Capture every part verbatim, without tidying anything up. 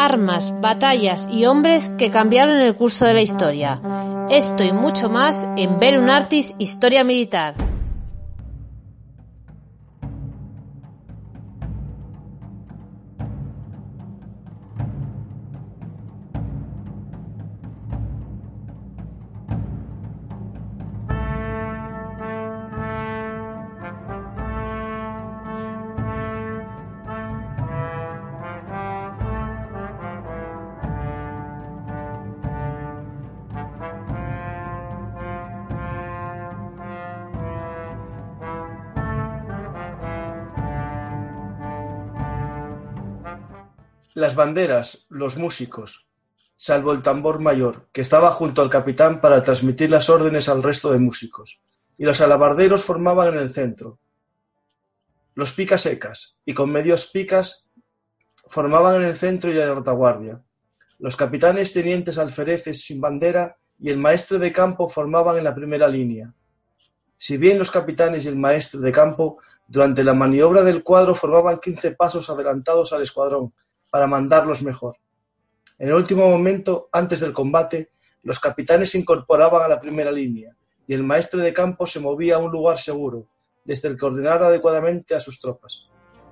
armas, batallas y hombres que cambiaron el curso de la historia. Esto y mucho más en Bellum Artis Historia Militar. Las banderas, los músicos, salvo el tambor mayor, que estaba junto al capitán para transmitir las órdenes al resto de músicos, y los alabarderos formaban en el centro. Los picas secas, y con medios picas, formaban en el centro y en la retaguardia. Los capitanes, tenientes, alfereces sin bandera y el maestre de campo formaban en la primera línea. Si bien los capitanes y el maestre de campo, durante la maniobra del cuadro, formaban quince pasos adelantados al escuadrón, para mandarlos mejor. En el último momento, antes del combate, los capitanes se incorporaban a la primera línea y el maestre de campo se movía a un lugar seguro, desde el que ordenara adecuadamente a sus tropas.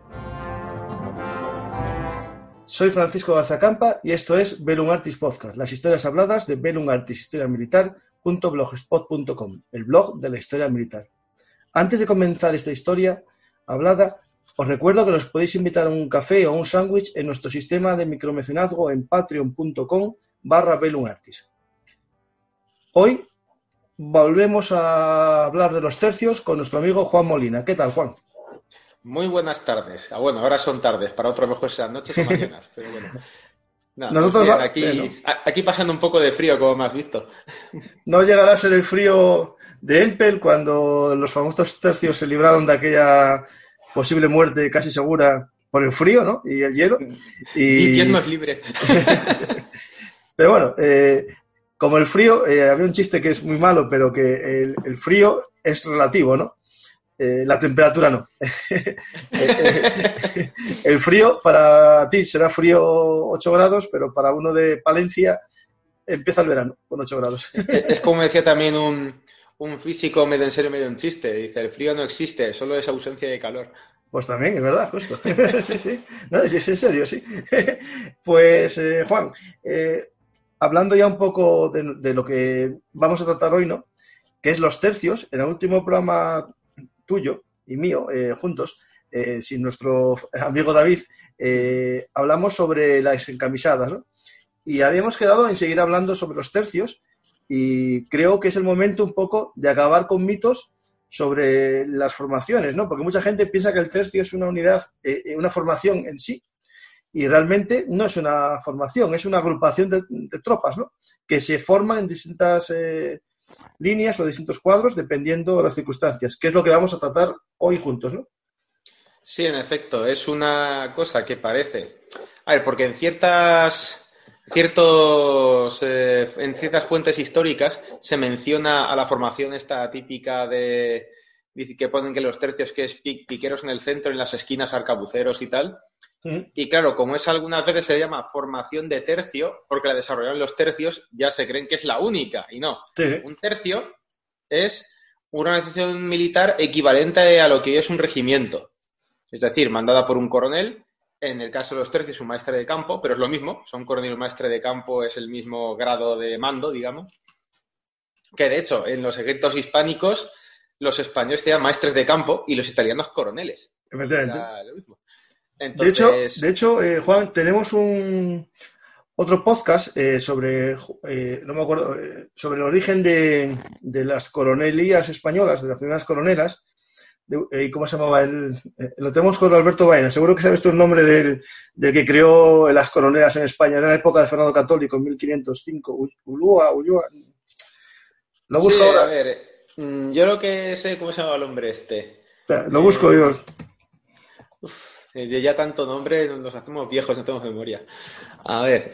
Soy Francisco Garzacampa y esto es Bellum Artis Podcast, las historias habladas de Bellum Artis Historia Militar punto blogspot punto com, el blog de la historia militar. Antes de comenzar esta historia hablada, os recuerdo que nos podéis invitar a un café o un sándwich en nuestro sistema de micromecenazgo en patreon punto com barra Bellum Artis. Hoy volvemos a hablar de los tercios con nuestro amigo Juan Molina. ¿Qué tal, Juan? Muy buenas tardes. Ah, bueno, ahora son tardes, para otros mejor serán noches o mañanas, pero bueno. No, Nosotros bien, va... aquí, bueno. aquí pasando un poco de frío, como me has visto. No llegará a ser el frío de Empel cuando los famosos tercios se libraron de aquella posible muerte casi segura por el frío, ¿no? Y el hielo. Y Dios nos libre. Pero bueno, eh, como el frío, eh, había un chiste que es muy malo, pero que el, el frío es relativo, ¿no? Eh, la temperatura no. El frío para ti será frío ocho grados, pero para uno de Palencia empieza el verano con ocho grados. Es como decía también un... Un físico medio en serio, medio en chiste. Dice, el frío no existe, solo es ausencia de calor. Pues también, es verdad, justo. Sí, sí. No, sí, es en serio, sí. Pues, eh, Juan, eh, hablando ya un poco de, de lo que vamos a tratar hoy, ¿no? Que es los tercios. En el último programa tuyo y mío, eh, juntos, eh, sin nuestro amigo David, eh, hablamos sobre las encamisadas, ¿no? Y habíamos quedado en seguir hablando sobre los tercios. Y creo que es el momento un poco de acabar con mitos sobre las formaciones, ¿no? Porque mucha gente piensa que el tercio es una unidad, eh, una formación en sí, y realmente no es una formación, es una agrupación de, de tropas, ¿no? Que se forman en distintas eh, líneas o distintos cuadros dependiendo de las circunstancias, que es lo que vamos a tratar hoy juntos, ¿no? Sí, en efecto, es una cosa que parece... A ver, porque en ciertas... Ciertos, eh, en ciertas fuentes históricas se menciona a la formación esta típica de que ponen que los tercios que es piqueros en el centro, en las esquinas arcabuceros y tal. Uh-huh. Y claro, como es algunas veces se llama formación de tercio, porque la desarrollaron los tercios, ya se creen que es la única, y no. Sí. Un tercio es una organización militar equivalente a lo que hoy es un regimiento. Es decir, mandada por un coronel. En el caso de los tercios, un maestre de campo, pero es lo mismo. Son coronel y un maestre de campo es el mismo grado de mando, digamos. Que, de hecho, en los ejércitos hispánicos, los españoles tenían maestres de campo y los italianos coroneles. Efectivamente. Era lo mismo. Entonces... De hecho, de hecho eh, Juan, tenemos un otro podcast eh, sobre, eh, no me acuerdo, eh, sobre el origen de, de las coronelías españolas, de las primeras coronelas. ¿Y cómo se llamaba? El, eh, lo tenemos con Alberto Baena. Seguro que sabes tú el nombre del, del que creó las coronelas en España. Era en la época de Fernando Católico, en mil quinientos cinco. Ulúa, Ulúa. Lo busco sí, ahora. A ver, yo lo que sé, ¿cómo se llamaba el hombre este? Espera, lo busco yo. Uf, de ya tanto nombre nos hacemos viejos, no tenemos memoria. A ver.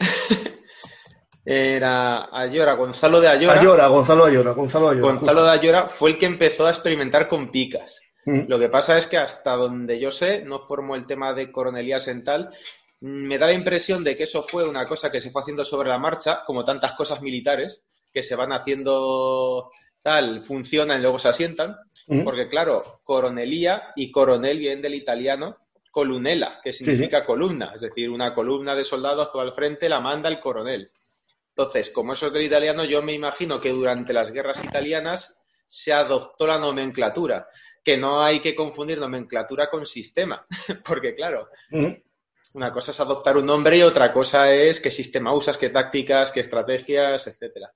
Era Ayora, Gonzalo de Ayora. Ayora, Gonzalo Ayora, Gonzalo Ayora. Gonzalo de Ayora fue el que empezó a experimentar con picas. Mm. Lo que pasa es que hasta donde yo sé, no formó el tema de coronelías en tal, Me da la impresión de que eso fue una cosa que se fue haciendo sobre la marcha, como tantas cosas militares, que se van haciendo tal, funcionan y luego se asientan, uh-huh. Porque claro, coronelía y coronel vienen del italiano colunela, que significa sí, sí. columna, es decir, una columna de soldados que va al frente la manda el coronel. Entonces, como eso es del italiano, yo me imagino que durante las guerras italianas se adoptó la nomenclatura, que no hay que confundir nomenclatura con sistema, porque claro, uh-huh. Una cosa es adoptar un nombre y otra cosa es qué sistema usas, qué tácticas, qué estrategias, etcétera.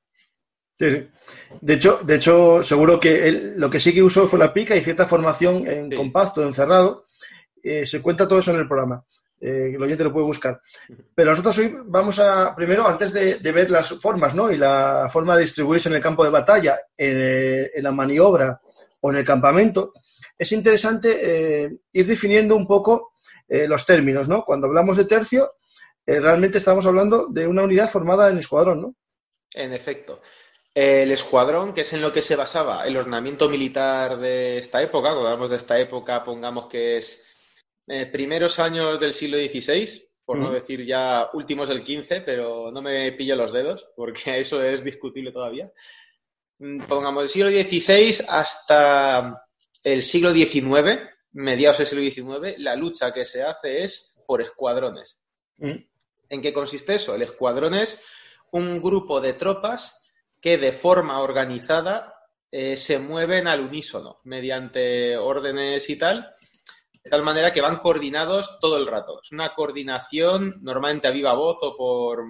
Sí, de hecho, de hecho, seguro que él, lo que sí que usó fue la pica y cierta formación en sí. compacto, encerrado. Eh, se cuenta todo eso en el programa. Eh, el oyente lo puede buscar. Pero nosotros hoy vamos a, primero, antes de, de ver las formas, ¿no? Y la forma de distribuirse en el campo de batalla, en, en la maniobra o en el campamento, es interesante eh, ir definiendo un poco eh, los términos, ¿no? Cuando hablamos de tercio, eh, realmente estamos hablando de una unidad formada en escuadrón, ¿no? En efecto. El escuadrón, que es en lo que se basaba el ordenamiento militar de esta época, cuando hablamos de esta época, pongamos que es eh, primeros años del siglo dieciséis, por mm. no decir ya últimos del quince, pero no me pillo los dedos, porque eso es discutible todavía. Pongamos del siglo dieciséis hasta el siglo diecinueve, mediados del siglo diecinueve, la lucha que se hace es por escuadrones. Mm. ¿En qué consiste eso? El escuadrón es un grupo de tropas que de forma organizada eh, se mueven al unísono mediante órdenes y tal, de tal manera que van coordinados todo el rato. Es una coordinación normalmente a viva voz o por,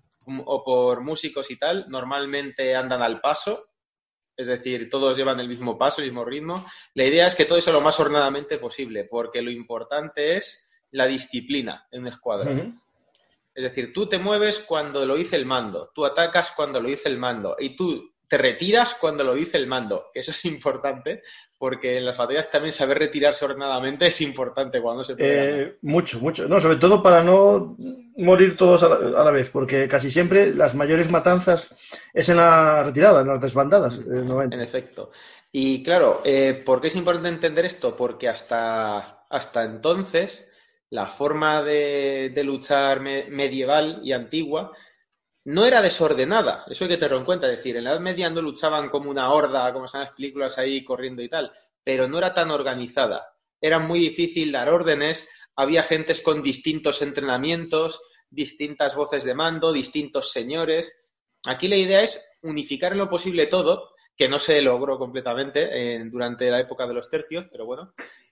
o por músicos y tal. Normalmente andan al paso, es decir, todos llevan el mismo paso, el mismo ritmo. La idea es que todo eso lo más ordenadamente posible, porque lo importante es la disciplina en un escuadrón. Uh-huh. Es decir, tú te mueves cuando lo dice el mando, tú atacas cuando lo dice el mando y tú te retiras cuando lo dice el mando. Eso es importante porque en las batallas también saber retirarse ordenadamente es importante cuando se puede eh, Mucho, mucho. No, sobre todo para no morir todos a la, a la vez, porque casi siempre las mayores matanzas es en la retirada, en las desbandadas. Eh, en efecto. Y claro, eh, ¿por qué es importante entender esto? Porque hasta, hasta entonces la forma de, de luchar me, medieval y antigua no era desordenada, eso hay que tenerlo en cuenta, es decir, en la Edad Media no luchaban como una horda, como están las películas ahí corriendo y tal, pero no era tan organizada, era muy difícil dar órdenes, había gentes con distintos entrenamientos, distintas voces de mando, distintos señores. Aquí la idea es unificar en lo posible todo, que no se logró completamente eh, durante la época de los tercios, pero bueno.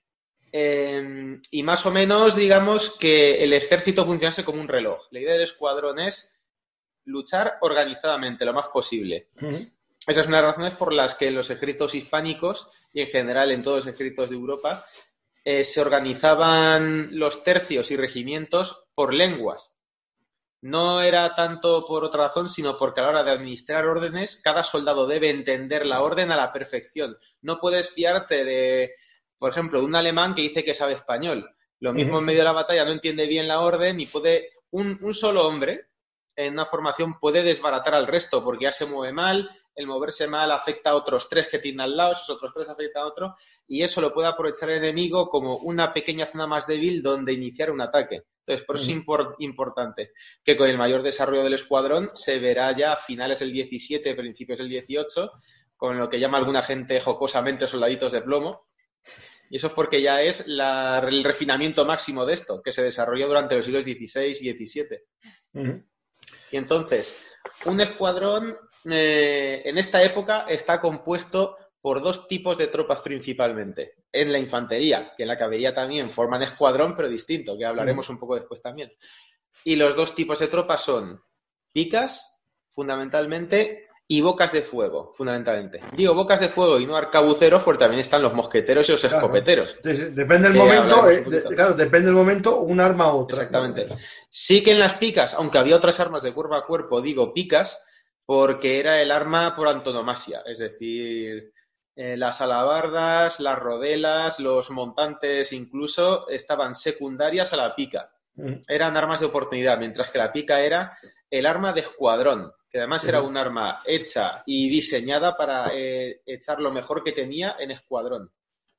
Eh, y más o menos, digamos, que el ejército funcionase como un reloj. La idea del escuadrón es luchar organizadamente, lo más posible. Uh-huh. Esas son las razones por las que en los ejércitos hispánicos y en general en todos los ejércitos de Europa eh, se organizaban los tercios y regimientos por lenguas. No era tanto por otra razón, sino porque a la hora de administrar órdenes, cada soldado debe entender la orden a la perfección. No puedes fiarte de, por ejemplo, de un alemán que dice que sabe español. Lo mismo en medio de la batalla no entiende bien la orden y puede, un, un solo hombre en una formación puede desbaratar al resto porque ya se mueve mal, el moverse mal afecta a otros tres que tienen al lado, esos otros tres afectan a otro y eso lo puede aprovechar el enemigo como una pequeña zona más débil donde iniciar un ataque. Entonces, por eso es impor- importante que con el mayor desarrollo del escuadrón se verá ya a finales del diecisiete, principios del dieciocho, con lo que llama alguna gente jocosamente soldaditos de plomo. Y eso es porque ya es la, el refinamiento máximo de esto, que se desarrolló durante los siglos dieciséis y diecisiete. Uh-huh. Y entonces, un escuadrón eh, en esta época está compuesto por dos tipos de tropas principalmente. En la infantería, que en la caballería también forman escuadrón, pero distinto, que hablaremos un poco después también. Y los dos tipos de tropas son picas, fundamentalmente, y bocas de fuego, fundamentalmente. Digo bocas de fuego y no arcabuceros, porque también están los mosqueteros y los claro. escopeteros. Depende del momento, eh, de, claro, depende del momento, un arma u otra. Exactamente. ¿No? Sí que en las picas, aunque había otras armas de cuerpo a cuerpo, digo picas, porque era el arma por antonomasia, es decir, eh, las alabardas, las rodelas, los montantes incluso estaban secundarias a la pica. Mm. Eran armas de oportunidad, mientras que la pica era el arma de escuadrón, que además era un arma hecha y diseñada para eh, echar lo mejor que tenía en escuadrón.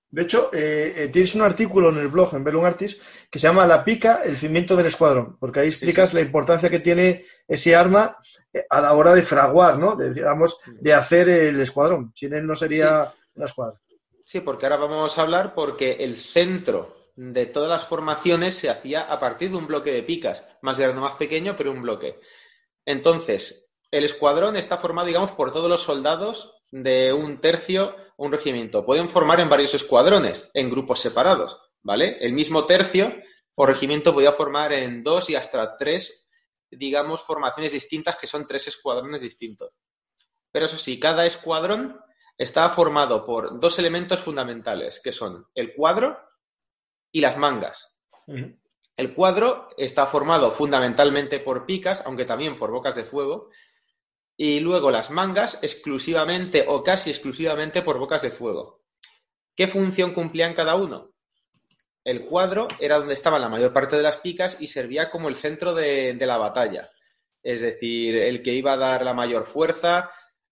De hecho, eh, eh, tienes un artículo en el blog, en Bellum Artis, que se llama La pica, el cimiento del escuadrón, porque ahí explicas sí, sí. la importancia que tiene ese arma a la hora de fraguar, ¿no? De, digamos, de hacer el escuadrón. Sin él no sería sí. una escuadra. Sí, porque ahora vamos a hablar porque el centro de todas las formaciones se hacía a partir de un bloque de picas, más grande, más pequeño, pero un bloque. Entonces, el escuadrón está formado, digamos, por todos los soldados de un tercio o un regimiento. Pueden formar en varios escuadrones, en grupos separados, ¿vale? El mismo tercio o regimiento podía formar en dos y hasta tres, digamos, formaciones distintas, que son tres escuadrones distintos. Pero eso sí, cada escuadrón estaba formado por dos elementos fundamentales, que son el cuadro y las mangas. Uh-huh. El cuadro está formado fundamentalmente por picas, aunque también por bocas de fuego, y luego las mangas exclusivamente o casi exclusivamente por bocas de fuego. ¿Qué función cumplían cada uno? El cuadro era donde estaban la mayor parte de las picas y servía como el centro de, de la batalla. Es decir, el que iba a dar la mayor fuerza,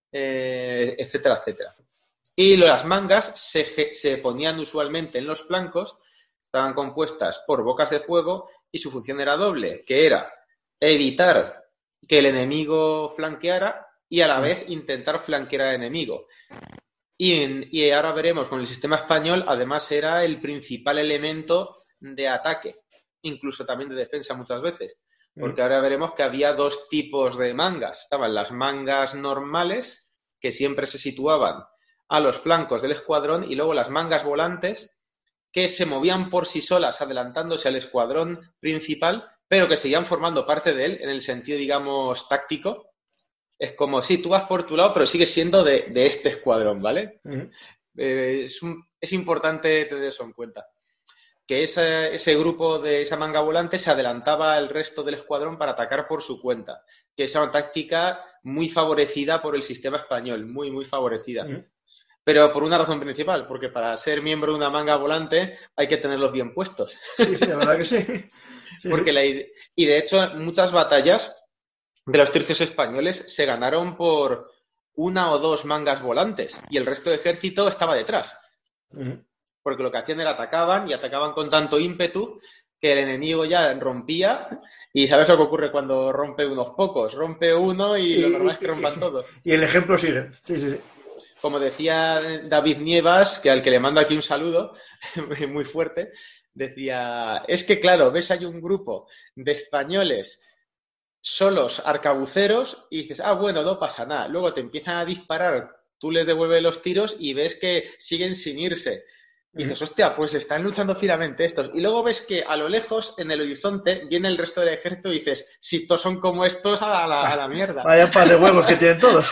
eh, etcétera, etcétera. Y las mangas se, se ponían usualmente en los flancos, estaban compuestas por bocas de fuego y su función era doble, que era evitar que el enemigo flanqueara y a la vez intentar flanquear al enemigo. Y, en, y ahora veremos, con el sistema español, además era el principal elemento de ataque, incluso también de defensa muchas veces, porque ahora veremos que había dos tipos de mangas. Estaban las mangas normales, que siempre se situaban a los flancos del escuadrón, y luego las mangas volantes, que se movían por sí solas, adelantándose al escuadrón principal, pero que seguían formando parte de él en el sentido, digamos, táctico. Es como, sí, tú vas por tu lado, pero sigues siendo de, de este escuadrón, ¿vale? Uh-huh. Eh, es, un, es importante tener eso en cuenta. Que ese, ese grupo de esa manga volante se adelantaba al resto del escuadrón para atacar por su cuenta. Que es una táctica muy favorecida por el sistema español, muy, muy favorecida. Uh-huh. Pero por una razón principal, porque para ser miembro de una manga volante hay que tenerlos bien puestos. Sí, sí, la verdad que sí. sí porque sí. La, y de hecho, muchas batallas de los tercios españoles se ganaron por una o dos mangas volantes y el resto del ejército estaba detrás. Uh-huh. Porque lo que hacían era atacaban y atacaban con tanto ímpetu que el enemigo ya rompía. Y ¿sabes lo que ocurre cuando rompe unos pocos? Rompe uno y, y lo normal es que rompan y, todos. Y el ejemplo sigue. Sí, sí, sí. Como decía David Nievas, que al que le mando aquí un saludo muy fuerte, decía, es que claro, ves hay un grupo de españoles solos arcabuceros y dices, ah, bueno, no pasa nada. Luego te empiezan a disparar, tú les devuelves los tiros y ves que siguen sin irse. Y dices, hostia, pues están luchando fieramente estos. Y luego ves que a lo lejos, en el horizonte, viene el resto del ejército y dices, si estos son como estos, a la, a la mierda. Vaya par de huevos que tienen todos.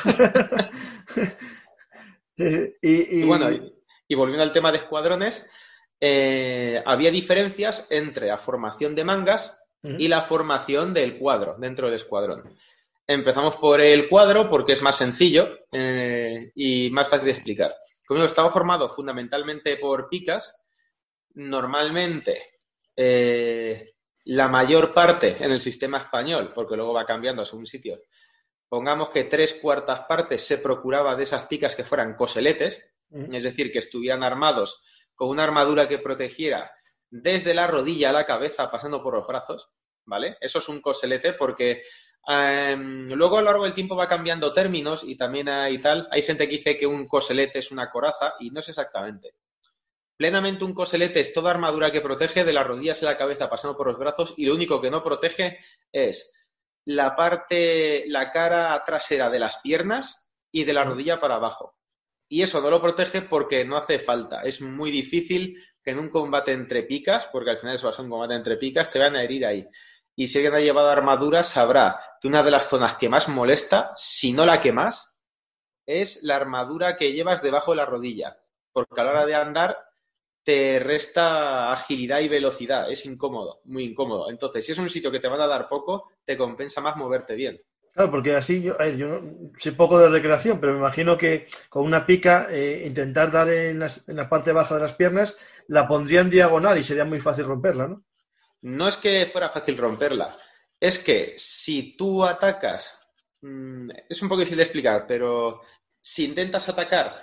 Sí, sí. Y, y... y bueno, y, y volviendo al tema de escuadrones, eh, había diferencias entre la formación de mangas uh-huh. y la formación del cuadro dentro del escuadrón. Empezamos por el cuadro porque es más sencillo eh, y más fácil de explicar. Como estaba formado fundamentalmente por picas, normalmente eh, la mayor parte en el sistema español, porque luego va cambiando según sitio, pongamos que tres cuartas partes se procuraba de esas picas que fueran coseletes, uh-huh. es decir, que estuvieran armados con una armadura que protegiera desde la rodilla a la cabeza pasando por los brazos, ¿vale? Eso es un coselete porque eh, luego a lo largo del tiempo va cambiando términos y también hay tal. Hay gente que dice que un coselete es una coraza y no es exactamente. Plenamente un coselete es toda armadura que protege de las rodillas a la cabeza pasando por los brazos y lo único que no protege es la parte, la cara trasera de las piernas y de la rodilla para abajo. Y eso no lo protege porque no hace falta. Es muy difícil que en un combate entre picas, porque al final eso va a ser un combate entre picas, te van a herir ahí. Y si alguien ha llevado armadura, sabrá que una de las zonas que más molesta, si no la que más, es la armadura que llevas debajo de la rodilla. Porque a la hora de andar te resta agilidad y velocidad. Es incómodo, muy incómodo. Entonces, si es un sitio que te van a dar poco, te compensa más moverte bien. Claro, porque así yo, a ver, yo no, sé poco de recreación, pero me imagino que con una pica eh, intentar dar en, las, en la parte baja de las piernas, la pondría en diagonal y sería muy fácil romperla, ¿no? No es que fuera fácil romperla, es que si tú atacas, mmm, es un poco difícil de explicar, pero si intentas atacar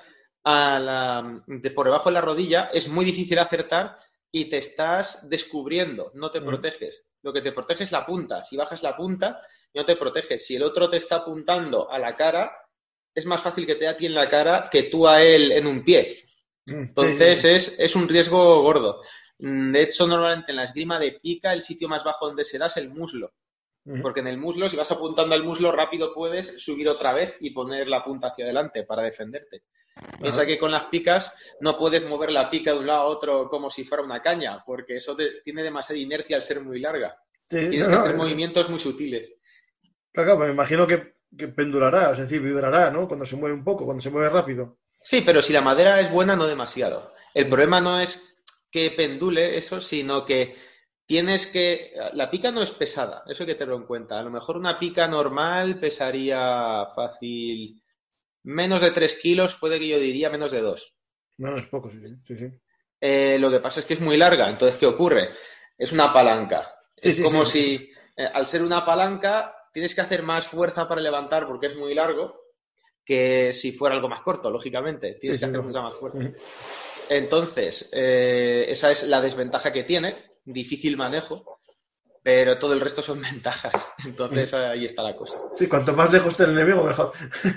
a la, de por debajo de la rodilla, es muy difícil acertar y te estás descubriendo, no te mm. proteges. Lo que te protege es la punta. Si bajas la punta, no te proteges. Si el otro te está apuntando a la cara, es más fácil que te dé a ti en la cara que tú a él en un pie. Entonces, sí, sí. Es, es un riesgo gordo. De hecho, normalmente en la esgrima de pica, el sitio más bajo donde se da es el muslo. Uh-huh. Porque en el muslo, si vas apuntando al muslo, rápido puedes subir otra vez y poner la punta hacia adelante para defenderte. Uh-huh. Piensa que con las picas no puedes mover la pica de un lado a otro como si fuera una caña, porque eso te, tiene demasiada inercia al ser muy larga. Sí, Tienes no, que hacer no, movimientos eso. muy sutiles. Claro, me imagino que, que pendulará, es decir, vibrará, ¿no? Cuando se mueve un poco, cuando se mueve rápido. Sí, pero si la madera es buena, no demasiado. El problema no es que pendule eso, sino que tienes que... La pica no es pesada, eso hay que tenerlo en cuenta. A lo mejor una pica normal pesaría fácil menos de tres kilos, puede que yo diría menos de dos. No, es poco, sí, sí, sí. Eh, lo que pasa es que es muy larga, entonces, ¿qué ocurre? Es una palanca. Sí, es sí, como sí, si, sí. Eh, al ser una palanca, tienes que hacer más fuerza para levantar porque es muy largo que si fuera algo más corto, lógicamente. Tienes sí, que sí, hacer mucha más fuerza. Uh-huh. Entonces, eh, esa es la desventaja que tiene, difícil manejo, pero todo el resto son ventajas. Entonces, uh-huh. ahí está la cosa. Sí, cuanto más lejos esté el enemigo, mejor.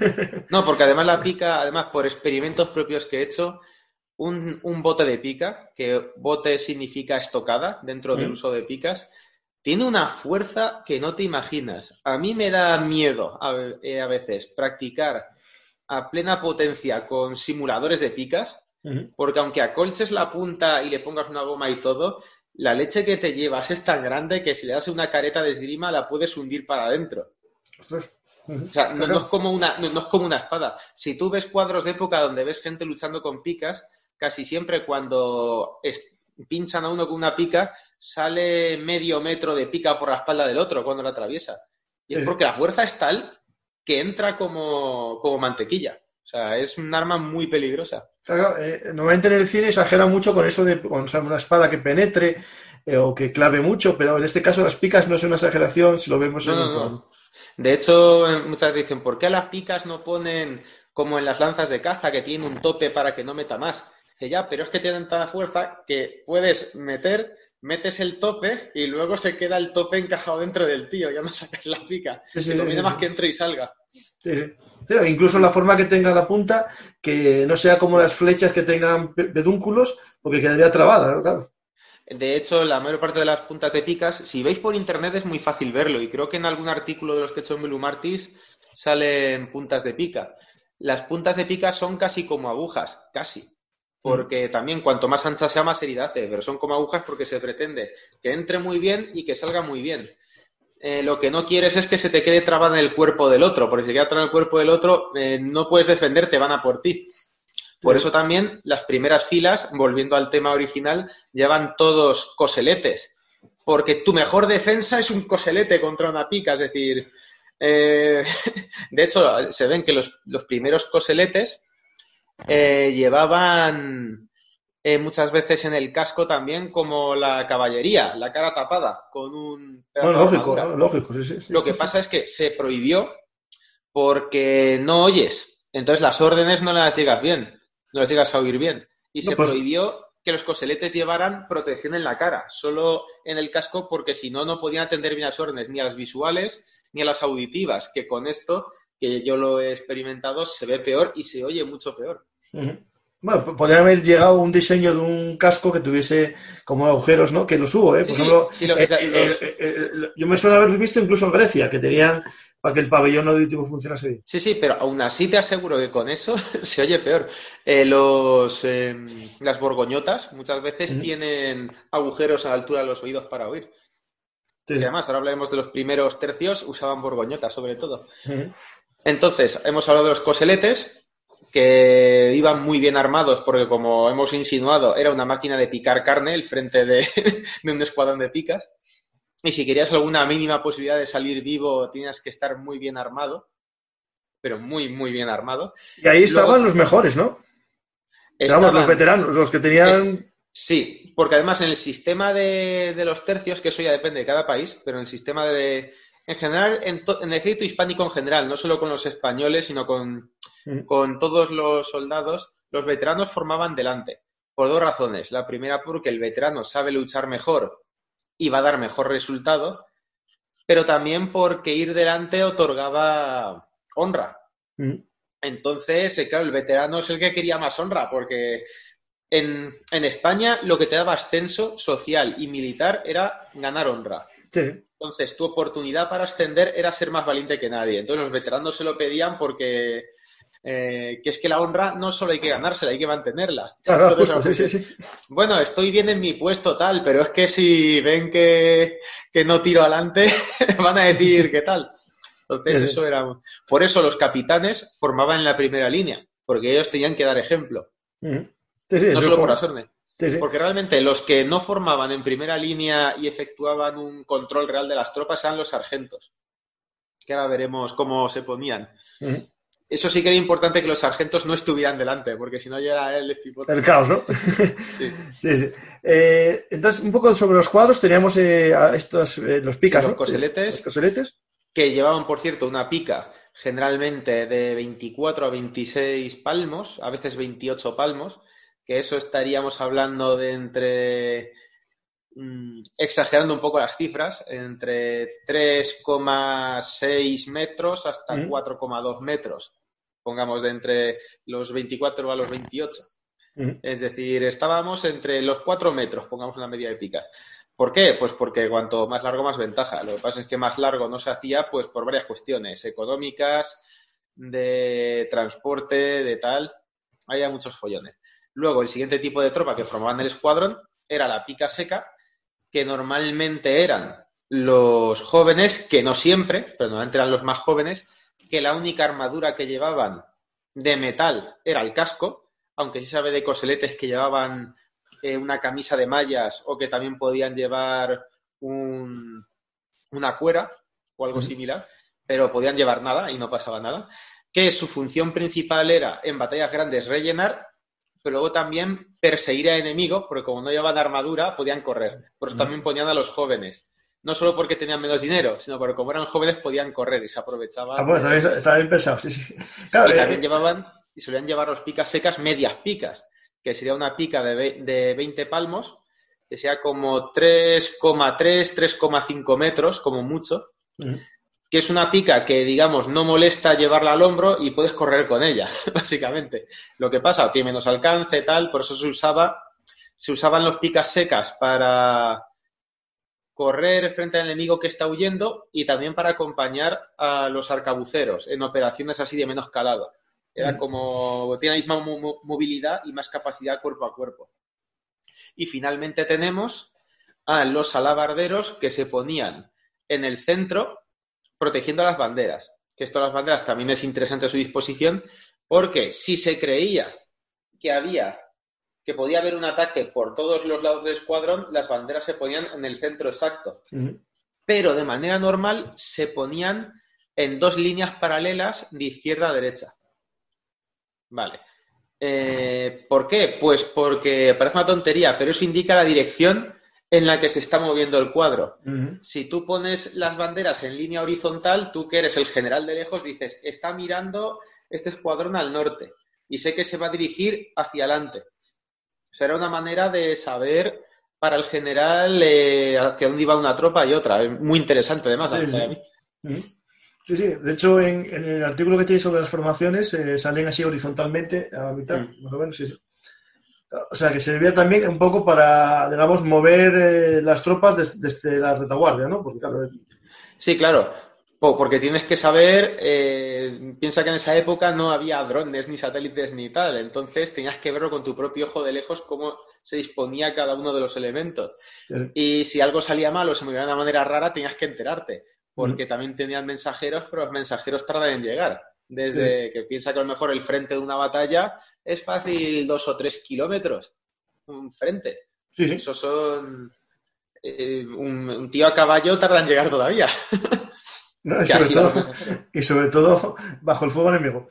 No, porque además la pica, además por experimentos propios que he hecho, un, un bote de pica, que bote significa estocada dentro uh-huh. del uso de picas, tiene una fuerza que no te imaginas. A mí me da miedo a, a veces practicar a plena potencia con simuladores de picas, uh-huh. porque aunque acolches la punta y le pongas una goma y todo, la leche que te llevas es tan grande que si le das una careta de esgrima la puedes hundir para adentro. Uh-huh. O sea, no, no, es como una, no, no es como una espada. Si tú ves cuadros de época donde ves gente luchando con picas, casi siempre cuando es, pinchan a uno con una pica, sale medio metro de pica por la espalda del otro cuando la atraviesa. Y es porque la fuerza es tal que entra como, como mantequilla. O sea, es un arma muy peligrosa. Claro, eh, normalmente en el cine exagera mucho con eso de o sea, una espada que penetre eh, o que clave mucho, pero en este caso las picas no es una exageración si lo vemos no, en no, un no. De hecho, muchas veces dicen, ¿por qué a las picas no ponen como en las lanzas de caza que tienen un tope para que no meta más? Dice, ya, pero es que tienen tanta fuerza que puedes meter... metes el tope y luego se queda el tope encajado dentro del tío, ya no sacas la pica. Sí, sí, que conviene sí, más sí. que entre y salga. Sí, sí. Sí, incluso la forma que tenga la punta, que no sea como las flechas que tengan pedúnculos, porque quedaría trabada, ¿no? Claro. De hecho, la mayor parte de las puntas de picas, si veis por internet es muy fácil verlo, y creo que en algún artículo de los que he hecho en Belum Artis salen puntas de pica. Las puntas de pica son casi como agujas, casi. Porque también cuanto más ancha sea, más herida hace, pero son como agujas porque se pretende que entre muy bien y que salga muy bien. Eh, lo que no quieres es que se te quede trabada en el cuerpo del otro, porque si queda trabada en el cuerpo del otro, eh, no puedes defenderte, van a por ti. Por eso también las primeras filas, volviendo al tema original, llevan todos coseletes, porque tu mejor defensa es un coselete contra una pica, es decir, eh, de hecho, se ven que los, los primeros coseletes Eh, llevaban eh, muchas veces en el casco también como la caballería, la cara tapada con un bueno, lógico, ¿no? lógico, sí, sí, sí. Lo que pasa es que se prohibió porque no oyes, entonces las órdenes no las llegas bien, no las llegas a oír bien y no, se pues... prohibió que los coseletes llevaran protección en la cara, solo en el casco porque si no, no podían atender bien las órdenes, ni a las visuales ni a las auditivas, que con esto, que yo lo he experimentado, se ve peor y se oye mucho peor. Uh-huh. Bueno, podría haber llegado un diseño de un casco que tuviese como agujeros, ¿no? Que los hubo, ¿eh? Por sí, ejemplo, sí, sí, lo, eh, los... eh, eh, eh, yo me suelo haber visto incluso en Grecia, que tenían para que el pabellón auditivo funcionase bien. Sí, sí, pero aún así te aseguro que con eso se oye peor. Eh, los, eh, las borgoñotas muchas veces uh-huh. tienen agujeros a la altura de los oídos para oír. Sí. Y además, ahora hablaremos de los primeros tercios, usaban borgoñotas sobre todo. Uh-huh. Entonces, hemos hablado de los coseletes, que iban muy bien armados porque, como hemos insinuado, era una máquina de picar carne el frente de, de un escuadrón de picas. Y si querías alguna mínima posibilidad de salir vivo, tenías que estar muy bien armado, pero muy, muy bien armado. Y ahí estaban Luego, los mejores, ¿no? Estaban, Digamos, los veteranos, los que tenían... Es, sí, porque además en el sistema de, de los tercios, que eso ya depende de cada país, pero en el sistema de... En general, en, to, en el ejército hispánico en general, no solo con los españoles, sino con... con todos los soldados, los veteranos formaban delante, por dos razones. La primera, porque el veterano sabe luchar mejor y va a dar mejor resultado, pero también porque ir delante otorgaba honra. Mm. Entonces, claro, el veterano es el que quería más honra, porque en, en España lo que te daba ascenso social y militar era ganar honra. Sí. Entonces, tu oportunidad para ascender era ser más valiente que nadie. Entonces, los veteranos se lo pedían porque eh, que es que la honra no solo hay que ganársela, hay que mantenerla. Claro, Entonces, justo, sí, sí, sí. Bueno, estoy bien en mi puesto tal, pero es que si ven que, que no tiro adelante, van a decir qué tal. Entonces, sí, eso era... Por eso los capitanes formaban en la primera línea, porque ellos tenían que dar ejemplo. Sí, sí, no solo por la suerte. Sí, sí. Porque realmente los que no formaban en primera línea y efectuaban un control real de las tropas eran los sargentos, que ahora veremos cómo se ponían. Uh-huh. Eso sí que era importante que los sargentos no estuvieran delante, porque si no ya era el despipote. El caos, ¿no? Sí. Sí, sí. Eh, entonces, un poco sobre los cuadros, teníamos eh, estos, eh, los picas, sí, los ¿no? coseletes, los coseletes, que llevaban, por cierto, una pica generalmente de veinticuatro a veintiséis palmos, a veces veintiocho palmos, que eso estaríamos hablando de entre, mmm, exagerando un poco las cifras, entre tres coma seis metros hasta mm. cuatro coma dos metros, pongamos de entre los veinticuatro a los veintiocho. Mm. Es decir, estábamos entre los cuatro metros, pongamos una media de pica. ¿Por qué? Pues porque cuanto más largo, más ventaja. Lo que pasa es que más largo no se hacía pues por varias cuestiones económicas, de transporte, de tal. Había muchos follones. Luego, el siguiente tipo de tropa que formaban el escuadrón era la pica seca, que normalmente eran los jóvenes, que no siempre, pero normalmente eran los más jóvenes, que la única armadura que llevaban de metal era el casco, aunque sí sabe de coseletes que llevaban eh, una camisa de mallas o que también podían llevar un, una cuera o algo uh-huh. similar, pero podían llevar nada y no pasaba nada, que su función principal era en batallas grandes rellenar, pero luego también perseguir a enemigos, porque como no llevaban armadura, podían correr. Por eso también ponían a los jóvenes. No solo porque tenían menos dinero, sino porque como eran jóvenes podían correr y se aprovechaban. Ah, bueno, de... también estaba bien pensado, sí, sí. Claro, y eh... también llevaban, y solían llevar los picas secas medias picas, que sería una pica de, ve- de veinte palmos, que sea como tres coma tres, tres coma cinco metros, como mucho. Uh-huh. Que es una pica que, digamos, no molesta llevarla al hombro y puedes correr con ella, básicamente. Lo que pasa, tiene menos alcance, tal, por eso se usaba, se usaban los picas secas para correr frente al enemigo que está huyendo y también para acompañar a los arcabuceros en operaciones así de menos calado. Era como, tiene la misma mo- movilidad y más capacidad cuerpo a cuerpo. Y finalmente tenemos a los alabarderos que se ponían en el centro protegiendo las banderas, que esto de las banderas también es interesante a su disposición, porque si se creía que había, que podía haber un ataque por todos los lados del escuadrón, las banderas se ponían en el centro exacto. Uh-huh. Pero de manera normal se ponían en dos líneas paralelas de izquierda a derecha. Vale. Eh, ¿Por qué? Pues porque parece una tontería, pero eso indica la dirección en la que se está moviendo el cuadro. Uh-huh. Si tú pones las banderas en línea horizontal, tú que eres el general de lejos, dices, está mirando este escuadrón al norte y sé que se va a dirigir hacia adelante. Será una manera de saber para el general eh, hacia dónde iba una tropa y otra. Muy interesante, además. Sí, sí. Uh-huh. Sí, sí. De hecho, en, en el artículo que tenéis sobre las formaciones eh, salen así horizontalmente a la mitad, uh-huh. más o menos, sí, sí. O sea, que servía también un poco para, digamos, mover eh, las tropas desde, desde la retaguardia, ¿no? Porque, claro, sí, claro, porque tienes que saber, eh, piensa que en esa época no había drones, ni satélites, ni tal, entonces tenías que verlo con tu propio ojo de lejos cómo se disponía cada uno de los elementos. Sí. Y si algo salía mal o se movía de una manera rara, tenías que enterarte, porque mm. también tenían mensajeros, pero los mensajeros tardan en llegar. Desde sí. que piensa que a lo mejor el frente de una batalla es fácil dos o tres kilómetros. Un frente. Sí, sí. Esos son... Eh, un, un tío a caballo tarda en llegar todavía. No, y, sobre todo, y sobre todo bajo el fuego enemigo.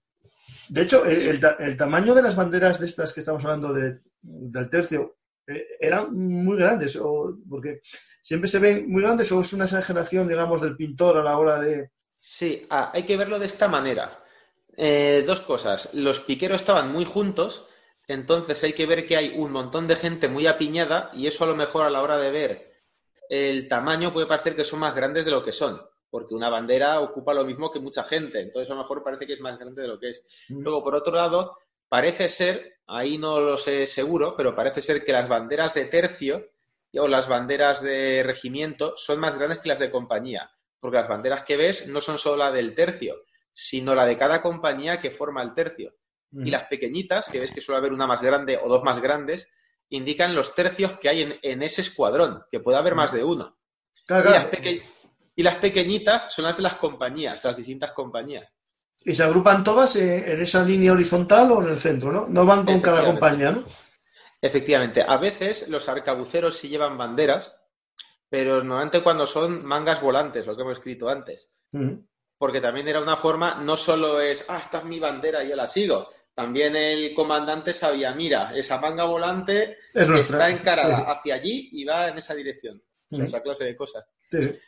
De hecho, el, el, el tamaño de las banderas de estas que estamos hablando de, del tercio eh, eran muy grandes, o, porque siempre se ven muy grandes o es una exageración, digamos, del pintor a la hora de... Sí, ah, hay que verlo de esta manera. Eh, dos cosas. Los piqueros estaban muy juntos, entonces hay que ver que hay un montón de gente muy apiñada y eso a lo mejor a la hora de ver el tamaño puede parecer que son más grandes de lo que son, porque una bandera ocupa lo mismo que mucha gente, entonces a lo mejor parece que es más grande de lo que es. Mm. Luego, por otro lado, parece ser, ahí no lo sé seguro, pero parece ser que las banderas de tercio o las banderas de regimiento son más grandes que las de compañía, porque las banderas que ves no son solo la del tercio, sino la de cada compañía que forma el tercio. Mm. Y las pequeñitas, que ves que suele haber una más grande o dos más grandes, indican los tercios que hay en, en ese escuadrón, que puede haber más de uno. Claro, y, las peque- y las pequeñitas son las de las compañías, las distintas compañías. Y se agrupan todas en, en esa línea horizontal o en el centro, ¿no? No van con cada compañía, ¿no? Efectivamente. A veces los arcabuceros sí llevan banderas, pero normalmente cuando son mangas volantes, lo que hemos escrito antes. Uh-huh. Porque también era una forma, no solo es, ah, esta es mi bandera y yo la sigo. También el comandante sabía, mira, esa manga volante está encarada sí, sí. hacia allí y va en esa dirección. O sea, mm. esa clase de cosas. Sí, sí.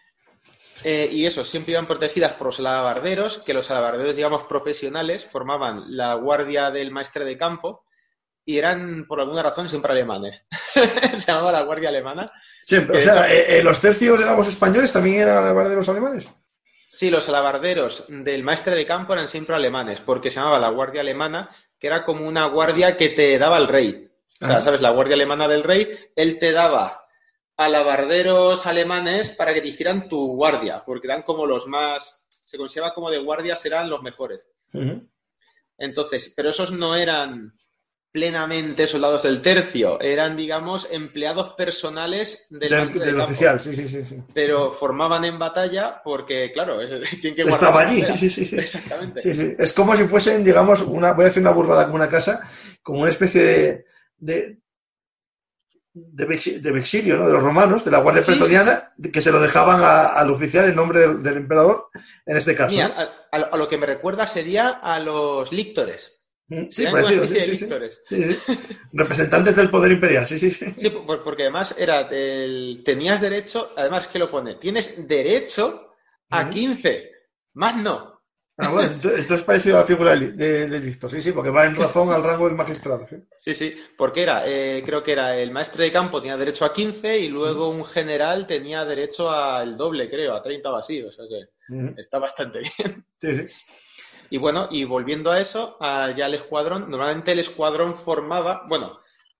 Eh, y eso, siempre iban protegidas por los alabarderos, que los alabarderos, digamos, profesionales, formaban la guardia del maestre de campo y eran, por alguna razón, siempre alemanes. Se llamaba la guardia alemana. Siempre, o sea, hecho, eh, los tercios, digamos, españoles también eran alabarderos alemanes. Sí, los alabarderos del maestre de campo eran siempre alemanes, porque se llamaba la guardia alemana, que era como una guardia que te daba el rey. O sea, ¿sabes? La guardia alemana del rey, él te daba alabarderos alemanes para que te hicieran tu guardia, porque eran como los más, se consideraba como de guardias, eran los mejores. Uh-huh. Entonces, pero esos no eran plenamente soldados del tercio, eran, digamos, empleados personales del, del, maestre de del campo. oficial, sí, sí, sí, sí. Pero formaban en batalla porque, claro, tienen que guardar. Estaba allí, sí, sí, sí. Exactamente. Sí, sí. Es como si fuesen, digamos, una, voy a decir una burrada como una casa, como una especie de, de, de, de vexilio, ¿no? De los romanos, de la guardia sí, pretoriana, sí, sí. que se lo dejaban a, al oficial en nombre del, del emperador, en este caso. Mira, ¿no? a, a lo que me recuerda sería a los líctores. Sí, parecido, sí, sí, sí. Sí, sí. Representantes del poder imperial, sí, sí, sí. Sí, porque además era el, tenías derecho, además que lo pone, tienes derecho a quince, más no. Ah, bueno, entonces es parecido a la figura de, de, de listo, sí, sí, porque va en razón al rango del magistrado. Sí, sí, sí, porque era, eh, creo que era el maestre de campo tenía derecho a quince y luego un general tenía derecho al doble, creo, a treinta o así, o sea, sí, uh-huh. Está bastante bien. Sí, sí. Y bueno, y volviendo a eso, a ya el escuadrón, normalmente el escuadrón formaba, bueno,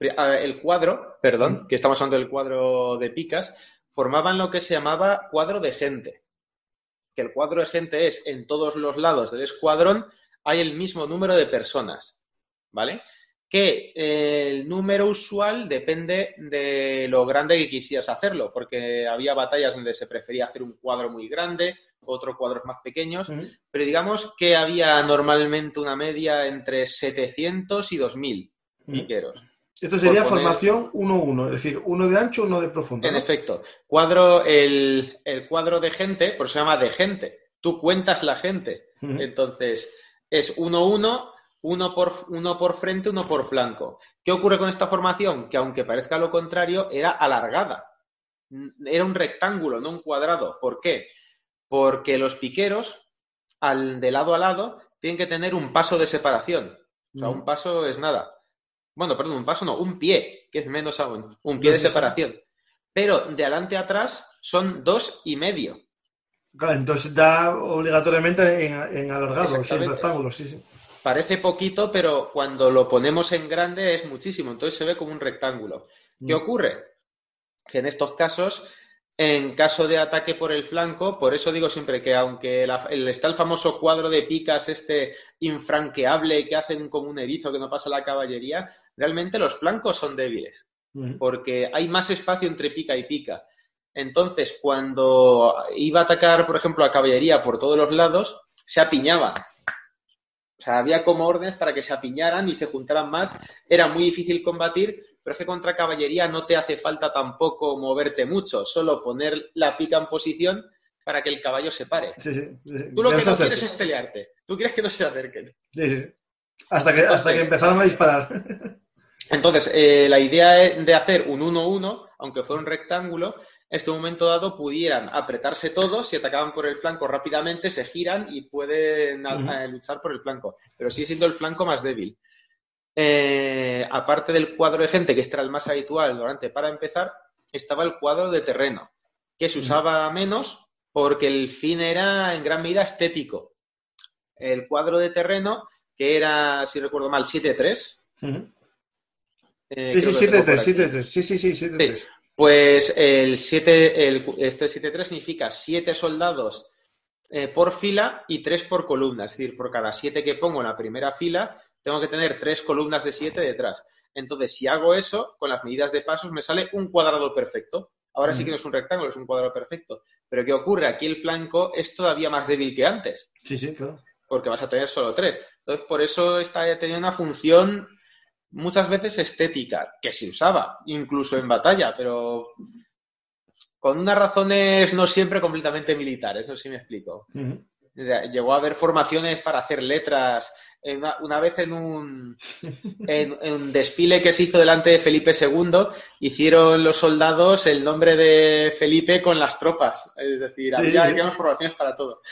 el cuadro, perdón, que estamos hablando del cuadro de picas, formaban lo que se llamaba cuadro de gente. Que el cuadro de gente es, en todos los lados del escuadrón hay el mismo número de personas, ¿vale? Que eh, el número usual depende de lo grande que quisieras hacerlo, porque había batallas donde se prefería hacer un cuadro muy grande, otros cuadros más pequeños, uh-huh. Pero digamos que había normalmente una media entre setecientos y dos mil piqueros. Uh-huh. Esto sería poner... formación uno uno, es decir, uno de ancho, uno de profundo, En ¿no? efecto. Cuadro, el, el cuadro de gente, por eso se llama de gente. Tú cuentas la gente. Uh-huh. Entonces, es uno uno, uno por, uno por frente, uno por flanco. ¿Qué ocurre con esta formación? Que aunque parezca lo contrario, era alargada. Era un rectángulo, no un cuadrado. ¿Por qué? Porque los piqueros, al, de lado a lado, tienen que tener un paso de separación. O sea, un paso es nada. Bueno, perdón, un paso no, un pie, que es menos aún. Un pie de separación. Pero de adelante a atrás son dos y medio. Claro, entonces da obligatoriamente en, en alargado, en rectángulos, sí, sí. Parece poquito, pero cuando lo ponemos en grande es muchísimo. Entonces se ve como un rectángulo. ¿Qué mm. ocurre? Que en estos casos... En caso de ataque por el flanco, por eso digo siempre que aunque la, el, está el famoso cuadro de picas este infranqueable que hacen como un erizo que no pasa la caballería, realmente los flancos son débiles, uh-huh. Porque hay más espacio entre pica y pica. Entonces, cuando iba a atacar, por ejemplo, a caballería por todos los lados, se apiñaban. O sea, había como órdenes para que se apiñaran y se juntaran más. Era muy difícil combatir, pero es que contra caballería no te hace falta tampoco moverte mucho, solo poner la pica en posición para que el caballo se pare. Sí, sí, sí. Tú lo que no quieres es pelearte. Tú quieres que no se acerquen. Sí, sí. Hasta que, Entonces, hasta que empezaron a disparar. Entonces, eh, la idea de hacer un uno uno, aunque fuera un rectángulo, es que en un momento dado pudieran apretarse todos, si atacaban por el flanco rápidamente, se giran y pueden a, a luchar por el flanco. Pero sigue siendo el flanco más débil. Eh, aparte del cuadro de gente, que este era el más habitual durante para empezar, estaba el cuadro de terreno, que se usaba menos porque el fin era en gran medida estético. El cuadro de terreno, que era, si recuerdo mal, siete tres. Uh-huh. Eh, sí, sí, siete tres, siete tres. Sí, sí, sí, siete tres. Sí. Pues el siete, el, este siete tres significa siete soldados eh, por fila y tres por columna. Es decir, por cada siete que pongo en la primera fila, tengo que tener tres columnas de siete detrás. Entonces, si hago eso, con las medidas de pasos, me sale un cuadrado perfecto. Ahora mm. sí que no es un rectángulo, es un cuadrado perfecto. Pero ¿qué ocurre? Aquí el flanco es todavía más débil que antes. Sí, sí, claro. Porque vas a tener solo tres. Entonces, por eso está teniendo una función muchas veces estética, que se usaba, incluso en batalla, pero con unas razones no siempre completamente militares, no sé si me explico. Uh-huh. O sea, llegó a haber formaciones para hacer letras. Una, una vez en un, en, en un desfile que se hizo delante de Felipe segundo, hicieron los soldados el nombre de Felipe con las tropas. Es decir, sí, había digamos, formaciones para todo.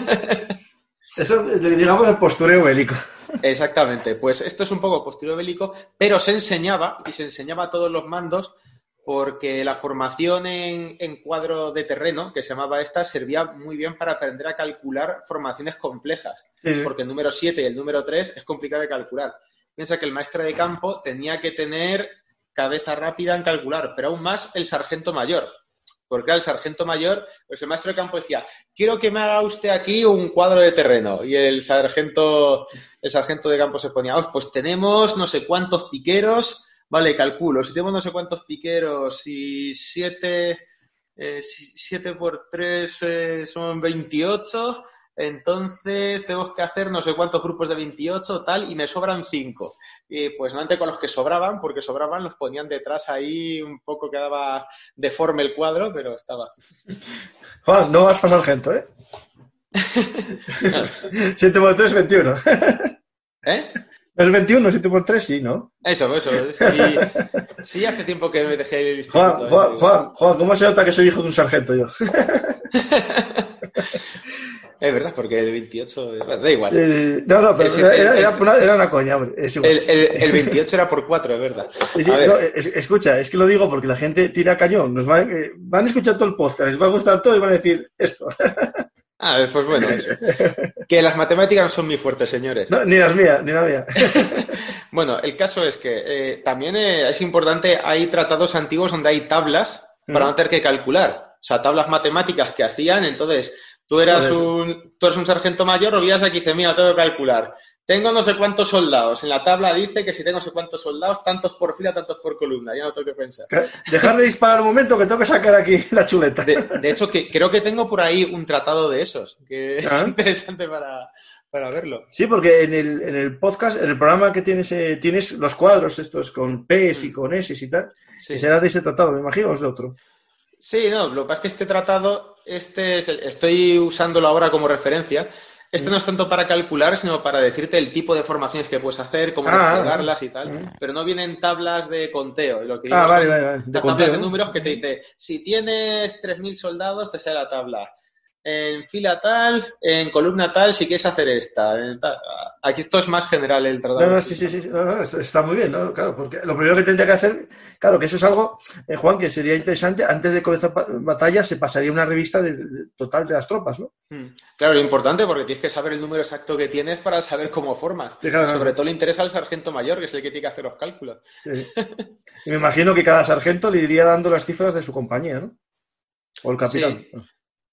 Eso, digamos, el postureo bélico. Exactamente. Pues esto es un poco postureo bélico, pero se enseñaba, y se enseñaba a todos los mandos, porque la formación en, en cuadro de terreno, que se llamaba esta, servía muy bien para aprender a calcular formaciones complejas. Sí, sí. Porque el número siete y el número tres es complicado de calcular. Piensa que el maestre de campo tenía que tener cabeza rápida en calcular, pero aún más el sargento mayor. Porque el sargento mayor, pues el maestro de campo decía, quiero que me haga usted aquí un cuadro de terreno. Y el sargento, el sargento de campo se ponía, oh, pues tenemos no sé cuántos piqueros. Vale, calculo. Si tenemos no sé cuántos piqueros y siete, eh, siete por tres eh, son veintiocho, entonces tenemos que hacer no sé cuántos grupos de veintiocho, tal, y me sobran cinco. Y pues no antes con los que sobraban, porque sobraban, los ponían detrás ahí, un poco quedaba deforme el cuadro, pero estaba. Juan, no vas a pasar sargento, ¿eh? siete por tres, veintiuno. ¿Eh? ¿Es veintiuno, siete por tres? Sí, ¿no? Eso, eso. Sí, sí, hace tiempo que me dejé el instituto. Juan, Juan, Juan, Juan, ¿cómo se nota que soy hijo de un sargento yo? Es verdad, porque el veintiocho... Da igual. Eh, no, no, pero el, era, era, el, era, una, era una coña, hombre. Es igual. El, el, el veintiocho era por cuatro, es verdad. Sí, no, es, escucha, es que lo digo porque la gente tira cañón. Nos van, eh, van a escuchar todo el podcast, les va a gustar todo y van a decir esto. Ah, pues bueno, eso. Que las matemáticas no son muy fuertes, señores. No, ni las mías, ni la mía. Bueno, el caso es que eh, también eh, es importante, hay tratados antiguos donde hay tablas para no tener que calcular. O sea, tablas matemáticas que hacían, entonces tú eras un, tú eres un sargento mayor, o vías aquí y dices, mira, tengo que calcular. Tengo no sé cuántos soldados. En la tabla dice que si tengo no sé cuántos soldados, tantos por fila, tantos por columna. Ya no tengo que pensar. Dejar de disparar un momento que tengo que sacar aquí la chuleta. De, de hecho, que creo que tengo por ahí un tratado de esos, que ¿Ah? es interesante para, para verlo. Sí, porque en el, en el podcast, en el programa que tienes, eh, tienes los cuadros estos con P's y con S y tal. Sí. Será de ese tratado, me imagino, o es de otro. Sí, no, lo que pasa es que este tratado, este es el, estoy usándolo ahora como referencia. Este no es tanto para calcular, sino para decirte el tipo de formaciones que puedes hacer, cómo ah, desplegarlas ah, y tal. Ah. Pero no vienen tablas de conteo. Lo que digo ah, vale, son vale, vale. De las conteo, tablas de ¿no? números que te dice, si tienes tres mil soldados, te sale la tabla. En fila tal, en columna tal, si quieres hacer esta. En tal. Aquí esto es más general el tratado. No, no, sí, sí, sí. No, no, está muy bien, ¿no? Claro, porque lo primero que tendría que hacer, claro, que eso es algo, eh, Juan, que sería interesante, antes de comenzar batalla se pasaría una revista de, de, total de las tropas, ¿no? Claro, lo importante, porque tienes que saber el número exacto que tienes para saber cómo formas. Sí, claro, Sobre claro. todo le interesa al sargento mayor, que es el que tiene que hacer los cálculos. Sí. Y me imagino que cada sargento le iría dando las cifras de su compañía, ¿no? O el capitán. Sí.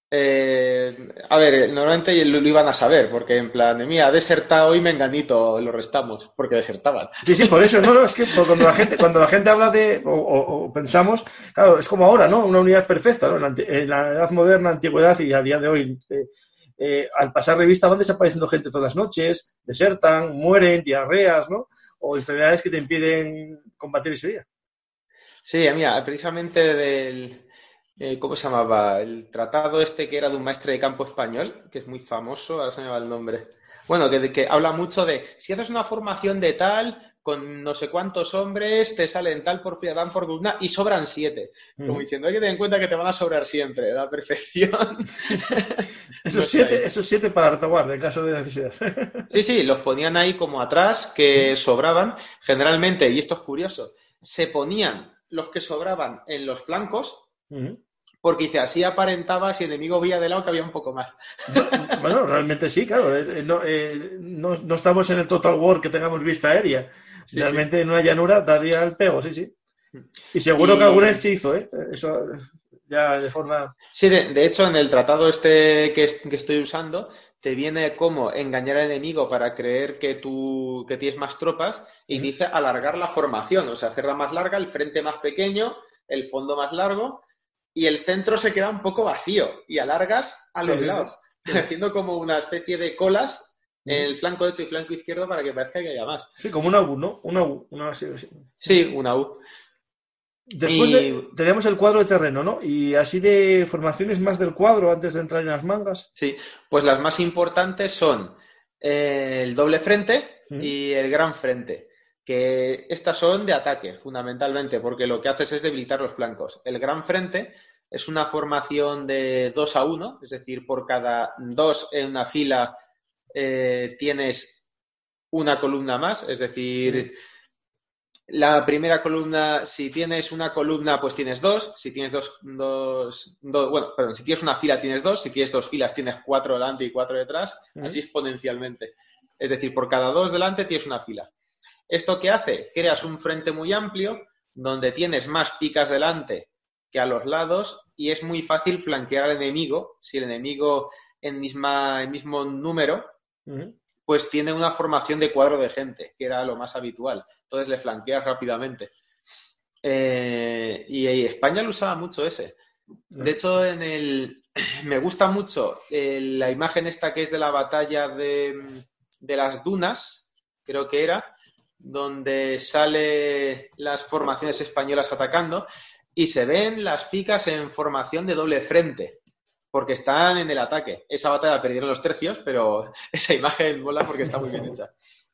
Eh, a ver, normalmente lo, lo iban a saber, porque en plan, mira, ha desertado hoy Menganito, lo restamos, porque desertaban. Sí, sí, por eso, no, no, es que cuando la gente, cuando la gente habla de, o, o, o pensamos, claro, es como ahora, ¿no? Una unidad perfecta, ¿no? En la, en la edad moderna, antigüedad y a día de hoy, eh, eh, al pasar revista van desapareciendo gente todas las noches, desertan, mueren, diarreas, ¿no? O enfermedades que te impiden combatir ese día. Sí, mira, precisamente del... Eh, ¿Cómo se llamaba? El tratado este que era de un maestre de campo español, que es muy famoso, ahora se me va el nombre. Bueno, que, que habla mucho de si haces una formación de tal, con no sé cuántos hombres te salen tal por fila, dan por columna y sobran siete. Como uh-huh. diciendo, hay que tener en cuenta que te van a sobrar siempre, la perfección. esos, siete, esos siete para retaguardia en caso de necesidad. Sí, sí, los ponían ahí como atrás, que uh-huh. sobraban. Generalmente, y esto es curioso, se ponían los que sobraban en los flancos, uh-huh. porque dice, así aparentaba si el enemigo veía de lado que había un poco más. Bueno, realmente sí, claro. Eh, no, eh, no, no estamos en el Total War que tengamos vista aérea. Sí, realmente sí. En una llanura daría el pego, sí, sí. Y seguro y... que alguna vez se hizo, ¿eh? Eso ya de forma... Sí, de, de hecho, en el tratado este que, que estoy usando, te viene como engañar al enemigo para creer que tú que tienes más tropas y uh-huh. dice alargar la formación, o sea, hacerla más larga, el frente más pequeño, el fondo más largo... y el centro se queda un poco vacío y alargas a los sí, lados, sí, sí. haciendo como una especie de colas en uh-huh. el flanco derecho y flanco izquierdo para que parezca que haya más. Sí, como una U, ¿no? Una U. Una... Sí, sí, una U. Después y... de, tenemos el cuadro de terreno, ¿no? Y así de formaciones más del cuadro antes de entrar en las mangas. Sí, pues las más importantes son eh, el doble frente uh-huh. y el gran frente. Que estas son de ataque, fundamentalmente, porque lo que haces es debilitar los flancos. El gran frente es una formación de dos a uno, es decir, por cada dos en una fila eh, tienes una columna más, es decir, la primera columna, si tienes una columna, pues tienes dos, si tienes dos, dos, dos bueno, perdón, si tienes una fila tienes dos, si tienes dos filas tienes cuatro delante y cuatro detrás, uh-huh. así exponencialmente. Es decir, por cada dos delante tienes una fila. ¿Esto qué hace? Creas un frente muy amplio donde tienes más picas delante que a los lados y es muy fácil flanquear al enemigo. Si el enemigo en misma, el mismo número, uh-huh. pues tiene una formación de cuadro de gente, que era lo más habitual. Entonces le flanqueas rápidamente. Eh, y, y España lo usaba mucho ese. De hecho, en el me gusta mucho eh, la imagen esta que es de la batalla de, de las dunas, creo que era, donde sale las formaciones españolas atacando y se ven las picas en formación de doble frente porque están en el ataque. Esa batalla perdieron los tercios, pero esa imagen mola porque está muy bien hecha.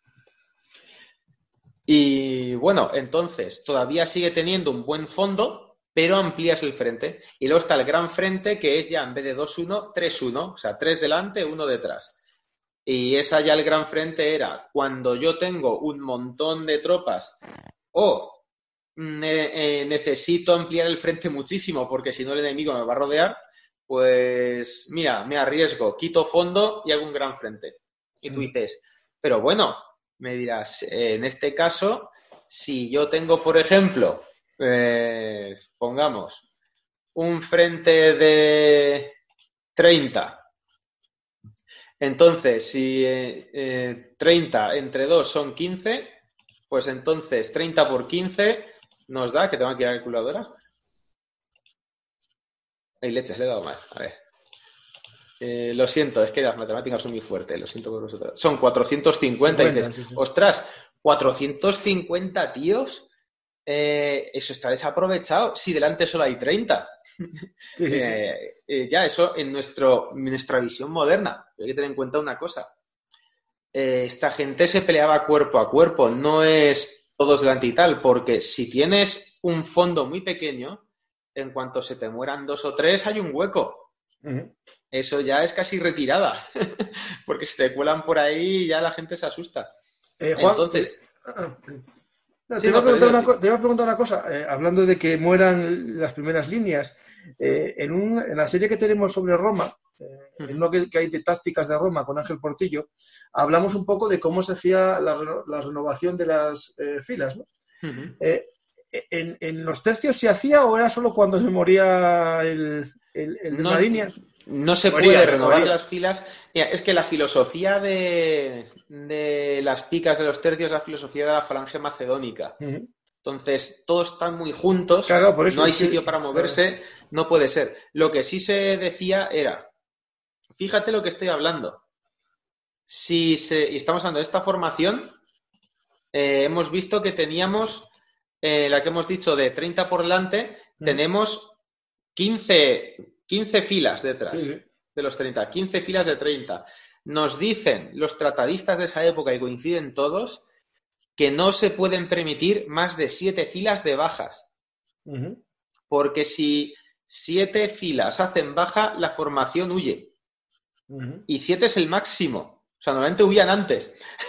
Y bueno, entonces todavía sigue teniendo un buen fondo, pero amplías el frente. Y luego está el gran frente, que es ya en vez de dos uno, tres uno, o sea, tres delante, uno detrás. Y esa ya el gran frente era cuando yo tengo un montón de tropas o ne- eh, necesito ampliar el frente muchísimo porque si no el enemigo me va a rodear, pues mira, me arriesgo, quito fondo y hago un gran frente. Y tú dices, pero bueno, me dirás, eh, en este caso, si yo tengo, por ejemplo, eh, pongamos, un frente de treinta. Entonces, si eh, eh, treinta entre dos son quince, pues entonces treinta por quince nos da, que tengo aquí la calculadora. Ay, leches, le he dado mal. A ver. Eh, lo siento, es que las matemáticas son muy fuertes, lo siento por vosotros. Son cuatrocientos cincuenta y dices, sí, sí. Ostras, cuatrocientos cincuenta tíos, eh, eso está desaprovechado si delante solo hay treinta. Sí, sí, eh, sí. Eh, ya, eso en, nuestro, en nuestra visión moderna. Hay que tener en cuenta una cosa. Eh, esta gente se peleaba cuerpo a cuerpo, no es todos delante y tal, porque si tienes un fondo muy pequeño, en cuanto se te mueran dos o tres, hay un hueco. Uh-huh. Eso ya es casi retirada, porque si te cuelan por ahí ya la gente se asusta. Eh, Juan, Entonces... Te, no, sí, te, iba no, una, te iba a preguntar una cosa, eh, hablando de que mueran las primeras líneas. Eh, en, un, en la serie que tenemos sobre Roma, eh, uh-huh. en uno que, que hay de tácticas de Roma con Ángel Portillo, hablamos un poco de cómo se hacía la, la renovación de las eh, filas, ¿no? Uh-huh. Eh, en, ¿En los tercios se hacía o era solo cuando se moría el, el, el de no, la línea? No se moría, puede renovar moría. Las filas. Mira, es que la filosofía de, de las picas de los tercios es la filosofía de la falange macedónica. Uh-huh. Entonces, todos están muy juntos, claro, por eso no hay sitio que... para moverse, claro. No puede ser. Lo que sí se decía era, fíjate lo que estoy hablando. Si se, y estamos hablando de esta formación, eh, hemos visto que teníamos, eh, la que hemos dicho de treinta por delante, uh-huh. tenemos quince, quince filas detrás sí, sí. de los treinta, quince filas de treinta. Nos dicen los tratadistas de esa época, y coinciden todos, que no se pueden permitir más de siete filas de bajas. Uh-huh. Porque si siete filas hacen baja, la formación huye. Uh-huh. Y siete es el máximo. O sea, normalmente huían antes.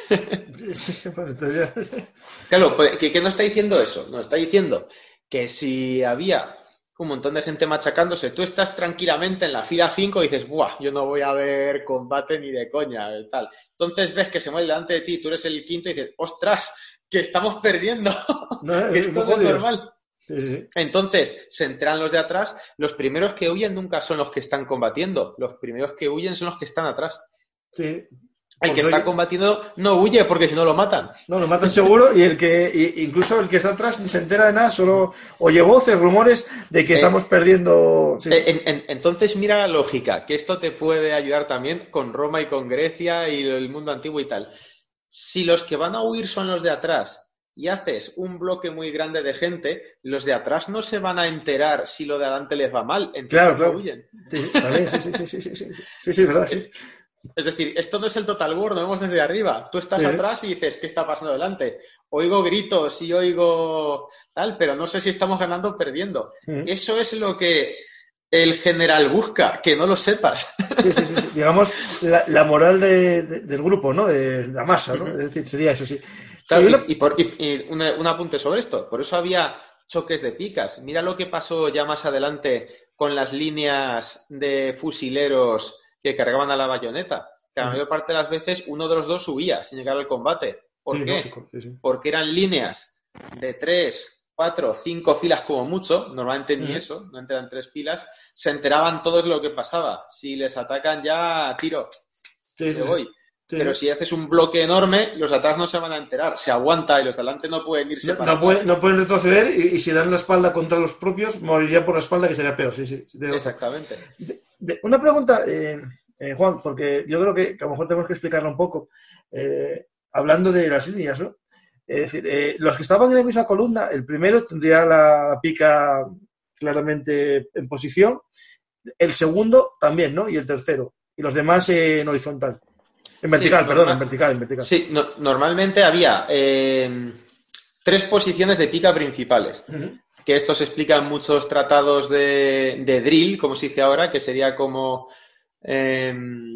Claro, ¿qué, ¿qué nos está diciendo eso? Nos está diciendo que si había un montón de gente machacándose, tú estás tranquilamente en la fila cinco y dices, ¡buah! Yo no voy a ver combate ni de coña, tal. Entonces ves que se mueve delante de ti, tú eres el quinto y dices, ¡ostras! ¡Que estamos perdiendo! No, que esto no es normal. Sí, sí. Entonces, se enteran los de atrás. Los primeros que huyen nunca son los que están combatiendo. Los primeros que huyen son los que están atrás. Sí. El que está combatiendo no huye porque si no lo matan. No, lo matan seguro y el que incluso el que está atrás ni se entera de nada, solo oye voces, rumores de que eh, estamos perdiendo... Sí. En, en, entonces mira la lógica, que esto te puede ayudar también con Roma y con Grecia y el mundo antiguo y tal. Si los que van a huir son los de atrás y haces un bloque muy grande de gente, los de atrás no se van a enterar si lo de adelante les va mal, entonces claro, no claro. huyen. Sí, también, sí, sí, sí, sí, sí, sí, sí, sí, verdad, sí. Es decir, esto no es el Total War, lo vemos desde arriba. Tú estás sí. atrás y dices, ¿qué está pasando delante? Oigo gritos y oigo tal, pero no sé si estamos ganando o perdiendo. Sí. Eso es lo que el general busca, que no lo sepas. Sí, sí, sí, sí. Digamos, la, la moral de, de, del grupo, ¿no? De, de la masa, ¿no? Uh-huh. Es decir, sería eso, sí. Claro, y, y, por, y, y un, un apunte sobre esto. Por eso había choques de picas. Mira lo que pasó ya más adelante con las líneas de fusileros que cargaban a la bayoneta. Que la mayor parte de las veces uno de los dos subía sin llegar al combate. ¿Por sí, qué? Lógico, sí, sí. Porque eran líneas de tres, cuatro, cinco filas como mucho, normalmente ni uh-huh. eso, no eran tres filas, se enteraban todos de lo que pasaba. Si les atacan ya, tiro, sí, me sí, voy. Sí. Pero si haces un bloque enorme, los de atrás no se van a enterar, se aguanta y los de adelante no pueden irse no, para no, puede, no pueden retroceder y, y si dan la espalda contra los propios, morirían por la espalda, que sería peor. Sí, sí, sí, exactamente. De, de, una pregunta, eh, eh, Juan, porque yo creo que, que a lo mejor tenemos que explicarlo un poco. Eh, hablando de las líneas, ¿no? Es decir, eh, los que estaban en la misma columna, el primero tendría la pica claramente en posición, el segundo también, ¿no? Y el tercero. Y los demás eh, en horizontal. En vertical, sí, perdón, normal, en vertical, en vertical. Sí, no, normalmente había eh, tres posiciones de pica principales, uh-huh. que esto se explica en muchos tratados de, de drill, como se dice ahora, que sería como... Eh,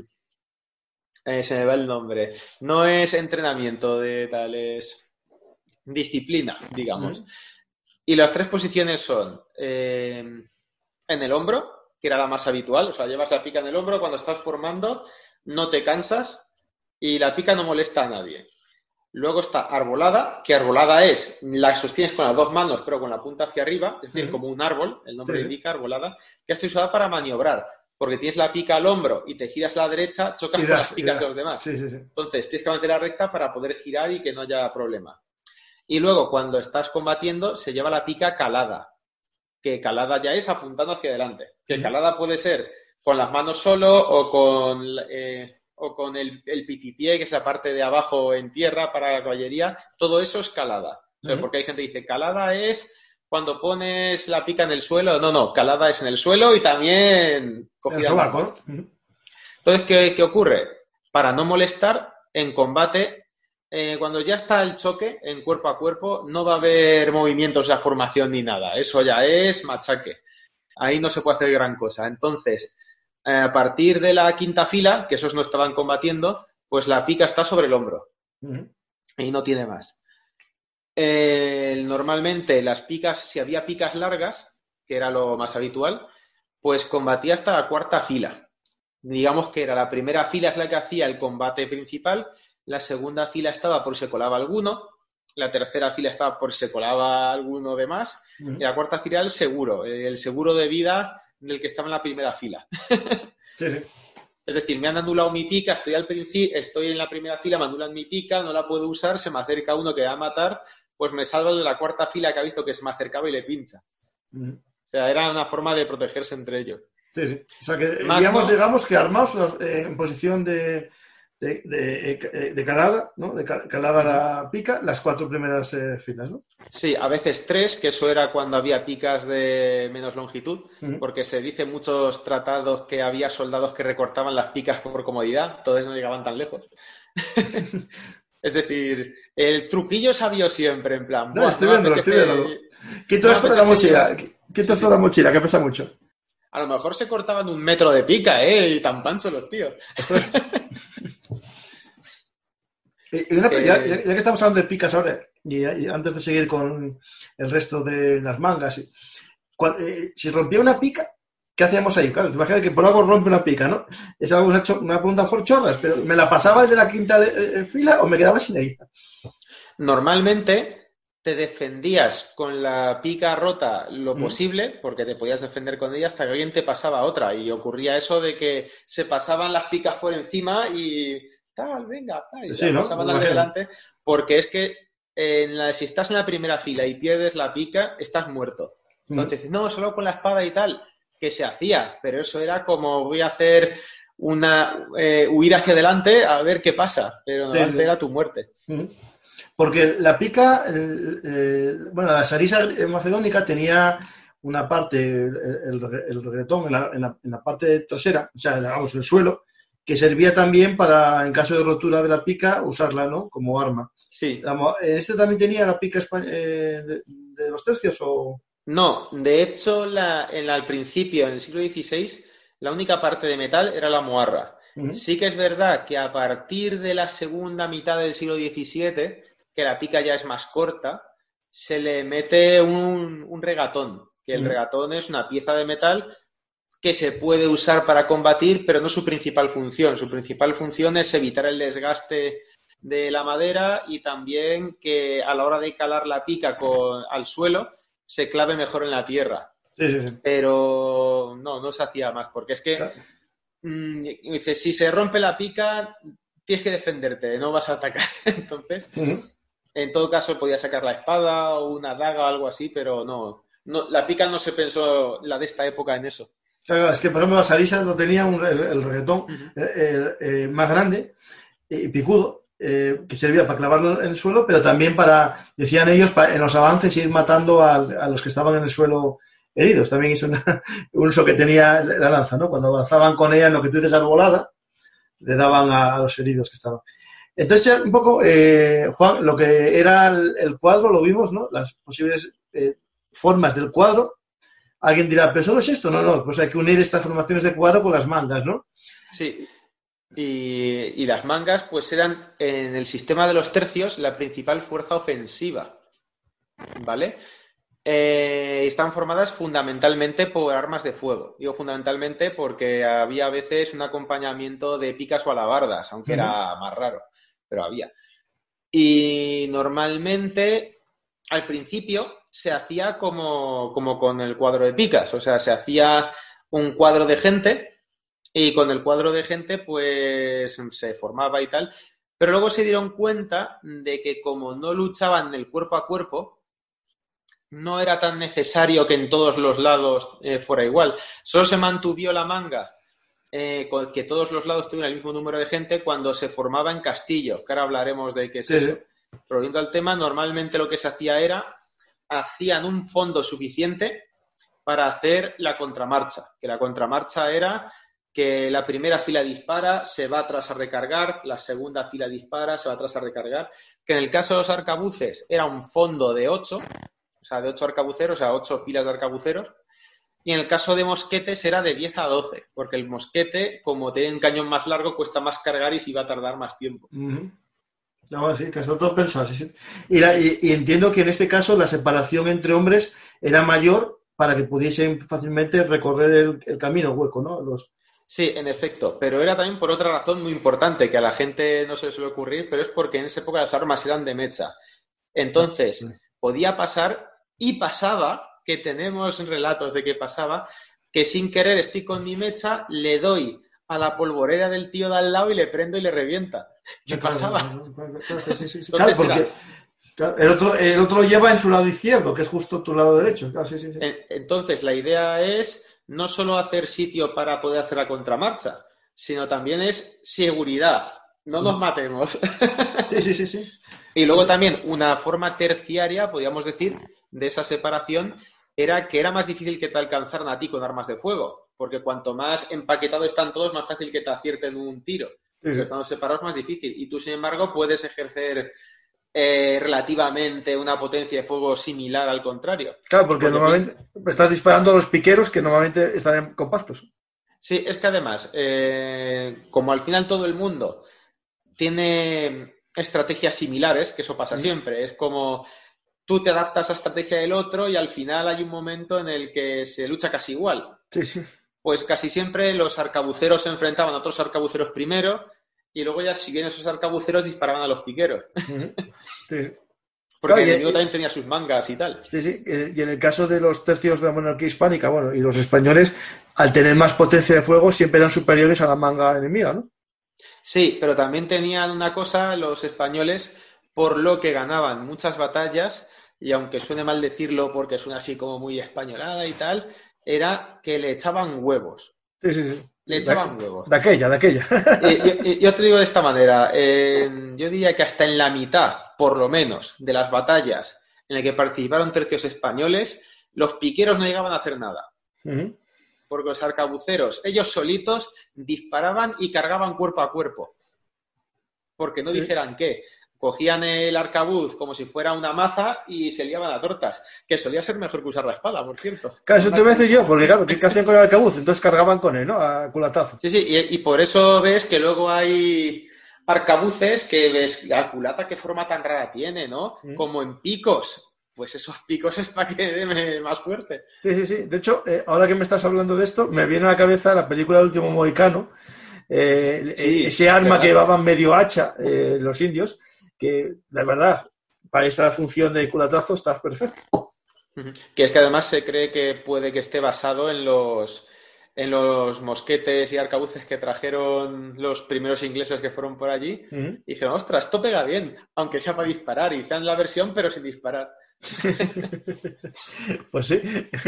eh, se me va el nombre. No es entrenamiento de tal, es disciplina, digamos. Uh-huh. Y las tres posiciones son eh, en el hombro, que era la más habitual, o sea, llevas la pica en el hombro cuando estás formando, no te cansas, y la pica no molesta a nadie. Luego está arbolada, que arbolada es, la sostienes con las dos manos, pero con la punta hacia arriba, es decir, uh-huh. como un árbol, el nombre sí. indica arbolada, que se usaba para maniobrar, porque tienes la pica al hombro y te giras a la derecha, chocas das, con las picas de los demás. Sí, sí, sí. Entonces, tienes que mantener la recta para poder girar y que no haya problema. Y luego, cuando estás combatiendo, se lleva la pica calada, que calada ya es apuntando hacia adelante. Que uh-huh. calada puede ser con las manos solo o con... Eh, o con el, el pitipié, que es la parte de abajo en tierra para la caballería, todo eso es calada. O sea, uh-huh. porque hay gente que dice, calada es cuando pones la pica en el suelo. No, no, calada es en el suelo y también cogida. Sobaco, ¿no? Uh-huh. Entonces, ¿qué, ¿qué ocurre? Para no molestar, en combate, eh, cuando ya está el choque en cuerpo a cuerpo, no va a haber movimientos de formación ni nada. Eso ya es machaque. Ahí no se puede hacer gran cosa. Entonces... a partir de la quinta fila, que esos no estaban combatiendo, pues la pica está sobre el hombro. Uh-huh. Y no tiene más. Eh, normalmente las picas, si había picas largas, que era lo más habitual, pues combatía hasta la cuarta fila. Digamos que era la primera fila es la que hacía el combate principal, la segunda fila estaba por si se colaba alguno, la tercera fila estaba por si se colaba alguno de más, uh-huh. y la cuarta fila el seguro, el seguro de vida del que estaba en la primera fila. Sí, sí. Es decir, me han anulado mi pica, estoy al principio, estoy en la primera fila, me anulan mi pica, no la puedo usar, se me acerca uno que va a matar, pues me salvo de la cuarta fila que ha visto que se me acercaba y le pincha. Uh-huh. O sea, era una forma de protegerse entre ellos. Sí, sí. O sea, que digamos, no, digamos que armados eh, en posición de, de, de, de calada, ¿no? De calada la pica, las cuatro primeras eh, filas, ¿no? Sí, a veces tres, que eso era cuando había picas de menos longitud, uh-huh. porque se dice en muchos tratados que había soldados que recortaban las picas por comodidad, entonces no llegaban tan lejos. Es decir, el truquillo sabio siempre, en plan... No, estoy viendo, estoy viendo. Quito esto de la mochila, quito esto de la mochila, que pesa mucho. A lo mejor se cortaban un metro de pica, ¿eh? Y tan panchos los tíos. y una, eh... ya, ya que estamos hablando de picas ahora, y, y antes de seguir con el resto de las mangas, cuando, eh, si rompía una pica, ¿qué hacíamos ahí? Claro, imagínate que por algo rompe una pica, ¿no? Es algo, una, una pregunta mejor chorras, pero ¿me la pasaba desde la quinta eh, fila o me quedaba sin ella? Normalmente te defendías con la pica rota lo mm. posible, porque te podías defender con ella hasta que alguien te pasaba otra. Y ocurría eso de que se pasaban las picas por encima y tal, venga, tal, y sí, se ¿no? pasaban las de delante, porque es que en la, si estás en la primera fila y pierdes la pica, estás muerto. Entonces mm. dices, no, solo con la espada y tal, que se hacía, pero eso era como voy a hacer una eh, huir hacia adelante a ver qué pasa, pero sí, antes sí. era tu muerte. Mm. Porque la pica, eh, eh, bueno, la sarisa macedónica tenía una parte, el, el, el regretón en la, en, la, en la parte trasera, o sea, digamos, el suelo, que servía también para, en caso de rotura de la pica, usarla, ¿no? Como arma. Sí. ¿Este también tenía la pica eh, de, de los tercios o...? No, de hecho, la, en la, al principio, en el siglo dieciséis, la única parte de metal era la moarra. Uh-huh. Sí que es verdad que a partir de la segunda mitad del siglo diecisiete, que la pica ya es más corta, se le mete un, un regatón, que el uh-huh. regatón es una pieza de metal que se puede usar para combatir, pero no su principal función. Su principal función es evitar el desgaste de la madera y también que a la hora de calar la pica con, al suelo se clave mejor en la tierra. Sí, sí, sí. Pero no, no se hacía más, porque es que claro. mmm, dice, si se rompe la pica, tienes que defenderte, no vas a atacar. Entonces, uh-huh. en todo caso, podías sacar la espada o una daga o algo así, pero no, no la pica no se pensó, la de esta época, en eso. Claro, es que, por ejemplo, la sarisa no tenía un, el, el reggaetón uh-huh. eh, eh, más grande y picudo, Eh, que servía para clavarlo en el suelo, pero también para, decían ellos, para, en los avances ir matando a, a los que estaban en el suelo heridos. También es una, un uso que tenía la lanza, ¿no? Cuando avanzaban con ella en lo que tú dices arbolada, le daban a, a los heridos que estaban. Entonces, ya un poco, eh, Juan, lo que era el, el cuadro, lo vimos, ¿no? Las posibles eh, formas del cuadro. Alguien dirá, ¿pero solo es esto? No, no, pues hay que unir estas formaciones de cuadro con las mangas, ¿no? Sí. Y, y las mangas pues eran en el sistema de los tercios la principal fuerza ofensiva, ¿vale? Eh, están formadas fundamentalmente por armas de fuego. Digo fundamentalmente porque había a veces un acompañamiento de picas o alabardas, aunque uh-huh. era más raro, pero había. Y normalmente al principio se hacía como, como con el cuadro de picas, o sea, se hacía un cuadro de gente. Y con el cuadro de gente, pues, se formaba y tal. Pero luego se dieron cuenta de que como no luchaban del cuerpo a cuerpo, no era tan necesario que en todos los lados eh, fuera igual. Solo se mantuvo la manga, eh, con que todos los lados tuvieran el mismo número de gente cuando se formaba en castillo, que ahora hablaremos de qué es sí. eso. Pero viendo al tema, normalmente lo que se hacía era, hacían un fondo suficiente para hacer la contramarcha, que la contramarcha era... que la primera fila dispara, se va atrás a recargar, la segunda fila dispara, se va atrás a recargar, que en el caso de los arcabuces era un fondo de ocho, o sea, de ocho arcabuceros, o sea, ocho filas de arcabuceros, y en el caso de mosquetes era de diez a doce, porque el mosquete, como tiene un cañón más largo, cuesta más cargar y sí va a tardar más tiempo. Uh-huh. No, sí, que está todo pensado, sí, sí. Y, la, y, y entiendo que en este caso la separación entre hombres era mayor para que pudiesen fácilmente recorrer el, el camino hueco, ¿no? Los... Sí, en efecto, pero era también por otra razón muy importante que a la gente no se le suele ocurrir, pero es porque en esa época las armas eran de mecha. Entonces, podía pasar, y pasaba, que tenemos relatos de que pasaba, que sin querer estoy con mi mecha, le doy a la polvorera del tío de al lado y le prendo y le revienta. ¿Qué claro, pasaba? Claro, claro, claro, sí, sí, sí. Claro, porque claro, el, otro, el otro lo lleva en su lado izquierdo, que es justo tu lado derecho. Claro, sí, sí, sí. Entonces, la idea es... no solo hacer sitio para poder hacer la contramarcha, sino también es seguridad. No nos matemos. Sí, sí, sí, sí. Y luego también una forma terciaria, podríamos decir, de esa separación, era que era más difícil que te alcanzaran a ti con armas de fuego, porque cuanto más empaquetados están todos, más fácil que te acierten un tiro. Sí, sí. Estando separados es más difícil. Y tú, sin embargo, puedes ejercer eh, relativamente una potencia de fuego similar al contrario. Claro, porque, porque normalmente pi- estás disparando a los piqueros que normalmente están compactos. Sí, es que además, eh, como al final todo el mundo tiene estrategias similares, que eso pasa mm. siempre, es como tú te adaptas a la estrategia del otro y al final hay un momento en el que se lucha casi igual. Sí, sí. Pues casi siempre los arcabuceros se enfrentaban a otros arcabuceros primero y luego ya siguiendo esos arcabuceros disparaban a los piqueros. Uh-huh. Sí. Porque claro, el enemigo y, también tenía sus mangas y tal. Sí, sí. Y en el caso de los tercios de la monarquía hispánica, bueno, y los españoles, al tener más potencia de fuego, siempre eran superiores a la manga enemiga, ¿no? Sí, pero también tenían una cosa los españoles por lo que ganaban muchas batallas, y aunque suene mal decirlo porque suena así como muy españolada y tal, era que le echaban huevos. Sí, sí, sí. Le echaban de, huevos. De aquella, de aquella. Eh, yo, yo te digo de esta manera, eh, yo diría que hasta en la mitad, por lo menos, de las batallas en las que participaron tercios españoles, los piqueros no llegaban a hacer nada. Uh-huh. Porque los arcabuceros, ellos solitos, disparaban y cargaban cuerpo a cuerpo. Porque no dijeran qué. Cogían el arcabuz como si fuera una maza y se liaban a tortas. Que solía ser mejor que usar la espada, por cierto. Claro, eso te voy a decir yo, porque claro, ¿qué hacían con el arcabuz? Entonces cargaban con él, ¿no? A culatazo. Sí, sí, y, y por eso ves que luego hay arcabuces que ves la culata qué forma tan rara tiene, ¿no? Mm. Como en picos. Pues esos picos es para que dé más fuerte. Sí, sí, sí. De hecho, eh, ahora que me estás hablando de esto, me viene a la cabeza la película El último mohicano. Eh, sí, ese arma verdad. Que llevaban medio hacha eh, los indios, que la verdad, para esa función de culatazo está perfecto. Que es que además se cree que puede que esté basado en los en los mosquetes y arcabuces que trajeron los primeros ingleses que fueron por allí. Uh-huh. Y dijeron, ostras, esto pega bien, aunque sea para disparar. Y hicieron la versión, pero sin disparar. Pues sí.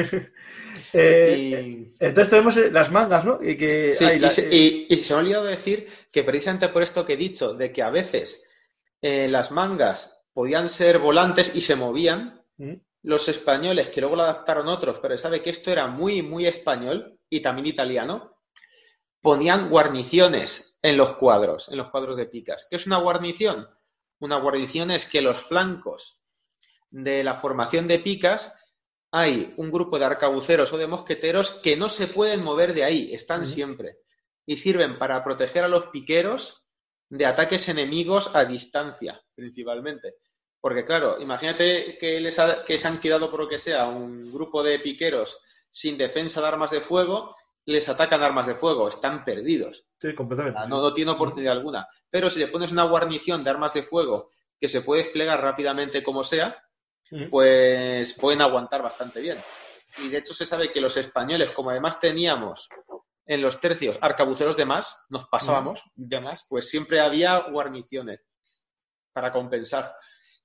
eh, y... Entonces tenemos las mangas, ¿no? Y que sí, hay y, la... se, y, y se me ha olvidado decir que precisamente por esto que he dicho, de que a veces eh, las mangas podían ser volantes y se movían, ¿Mm? Los españoles, que luego lo adaptaron otros, pero sabe que esto era muy, muy español y también italiano, ponían guarniciones en los cuadros, en los cuadros de picas. ¿Qué es una guarnición? Una guarnición es que los flancos de la formación de picas hay un grupo de arcabuceros o de mosqueteros que no se pueden mover de ahí, están uh-huh. siempre. Y sirven para proteger a los piqueros de ataques enemigos a distancia, principalmente. Porque, claro, imagínate que, les ha, que se han quedado, por lo que sea, un grupo de piqueros sin defensa de armas de fuego, les atacan armas de fuego, están perdidos. Sí, completamente. No, no tiene oportunidad uh-huh. alguna. Pero si le pones una guarnición de armas de fuego que se puede desplegar rápidamente como sea, uh-huh. pues pueden aguantar bastante bien. Y de hecho se sabe que los españoles, como además teníamos en los tercios arcabuceros de más, nos pasábamos uh-huh. de más, pues siempre había guarniciones para compensar.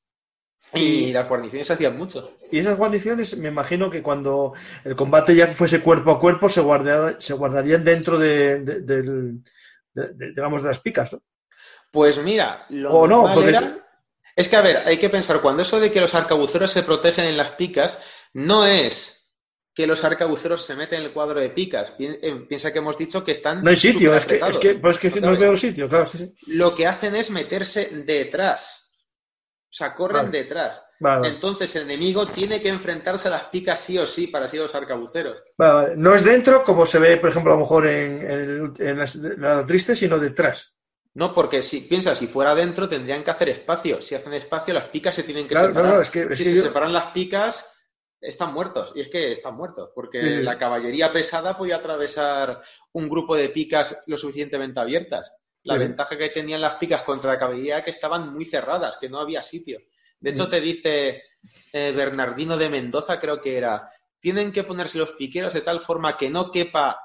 Y las guarniciones hacían mucho. Y esas guarniciones, me imagino que cuando el combate ya fuese cuerpo a cuerpo, se, guardar, se guardarían dentro de, de, de, de, de, digamos, de las picas, ¿no? Pues mira, lo o no, porque era... es... es que, a ver, hay que pensar, cuando eso de que los arcabuceros se protegen en las picas, no es que los arcabuceros se meten en el cuadro de picas. Piensa que hemos dicho que están... No hay sitio, es que, es que, pues es que no, no veo sitio, claro, sí, sí. Lo que hacen es meterse detrás. O sea, corren vale. detrás. Vale. Entonces el enemigo tiene que enfrentarse a las picas sí o sí para ser los arcabuceros. Vale, vale. No es dentro, como se ve, por ejemplo, a lo mejor en, en, en la, la triste, sino detrás. No, porque si piensa, si fuera dentro tendrían que hacer espacio. Si hacen espacio, las picas se tienen que claro, separar. No, no, es que, es si que se yo... separan las picas, están muertos. Y es que están muertos, porque sí, sí. la caballería pesada podía atravesar un grupo de picas lo suficientemente abiertas. La sí, ventaja sí. que tenían las picas contra la caballería era que estaban muy cerradas, que no había sitio. De hecho, te dice eh, Bernardino de Mendoza, creo que era, tienen que ponerse los piqueros de tal forma que no quepa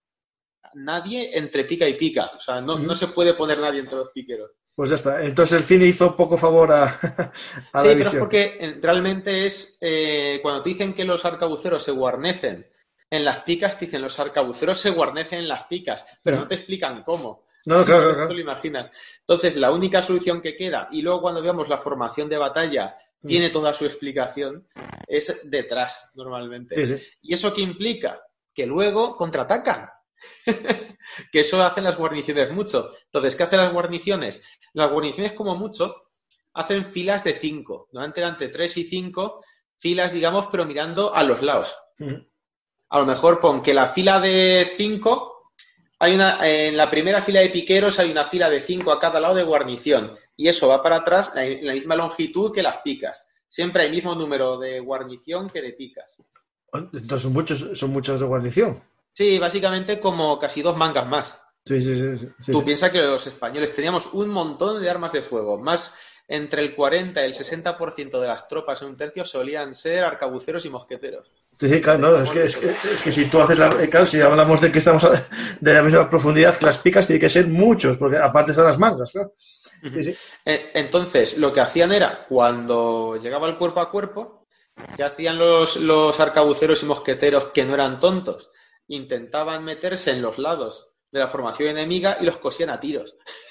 nadie entre pica y pica. O sea, no, uh-huh. no se puede poner nadie entre los piqueros. Pues ya está. Entonces el cine hizo poco favor a, a sí, la pero visión. es porque realmente es, eh, cuando te dicen que los arcabuceros se guarnecen en las picas, te dicen los arcabuceros se guarnecen en las picas, pero uh-huh. no te explican cómo. No, claro, claro, claro. Te lo imaginas. Entonces, la única solución que queda, y luego cuando veamos la formación de batalla, mm. tiene toda su explicación, es detrás, normalmente. Sí, sí. ¿Y eso qué implica? Que luego contraatacan. Que eso hacen las guarniciones mucho. Entonces, ¿qué hacen las guarniciones? Las guarniciones, como mucho, hacen filas de cinco. Normalmente eran entre tres y cinco filas, digamos, pero mirando a los lados. Mm. A lo mejor pon que la fila de cinco, hay una, en la primera fila de piqueros hay una fila de cinco a cada lado de guarnición. Y eso va para atrás en la misma longitud que las picas. Siempre hay el mismo número de guarnición que de picas. Entonces son muchos, son muchos de guarnición. Sí, básicamente como casi dos mangas más. Sí, sí, sí, sí, sí. Tú piensas que los españoles teníamos un montón de armas de fuego. Más entre el cuarenta y el sesenta por ciento de las tropas en un tercio solían ser arcabuceros y mosqueteros. Sí, sí, claro, no, es, que, es, que, es que si tú haces la... Claro, si hablamos de que estamos de la misma profundidad que las picas, tiene que ser muchos, porque aparte están las mangas, claro. Sí, sí. Entonces, lo que hacían era, cuando llegaba el cuerpo a cuerpo, ¿qué hacían los, los arcabuceros y mosqueteros que no eran tontos? Intentaban meterse en los lados de la formación enemiga y los cosían a tiros.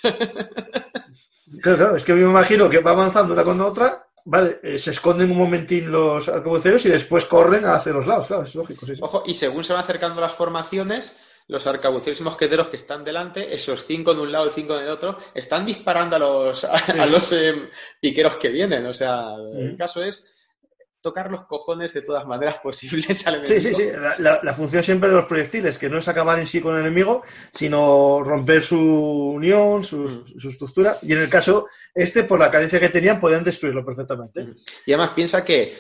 Claro, claro, es que me imagino que va avanzando una con otra, vale, eh, se esconden un momentín los arcabuceros y después corren hacia los lados, claro, es lógico. Sí, sí. Ojo, y según se van acercando las formaciones, los arcabuceros y mosqueteros que están delante, esos cinco en un lado y cinco en el otro, están disparando a los, a, Sí. a los eh, piqueros que vienen. O sea, Mm. el caso es tocar los cojones de todas maneras posibles al Sí, enemigo. sí, sí. La, la, la función siempre de los proyectiles, que no es acabar en sí con el enemigo, sino romper su unión, su, Mm. su estructura. Y en el caso este, por la cadencia que tenían, podían destruirlo perfectamente. Mm. Y además piensa que,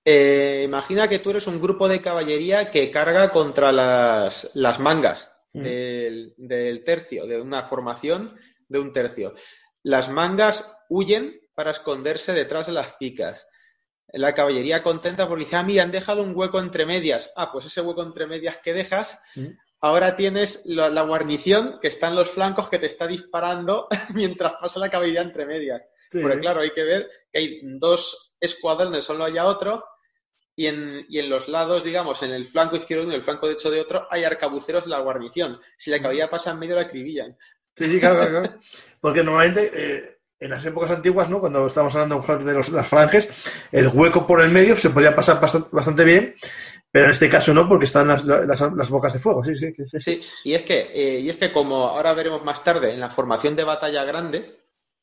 eh, imagina que tú eres un grupo de caballería que carga contra las, las mangas Mm. del, del tercio, de una formación de un tercio. Las mangas huyen para esconderse detrás de las picas. La caballería contenta porque dice, ah, mira, han dejado un hueco entre medias. Ah, pues ese hueco entre medias que dejas, Mm. ahora tienes la, la guarnición que está en los flancos que te está disparando mientras pasa la caballería entre medias. Sí, Porque sí. claro, hay que ver que hay dos escuadrones, solo haya otro, y en, y en los lados, digamos, en el flanco izquierdo uno y el flanco derecho de otro, hay arcabuceros de la guarnición. Si la caballería pasa en medio, la acribillan. Sí, sí, claro, claro, claro. Porque normalmente, eh, en las épocas antiguas, ¿no? Cuando estamos hablando a lo mejor de los, las falanges, el hueco por el medio se podía pasar bastante, bastante bien, pero en este caso no, porque están las, las, las bocas de fuego. Sí, sí, sí. Sí, y es que, eh, y es que como ahora veremos más tarde, en la formación de batalla grande,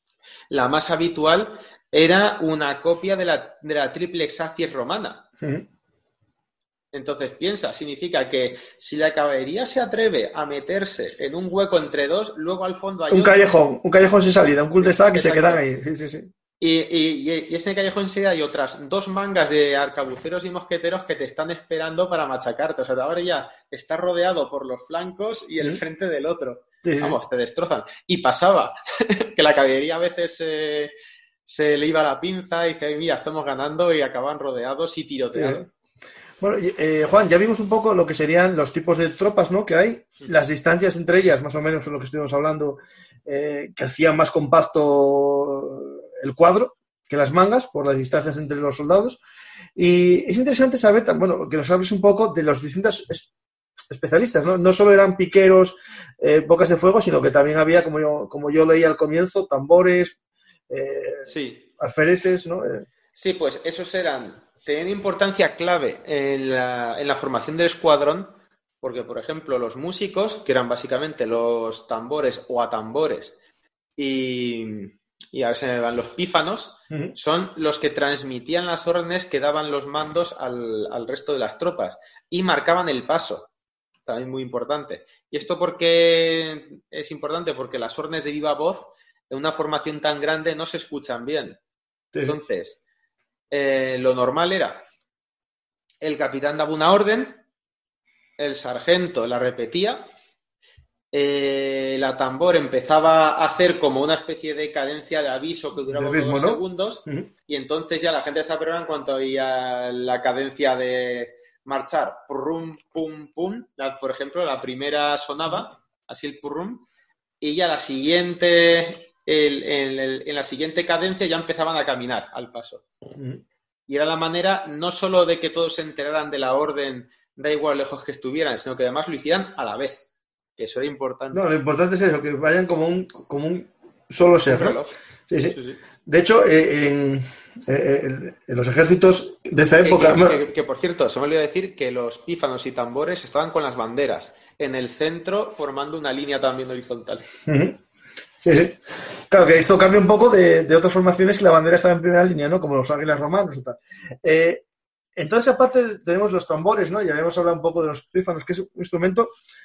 la más habitual era una copia de la, de la triplex acies romana. Mm. Entonces, piensa, significa que si la caballería se atreve a meterse en un hueco entre dos, luego al fondo hay Un otro. callejón, un callejón sin salida, un cul-de-sac que se Exacto. quedan ahí. Sí, sí, sí. Y, y, y ese callejón enseguida hay otras dos mangas de arcabuceros y mosqueteros que te están esperando para machacarte. O sea, ahora ya estás rodeado por los flancos y el Mm. frente del otro. Sí, sí. Vamos, te destrozan. Y pasaba que la caballería a veces eh, se le iba la pinza y dice, mira, estamos ganando, y acaban rodeados y tiroteados. Sí. Bueno, y, eh, Juan, ya vimos un poco lo que serían los tipos de tropas, ¿no? Que hay, las distancias entre ellas, más o menos en lo que estuvimos hablando, eh, que hacían más compacto el cuadro que las mangas por las distancias entre los soldados. Y es interesante saber, bueno, que nos hables un poco de los distintos es- especialistas, ¿no? No solo eran piqueros, eh, bocas de fuego, sino que también había, como yo, como yo leía al comienzo, tambores, eh, Sí. alfereces, ¿no? Eh, Sí, pues esos eran, tenían importancia clave en la, en la formación del escuadrón, porque, por ejemplo, los músicos, que eran básicamente los tambores o atambores, y, y ahora se me van los pífanos, Ujú. son los que transmitían las órdenes que daban los mandos al, al resto de las tropas y marcaban el paso. También muy importante. ¿Y esto por qué es importante? Porque las órdenes de viva voz en una formación tan grande no se escuchan bien. Sí, sí. Entonces, eh, lo normal era el capitán daba una orden, el sargento la repetía, eh, la tambor empezaba a hacer como una especie de cadencia de aviso que duraba De ritmo, unos ¿no? segundos, Ujú. y entonces ya la gente estaba preparada en cuanto oía la cadencia de marchar, purrum, pum, pum, la- por ejemplo, la primera sonaba, así el purrum, y ya la siguiente, el- el- el- en la siguiente cadencia ya empezaban a caminar al paso. Ujú. Y era la manera no solo de que todos se enteraran de la orden, da igual lejos que estuvieran, sino que además lo hicieran a la vez, que eso era importante. No, lo importante es eso, que vayan como un, como un solo Un ser, ¿no? reloj. Sí, sí. Sí, sí. De hecho, eh, en, eh, en- en los ejércitos de esta Que, época... que- bueno, que- que, por cierto, se me olvidó decir que los pífanos y tambores estaban con las banderas, en el centro, formando una línea también horizontal. Uh-huh. Sí, sí. Claro que esto cambia un poco de, de otras formaciones que la bandera estaba en primera línea, ¿no? Como los águilas romanos y tal. Eh, entonces, aparte, tenemos los tambores, ¿no? Ya habíamos hablado un poco de los pífanos, que es un instrumento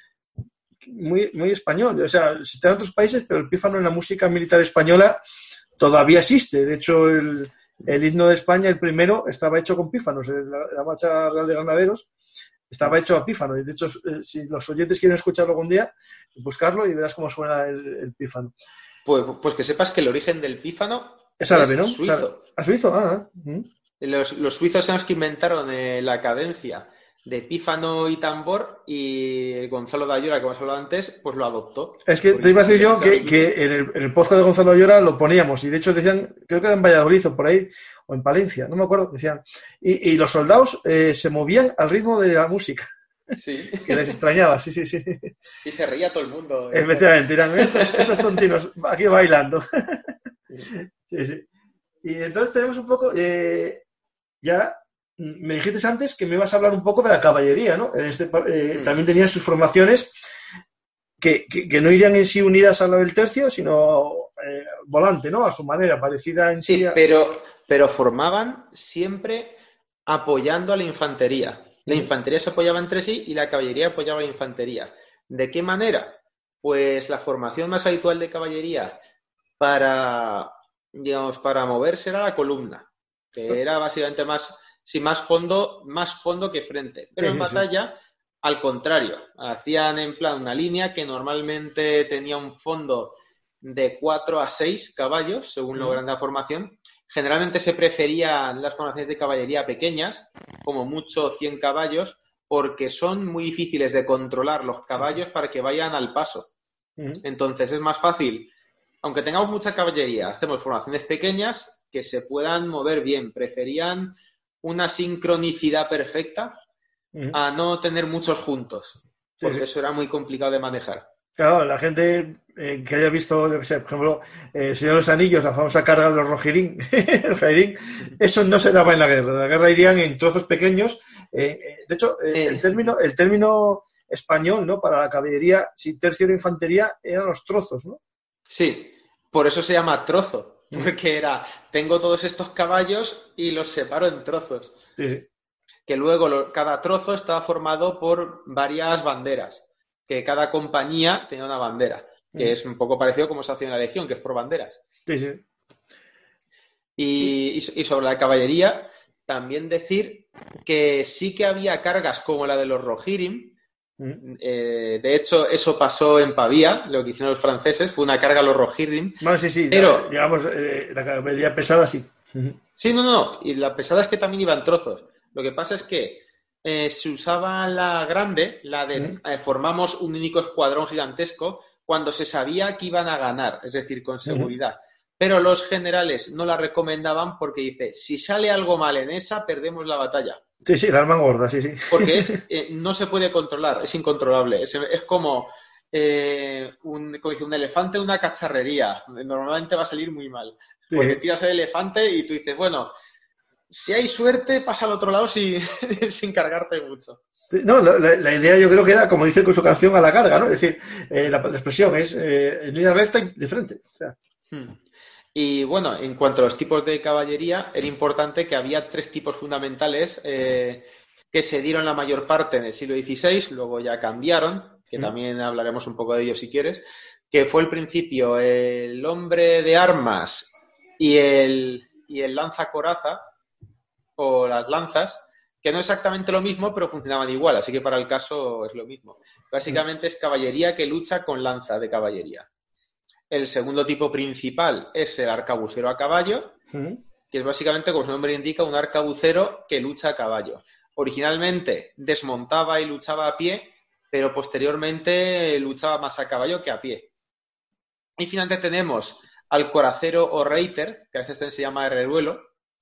muy, muy español. O sea, existen en otros países, pero el pífano en la música militar española todavía existe. De hecho, el, el himno de España, el primero, estaba hecho con pífanos. La, la marcha real de granaderos estaba hecho a pífano. Y de hecho, si los oyentes quieren escucharlo algún día, buscarlo y verás cómo suena el, el pífano. Pues, pues que sepas que el origen del pífano es árabe, es ¿no? suizo. ¿A suizo? Ah, uh-huh. Los, los suizos son los que inventaron eh, la cadencia de pífano y tambor, y Gonzalo de Ayora, que hemos hablado antes, pues lo adoptó. Es que te iba a decir yo que, que en, el, en el podcast de Gonzalo Ayora lo poníamos, y de hecho decían, creo que era en Valladolid o por ahí, o en Palencia, no me acuerdo, decían, y, y los soldados eh, se movían al ritmo de la música. Sí. Que les extrañaba, sí, sí, sí. Y se reía todo el mundo. Efectivamente, dirán, estos, estos tontinos aquí bailando. Sí, sí. Y entonces tenemos un poco, eh, ya me dijiste antes que me ibas a hablar un poco de la caballería, ¿no? En este, eh, mm. También tenían sus formaciones que, que, que no irían en sí unidas a la del tercio, sino eh, volante, ¿no? A su manera, parecida en sí. Sí, a... pero, pero formaban siempre apoyando a la infantería. La infantería se apoyaba entre sí y la caballería apoyaba a la infantería. ¿De qué manera? Pues la formación más habitual de caballería para, digamos, para moverse era la columna, que era básicamente más, sí, más fondo, más fondo que frente. Pero sí, en batalla, sí. Al contrario, hacían en plan una línea que normalmente tenía un fondo de cuatro a seis caballos, según lo grande la formación. Generalmente se preferían las formaciones de caballería pequeñas, como mucho cien caballos, porque son muy difíciles de controlar los caballos para que vayan al paso. Entonces es más fácil, aunque tengamos mucha caballería, hacemos formaciones pequeñas que se puedan mover bien. Preferían una sincronicidad perfecta a no tener muchos juntos, porque sí, sí. Eso era muy complicado de manejar. Claro, la gente eh, que haya visto, yo que sé, por ejemplo, eh, El Señor de los Anillos, la famosa carga de los Rohirrim, eso no se daba en la guerra. En la guerra irían en trozos pequeños. Eh, eh, de hecho, eh, eh. El, término, el término español, ¿no? Para la caballería, si tercio era infantería, eran los trozos, ¿no? Sí, por eso se llama trozo, porque era, tengo todos estos caballos y los separo en trozos. Sí, sí. Que luego lo, cada trozo estaba formado por varias banderas, que cada compañía tenía una bandera, que mm. es un poco parecido como se hace en la Legión, que es por banderas. Sí, sí. Y, y, y sobre la caballería, también decir que sí que había cargas como la de los Rohirrim. Mm. Eh, de hecho, eso pasó en Pavía, lo que hicieron los franceses, fue una carga a los Rohirrim. No, sí, sí, pero, la, digamos, eh, la caballería pesada, sí. Sí, no, no, y la pesada es que también iban trozos. Lo que pasa es que eh, se usaba la grande, la de ¿Sí? eh, formamos un único escuadrón gigantesco, cuando se sabía que iban a ganar, es decir, con seguridad. Uh-huh. Pero los generales no la recomendaban porque dice, si sale algo mal en esa, perdemos la batalla. Sí, sí, la arman gorda, sí, sí. Porque es, eh, no se puede controlar, es incontrolable. Es, es como, eh, un, como dice, un elefante en una cacharrería. Normalmente va a salir muy mal. Sí. Porque tiras el elefante y tú dices, bueno... Si hay suerte, pasa al otro lado sin, sin cargarte mucho. No, la, la idea yo creo que era, como dice con su canción, a la carga, ¿no? Es decir, eh, la, la expresión es eh, en línea recta y de frente. O sea. hmm. Y bueno, en cuanto a los tipos de caballería, era importante que había tres tipos fundamentales eh, que se dieron la mayor parte en el siglo dieciséis, luego ya cambiaron, que hmm. también hablaremos un poco de ellos si quieres, que fue al principio el hombre de armas y el, y el lanzacoraza, o las lanzas, que no es exactamente lo mismo, pero funcionaban igual, así que para el caso es lo mismo. Básicamente es caballería que lucha con lanza de caballería. El segundo tipo principal es el arcabucero a caballo, que es básicamente, como su nombre indica, un arcabucero que lucha a caballo. Originalmente desmontaba y luchaba a pie, pero posteriormente luchaba más a caballo que a pie. Y finalmente tenemos al coracero o reiter, que a veces se llama herreruelo,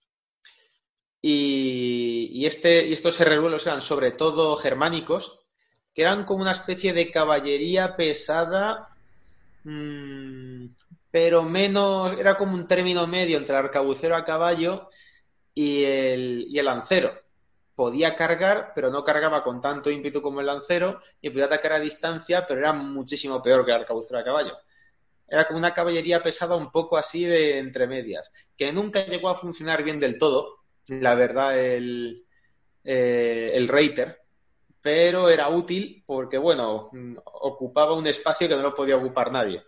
Y, y, este, y estos herreruelos eran sobre todo germánicos, que eran como una especie de caballería pesada, mmm, pero menos, era como un término medio entre el arcabucero a caballo y el, y el lancero. podía cargar, pero no cargaba con tanto ímpetu como el lancero, y podía atacar a distancia, pero era muchísimo peor que el arcabucero a caballo. Era como una caballería pesada un poco así de entre medias, que nunca llegó a funcionar bien del todo, la verdad, el, eh, el Reiter, pero era útil porque, bueno, ocupaba un espacio que no lo podía ocupar nadie.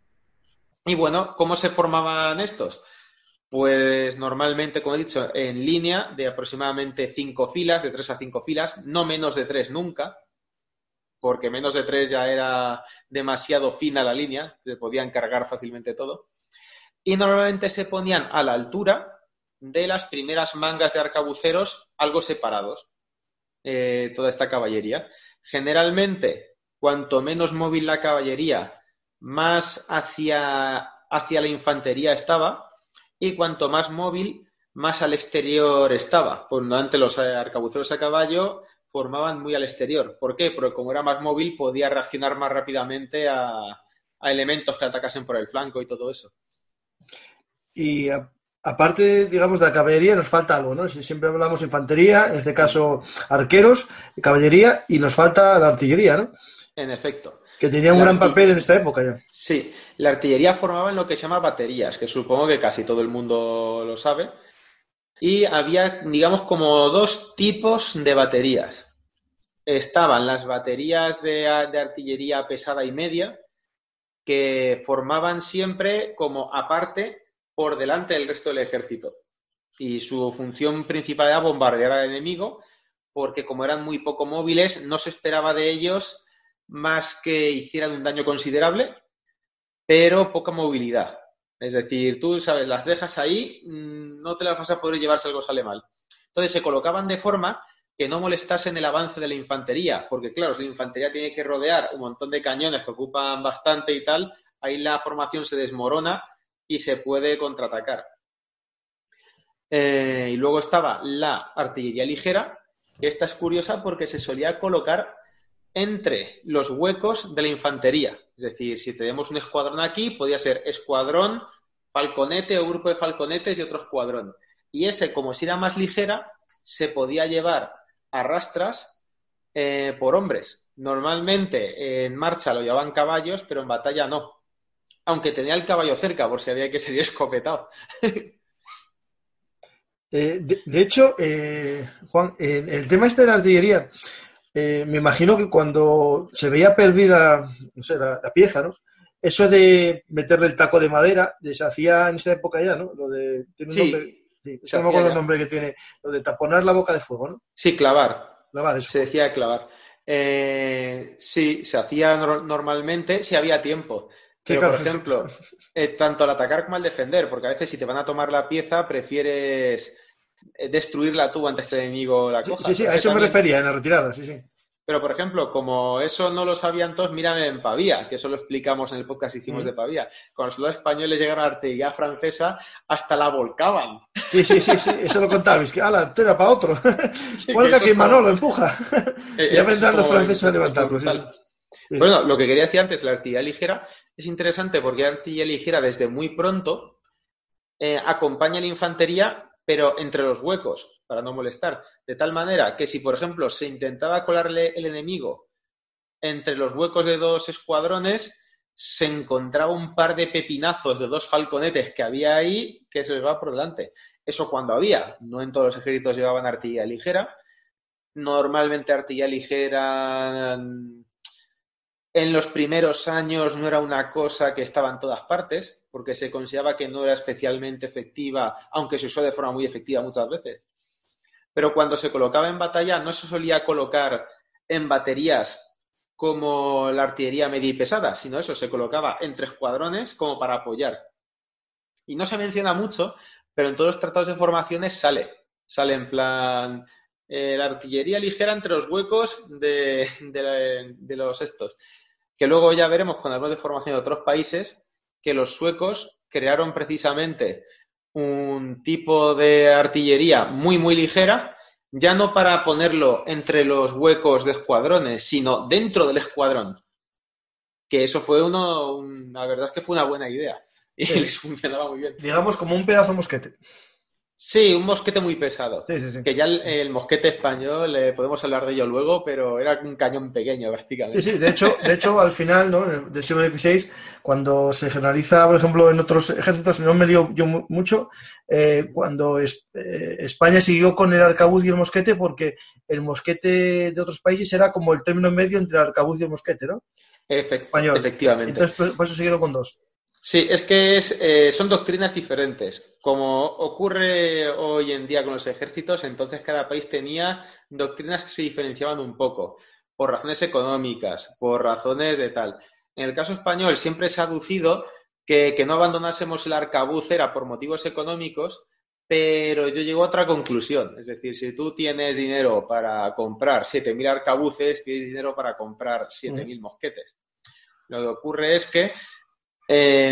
Y bueno, ¿cómo se formaban estos? Pues normalmente, como he dicho, en línea de aproximadamente cinco filas, de tres a cinco filas, no menos de tres nunca, porque menos de tres ya era demasiado fina la línea, se podían cargar fácilmente todo. Y normalmente se ponían a la altura de las primeras mangas de arcabuceros, algo separados, eh, toda esta caballería. Generalmente, cuanto menos móvil la caballería, más hacia, hacia la infantería estaba, y cuanto más móvil, más al exterior estaba. Por lo tanto, los arcabuceros a caballo formaban muy al exterior. ¿Por qué? Porque como era más móvil, podía reaccionar más rápidamente a, a elementos que atacasen por el flanco y todo eso. Y a, aparte, digamos, de la caballería, nos falta algo, ¿no? Si siempre hablamos de infantería, en este caso arqueros, caballería, y nos falta la artillería, ¿no? En efecto. Que tenía un la gran arti... papel en esta época ya. Sí, la artillería formaba en lo que se llama baterías, que supongo que casi todo el mundo lo sabe. Y había, digamos, como dos tipos de baterías. Estaban las baterías de, de artillería pesada y media, que formaban siempre como aparte por delante del resto del ejército. Y su función principal era bombardear al enemigo, porque como eran muy poco móviles, no se esperaba de ellos más que hicieran un daño considerable, pero poca movilidad. Es decir, tú sabes, las dejas ahí, no te las vas a poder llevar si algo sale mal. Entonces se colocaban de forma que no molestasen el avance de la infantería, porque claro, si la infantería tiene que rodear un montón de cañones que ocupan bastante y tal, ahí la formación se desmorona y se puede contraatacar. Eh, y luego estaba la artillería ligera, que esta es curiosa porque se solía colocar entre los huecos de la infantería. Es decir, si tenemos un escuadrón aquí, podía ser escuadrón, falconete o grupo de falconetes y otro escuadrón. Y ese, como si era más ligera, se podía llevar a rastras eh, por hombres. Normalmente en marcha lo llevaban caballos, pero en batalla no. Aunque tenía el caballo cerca por si había que ser escopetado. eh, de, de hecho, eh, Juan, eh, el tema este de la artillería, Eh, me imagino que cuando se veía perdida, no sé, la, la pieza, ¿no? Eso de meterle el taco de madera, se hacía en esa época ya, ¿no? Lo de, tiene un Sí, nombre, sí, no me acuerdo ya el nombre que tiene, lo de taponar la boca de fuego, ¿no? Sí, clavar. Clavar, eso. Se decía clavar. Eh, sí, se hacía no- normalmente si había tiempo. Pero, Sí, claro, por ejemplo, eh, tanto al atacar como al defender, porque a veces si te van a tomar la pieza, prefieres destruirla tú antes que el enemigo la sí, coja. sí, sí, a eso me refería, en la retirada, sí, sí. Pero, por ejemplo, como eso no lo sabían todos, mírame en Pavía, que eso lo explicamos en el podcast que hicimos Mm. de Pavía. Cuando los soldados españoles llegaron a la artillería francesa, hasta la volcaban. Sí, sí, sí, sí, eso lo contabais, que ala, tira para otro. Sí, Cuelga eso que es como- Manolo empuja. Eh, Ya eh, vendrán eso los como- franceses a es levantarlo. Sí, brutal. sí. Bueno, lo que quería decir antes, la artillería ligera, es interesante porque la artillería ligera desde muy pronto eh, acompaña a la infantería, pero entre los huecos, para no molestar. De tal manera que si, por ejemplo, se intentaba colarle el enemigo entre los huecos de dos escuadrones, se encontraba un par de pepinazos de dos falconetes que había ahí que se les va por delante. Eso cuando había, no en todos los ejércitos llevaban artillería ligera. Normalmente artillería ligera en los primeros años no era una cosa que estaba en todas partes, porque se consideraba que no era especialmente efectiva, aunque se usó de forma muy efectiva muchas veces. Pero cuando se colocaba en batalla no se solía colocar en baterías como la artillería media y pesada, sino eso, se colocaba entre escuadrones como para apoyar. Y no se menciona mucho, pero en todos los tratados de formaciones sale. Sale en plan eh, la artillería ligera entre los huecos de, de, de los estos. Que luego ya veremos cuando hablamos de formación de otros países, que los suecos crearon precisamente un tipo de artillería muy, muy ligera, ya no para ponerlo entre los huecos de escuadrones, sino dentro del escuadrón. Que eso fue uno, un, la verdad es que fue una buena idea y Sí. les funcionaba muy bien. Digamos como un pedazo mosquete. Sí, un mosquete muy pesado. Sí, sí, sí. Que ya el, el mosquete español, eh, podemos hablar de ello luego, pero era un cañón pequeño Sí, prácticamente. sí, de hecho, de hecho, al final, ¿no? Del siglo dieciséis, cuando se generaliza, por ejemplo, en otros ejércitos, no me lío yo mu- mucho, eh, cuando es- eh, España siguió con el arcabuz y el mosquete, porque el mosquete de otros países era como el término medio entre el arcabuz y el mosquete, ¿no? Efecto, Español. efectivamente. Entonces, por, por eso siguieron con dos. Sí, es que es, eh, son doctrinas diferentes. Como ocurre hoy en día con los ejércitos, entonces cada país tenía doctrinas que se diferenciaban un poco, por razones económicas, por razones de tal. En el caso español siempre se ha aducido que, que no abandonásemos el arcabuz era por motivos económicos, pero yo llego a otra conclusión. Es decir, si tú tienes dinero para comprar siete mil arcabuces, tienes dinero para comprar siete Ujú. mil mosquetes. Lo que ocurre es que eh,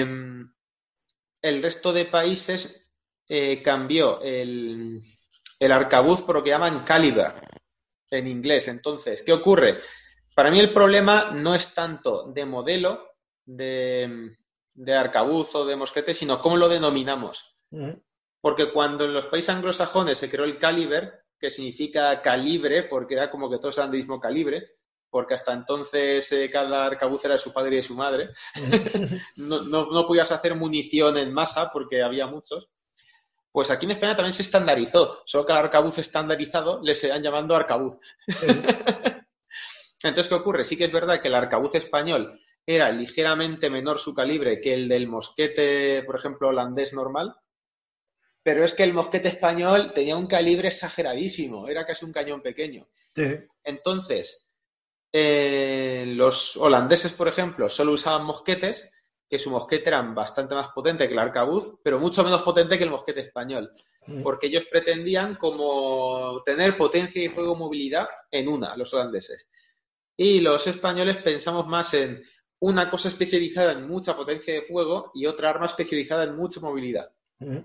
el resto de países eh, cambió el, el arcabuz por lo que llaman caliber en inglés. Entonces, ¿qué ocurre? Para mí el problema no es tanto de modelo de, de arcabuz o de mosquete, sino cómo lo denominamos. Ujú. Porque cuando en los países anglosajones se creó el caliber, que significa calibre, porque era como que todos eran del mismo calibre, porque hasta entonces eh, cada arcabuz era de su padre y de su madre, Ujú. no, no, no podías hacer munición en masa porque había muchos. Pues aquí en España también se estandarizó, solo que al arcabuz estandarizado le seguían llamando arcabuz. Sí, Entonces, ¿qué ocurre? Sí que es verdad que el arcabuz español era ligeramente menor su calibre que el del mosquete, por ejemplo, holandés normal, pero es que el mosquete español tenía un calibre exageradísimo, era casi un cañón pequeño. sí, sí. Entonces, eh, los holandeses, por ejemplo, solo usaban mosquetes, que su mosquete era bastante más potente que el arcabuz, pero mucho menos potente que el mosquete español, Ujú. porque ellos pretendían como tener potencia y fuego movilidad en una, los holandeses. Y los españoles pensamos más en una cosa especializada en mucha potencia de fuego y otra arma especializada en mucha movilidad. Ujú.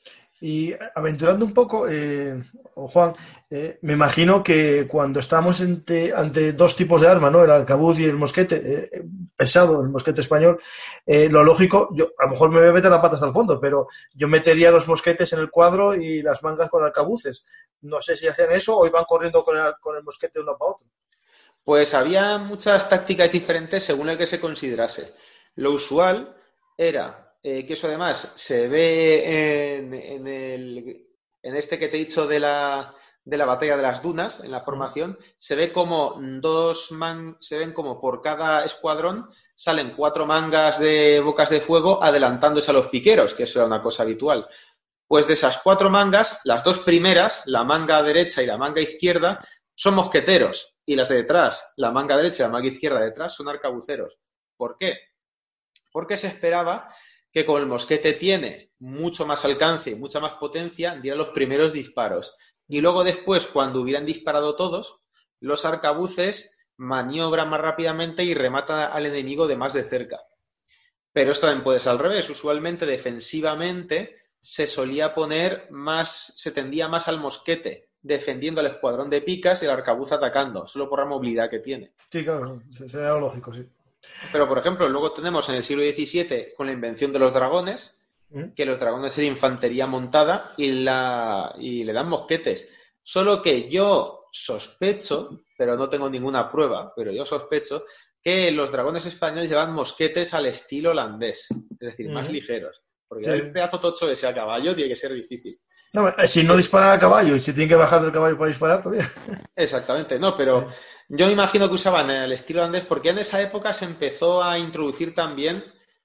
Y aventurando un poco, eh, Juan, eh, me imagino que cuando estamos ante, ante dos tipos de arma, ¿no? El arcabuz y el mosquete, eh, pesado, el mosquete español, eh, lo lógico, yo a lo mejor me voy a meter la pata hasta el fondo, pero yo metería los mosquetes en el cuadro y las mangas con arcabuces. No sé si hacen eso o iban corriendo con el, con el mosquete de uno para otro. Pues había muchas tácticas diferentes según el que se considerase. Lo usual era eh, que eso además se ve en, en, el, en este que te he dicho de la, de la batalla de las dunas, en la Ujú. formación, se ve como dos man, se ven como por cada escuadrón salen cuatro mangas de bocas de fuego adelantándose a los piqueros, que eso era una cosa habitual. Pues de esas cuatro mangas, las dos primeras, la manga derecha y la manga izquierda, son mosqueteros. Y las de detrás, la manga derecha y la manga izquierda de detrás, son arcabuceros. ¿Por qué? Porque se esperaba que como el mosquete tiene mucho más alcance y mucha más potencia, diera los primeros disparos. Y luego después, cuando hubieran disparado todos, los arcabuces maniobran más rápidamente y rematan al enemigo de más de cerca. Pero esto también puede ser al revés. Usualmente, defensivamente, se solía poner más, se tendía más al mosquete, defendiendo al escuadrón de picas y el arcabuz atacando, solo por la movilidad que tiene. Sí, claro, sería lo lógico, sí. Pero, por ejemplo, luego tenemos en el siglo diecisiete, con la invención de los dragones, Ujú. que los dragones eran infantería montada y, la, y le dan mosquetes. Solo que yo sospecho, pero no tengo ninguna prueba, pero yo sospecho que los dragones españoles llevan mosquetes al estilo holandés, es decir, más Ujú. ligeros. Porque Sí. el pedazo tocho ese a caballo tiene que ser difícil. No, eh, si no disparan a caballo y si tienen que bajar del caballo para disparar, todavía. Exactamente, no, pero Sí. yo me imagino que usaban el estilo holandés porque en esa época se empezó a introducir también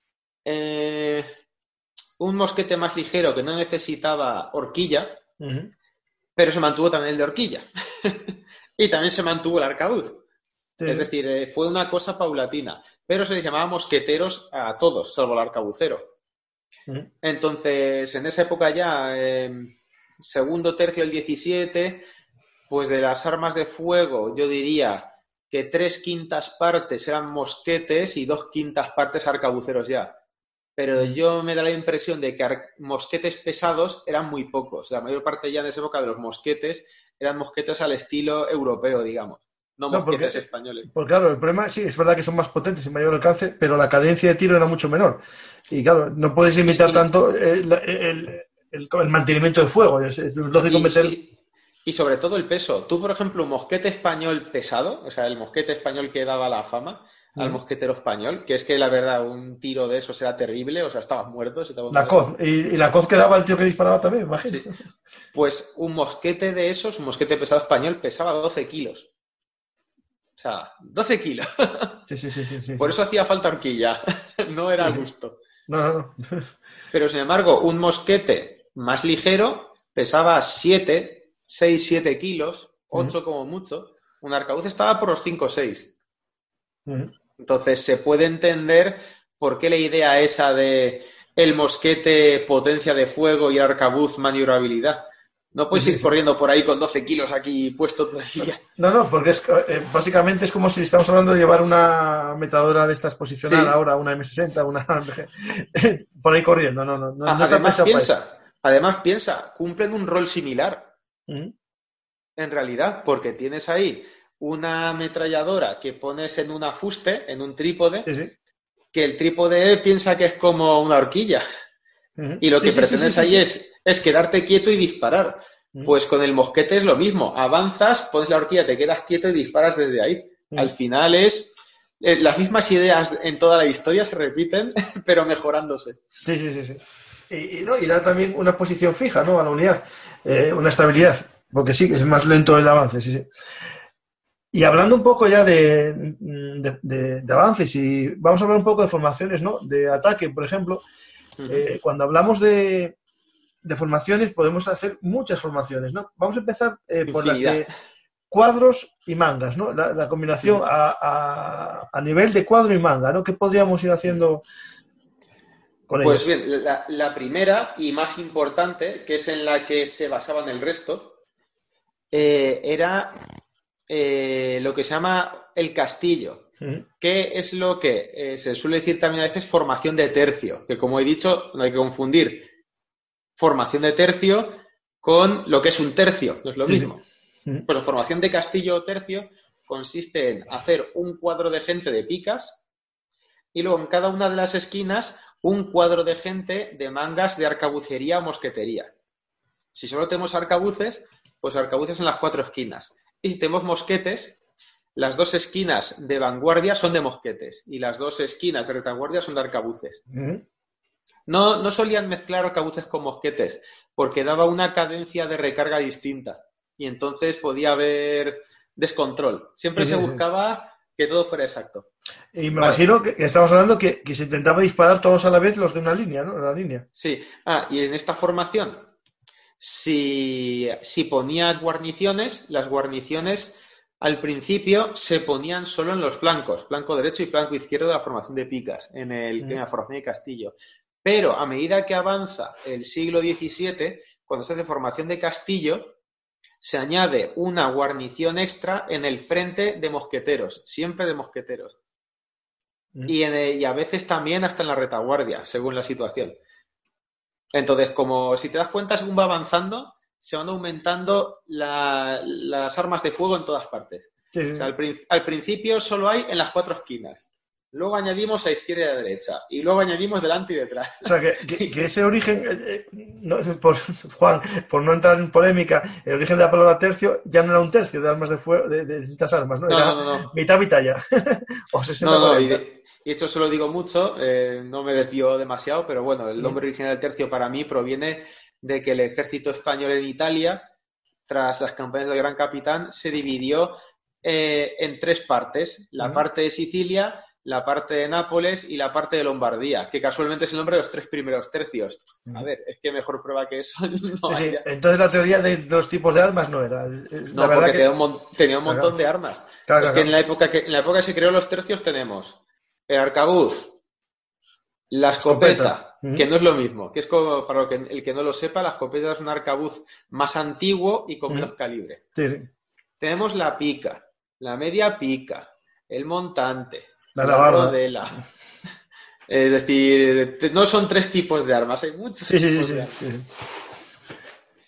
eh, un mosquete más ligero que no necesitaba horquilla, Ujú. pero se mantuvo también el de horquilla. Y también se mantuvo el arcabuz. Es Sí. decir, eh, fue una cosa paulatina, pero se les llamaba mosqueteros a todos, salvo el arcabucero. Ujú. Entonces, en esa época ya, eh, segundo tercio del diecisiete, pues de las armas de fuego, yo diría que tres quintas partes eran mosquetes y dos quintas partes arcabuceros ya. Pero Ujú. yo me da la impresión de que mosquetes pesados eran muy pocos. La mayor parte ya en esa época de los mosquetes eran mosquetes al estilo europeo, digamos, no No, mosquetes porque, españoles. porque claro, el problema sí, es verdad que son más potentes y mayor alcance, pero la cadencia de tiro era mucho menor. Y claro, no puedes imitar Sí, tanto el, el- el, el mantenimiento de fuego. Es, es lógico y, meter... y, y sobre todo el peso. Tú, por ejemplo, un mosquete español pesado, o sea, el mosquete español que daba la fama al mm. mosquetero español, que es que la verdad un tiro de eso era terrible, o sea, estabas muerto. Si te la coz, y, y la coz que daba el tío que disparaba también, imagino. Sí. Pues un mosquete de esos, un mosquete pesado español, pesaba doce kilos. O sea, doce kilos. Sí, sí, sí, sí, sí. Por eso hacía falta horquilla, no era sí, sí. gusto. No, no, no. Pero sin embargo, un mosquete más ligero pesaba siete, seis, siete kilos, ocho uh-huh. como mucho. Un arcabuz estaba por los cinco o seis. Uh-huh. Entonces se puede entender por qué la idea esa de el mosquete potencia de fuego y el arcabuz maniobrabilidad. No puedes sí, ir sí. corriendo por ahí con doce kilos aquí puesto todo el día. No, no, porque es, eh, básicamente es como si estamos hablando de llevar una metadora de estas posicional sí. ahora, una eme sesenta, una por ahí corriendo. No, no, no, ah, no además, piensa, además piensa, cumplen un rol similar. Uh-huh. En realidad, porque tienes ahí una ametralladora que pones en un afuste, en un trípode, sí, sí. que el trípode piensa que es como una horquilla. Uh-huh. Y lo que sí, pretendes sí, sí, ahí sí, sí. Es, es quedarte quieto y disparar. Uh-huh. Pues con el mosquete es lo mismo. Avanzas, pones la horquilla, te quedas quieto y disparas desde ahí. Uh-huh. Al final es... Eh, las mismas ideas en toda la historia se repiten, pero mejorándose. Sí, sí, sí. sí. Y, y, no, y da también una posición fija, ¿no? A la unidad. Eh, una estabilidad. Porque sí, que es más lento el avance, sí, sí. Y hablando un poco ya de, de, de, de avances, y vamos a hablar un poco de formaciones, ¿no? De ataque, por ejemplo. Eh, cuando hablamos de, de formaciones, podemos hacer muchas formaciones, ¿no? Vamos a empezar eh, por las de cuadros y mangas, ¿no? La, la combinación sí. a, a, a nivel de cuadro y manga, ¿no? ¿Qué podríamos ir haciendo con Pues ellas? bien, la, la primera y más importante, que es en la que se basaban el resto, eh, era eh, lo que se llama el castillo. ¿Qué es lo que eh, se suele decir también a veces formación de tercio? Que como he dicho, no hay que confundir formación de tercio con lo que es un tercio, no es lo sí, mismo. Sí. Pues la formación de castillo o tercio consiste en hacer un cuadro de gente de picas y luego en cada una de las esquinas un cuadro de gente de mangas de arcabucería o mosquetería. Si solo tenemos arcabuces, pues arcabuces en las cuatro esquinas. Y si tenemos mosquetes, las dos esquinas de vanguardia son de mosquetes y las dos esquinas de retaguardia son de arcabuces. Uh-huh. No, no solían mezclar arcabuces con mosquetes porque daba una cadencia de recarga distinta y entonces podía haber descontrol. Siempre sí, se sí, buscaba sí. que todo fuera exacto. Y me vale. imagino que, que estamos hablando que, que se intentaba disparar todos a la vez los de una línea, ¿no? La línea. Sí. Ah, y en esta formación, si, si ponías guarniciones, las guarniciones... Al principio se ponían solo en los flancos, flanco derecho y flanco izquierdo de la formación de picas, en, el, en la formación de castillo. Pero a medida que avanza el siglo diecisiete, cuando se hace formación de castillo, se añade una guarnición extra en el frente de mosqueteros, siempre de mosqueteros. Mm. Y, en el, y a veces también hasta en la retaguardia, según la situación. Entonces, como si te das cuenta, según va avanzando, se van aumentando la, las armas de fuego en todas partes. Sí, sí. O sea, al, al principio solo hay en las cuatro esquinas. Luego añadimos a izquierda y a derecha. Y luego añadimos delante y detrás. O sea, que, que, que ese origen, eh, no, por, Juan, por no entrar en polémica, el origen de la palabra tercio ya no era un tercio de armas de fuego, de, de distintas armas, ¿no? No, era no, no. mitad, mitad ya. O sesenta, no, no, y, de, y esto se lo digo mucho, eh, no me desvío demasiado, pero bueno, el nombre mm. original del tercio para mí proviene de que el ejército español en Italia, tras las campañas del Gran Capitán, se dividió eh, en tres partes. La uh-huh. parte de Sicilia, la parte de Nápoles y la parte de Lombardía, que casualmente es el nombre de los tres primeros tercios. Uh-huh. A ver, es que mejor prueba que eso no sí, sí. Entonces la teoría de los tipos de armas no era. La no, verdad porque que... tenía, un mon- tenía un montón claro. de armas. Claro, es claro. que en la época que en la época que se creó los tercios tenemos el arcabuz, la escopeta, escopeta. Uh-huh. que no es lo mismo, que es como, para que, el que no lo sepa, la escopeta es un arcabuz más antiguo y con uh-huh. menos calibre. Sí, sí. Tenemos la pica, la media pica, el montante, la, la rodela. Es decir, no son tres tipos de armas, hay muchos sí, tipos sí, de sí, armas. Sí.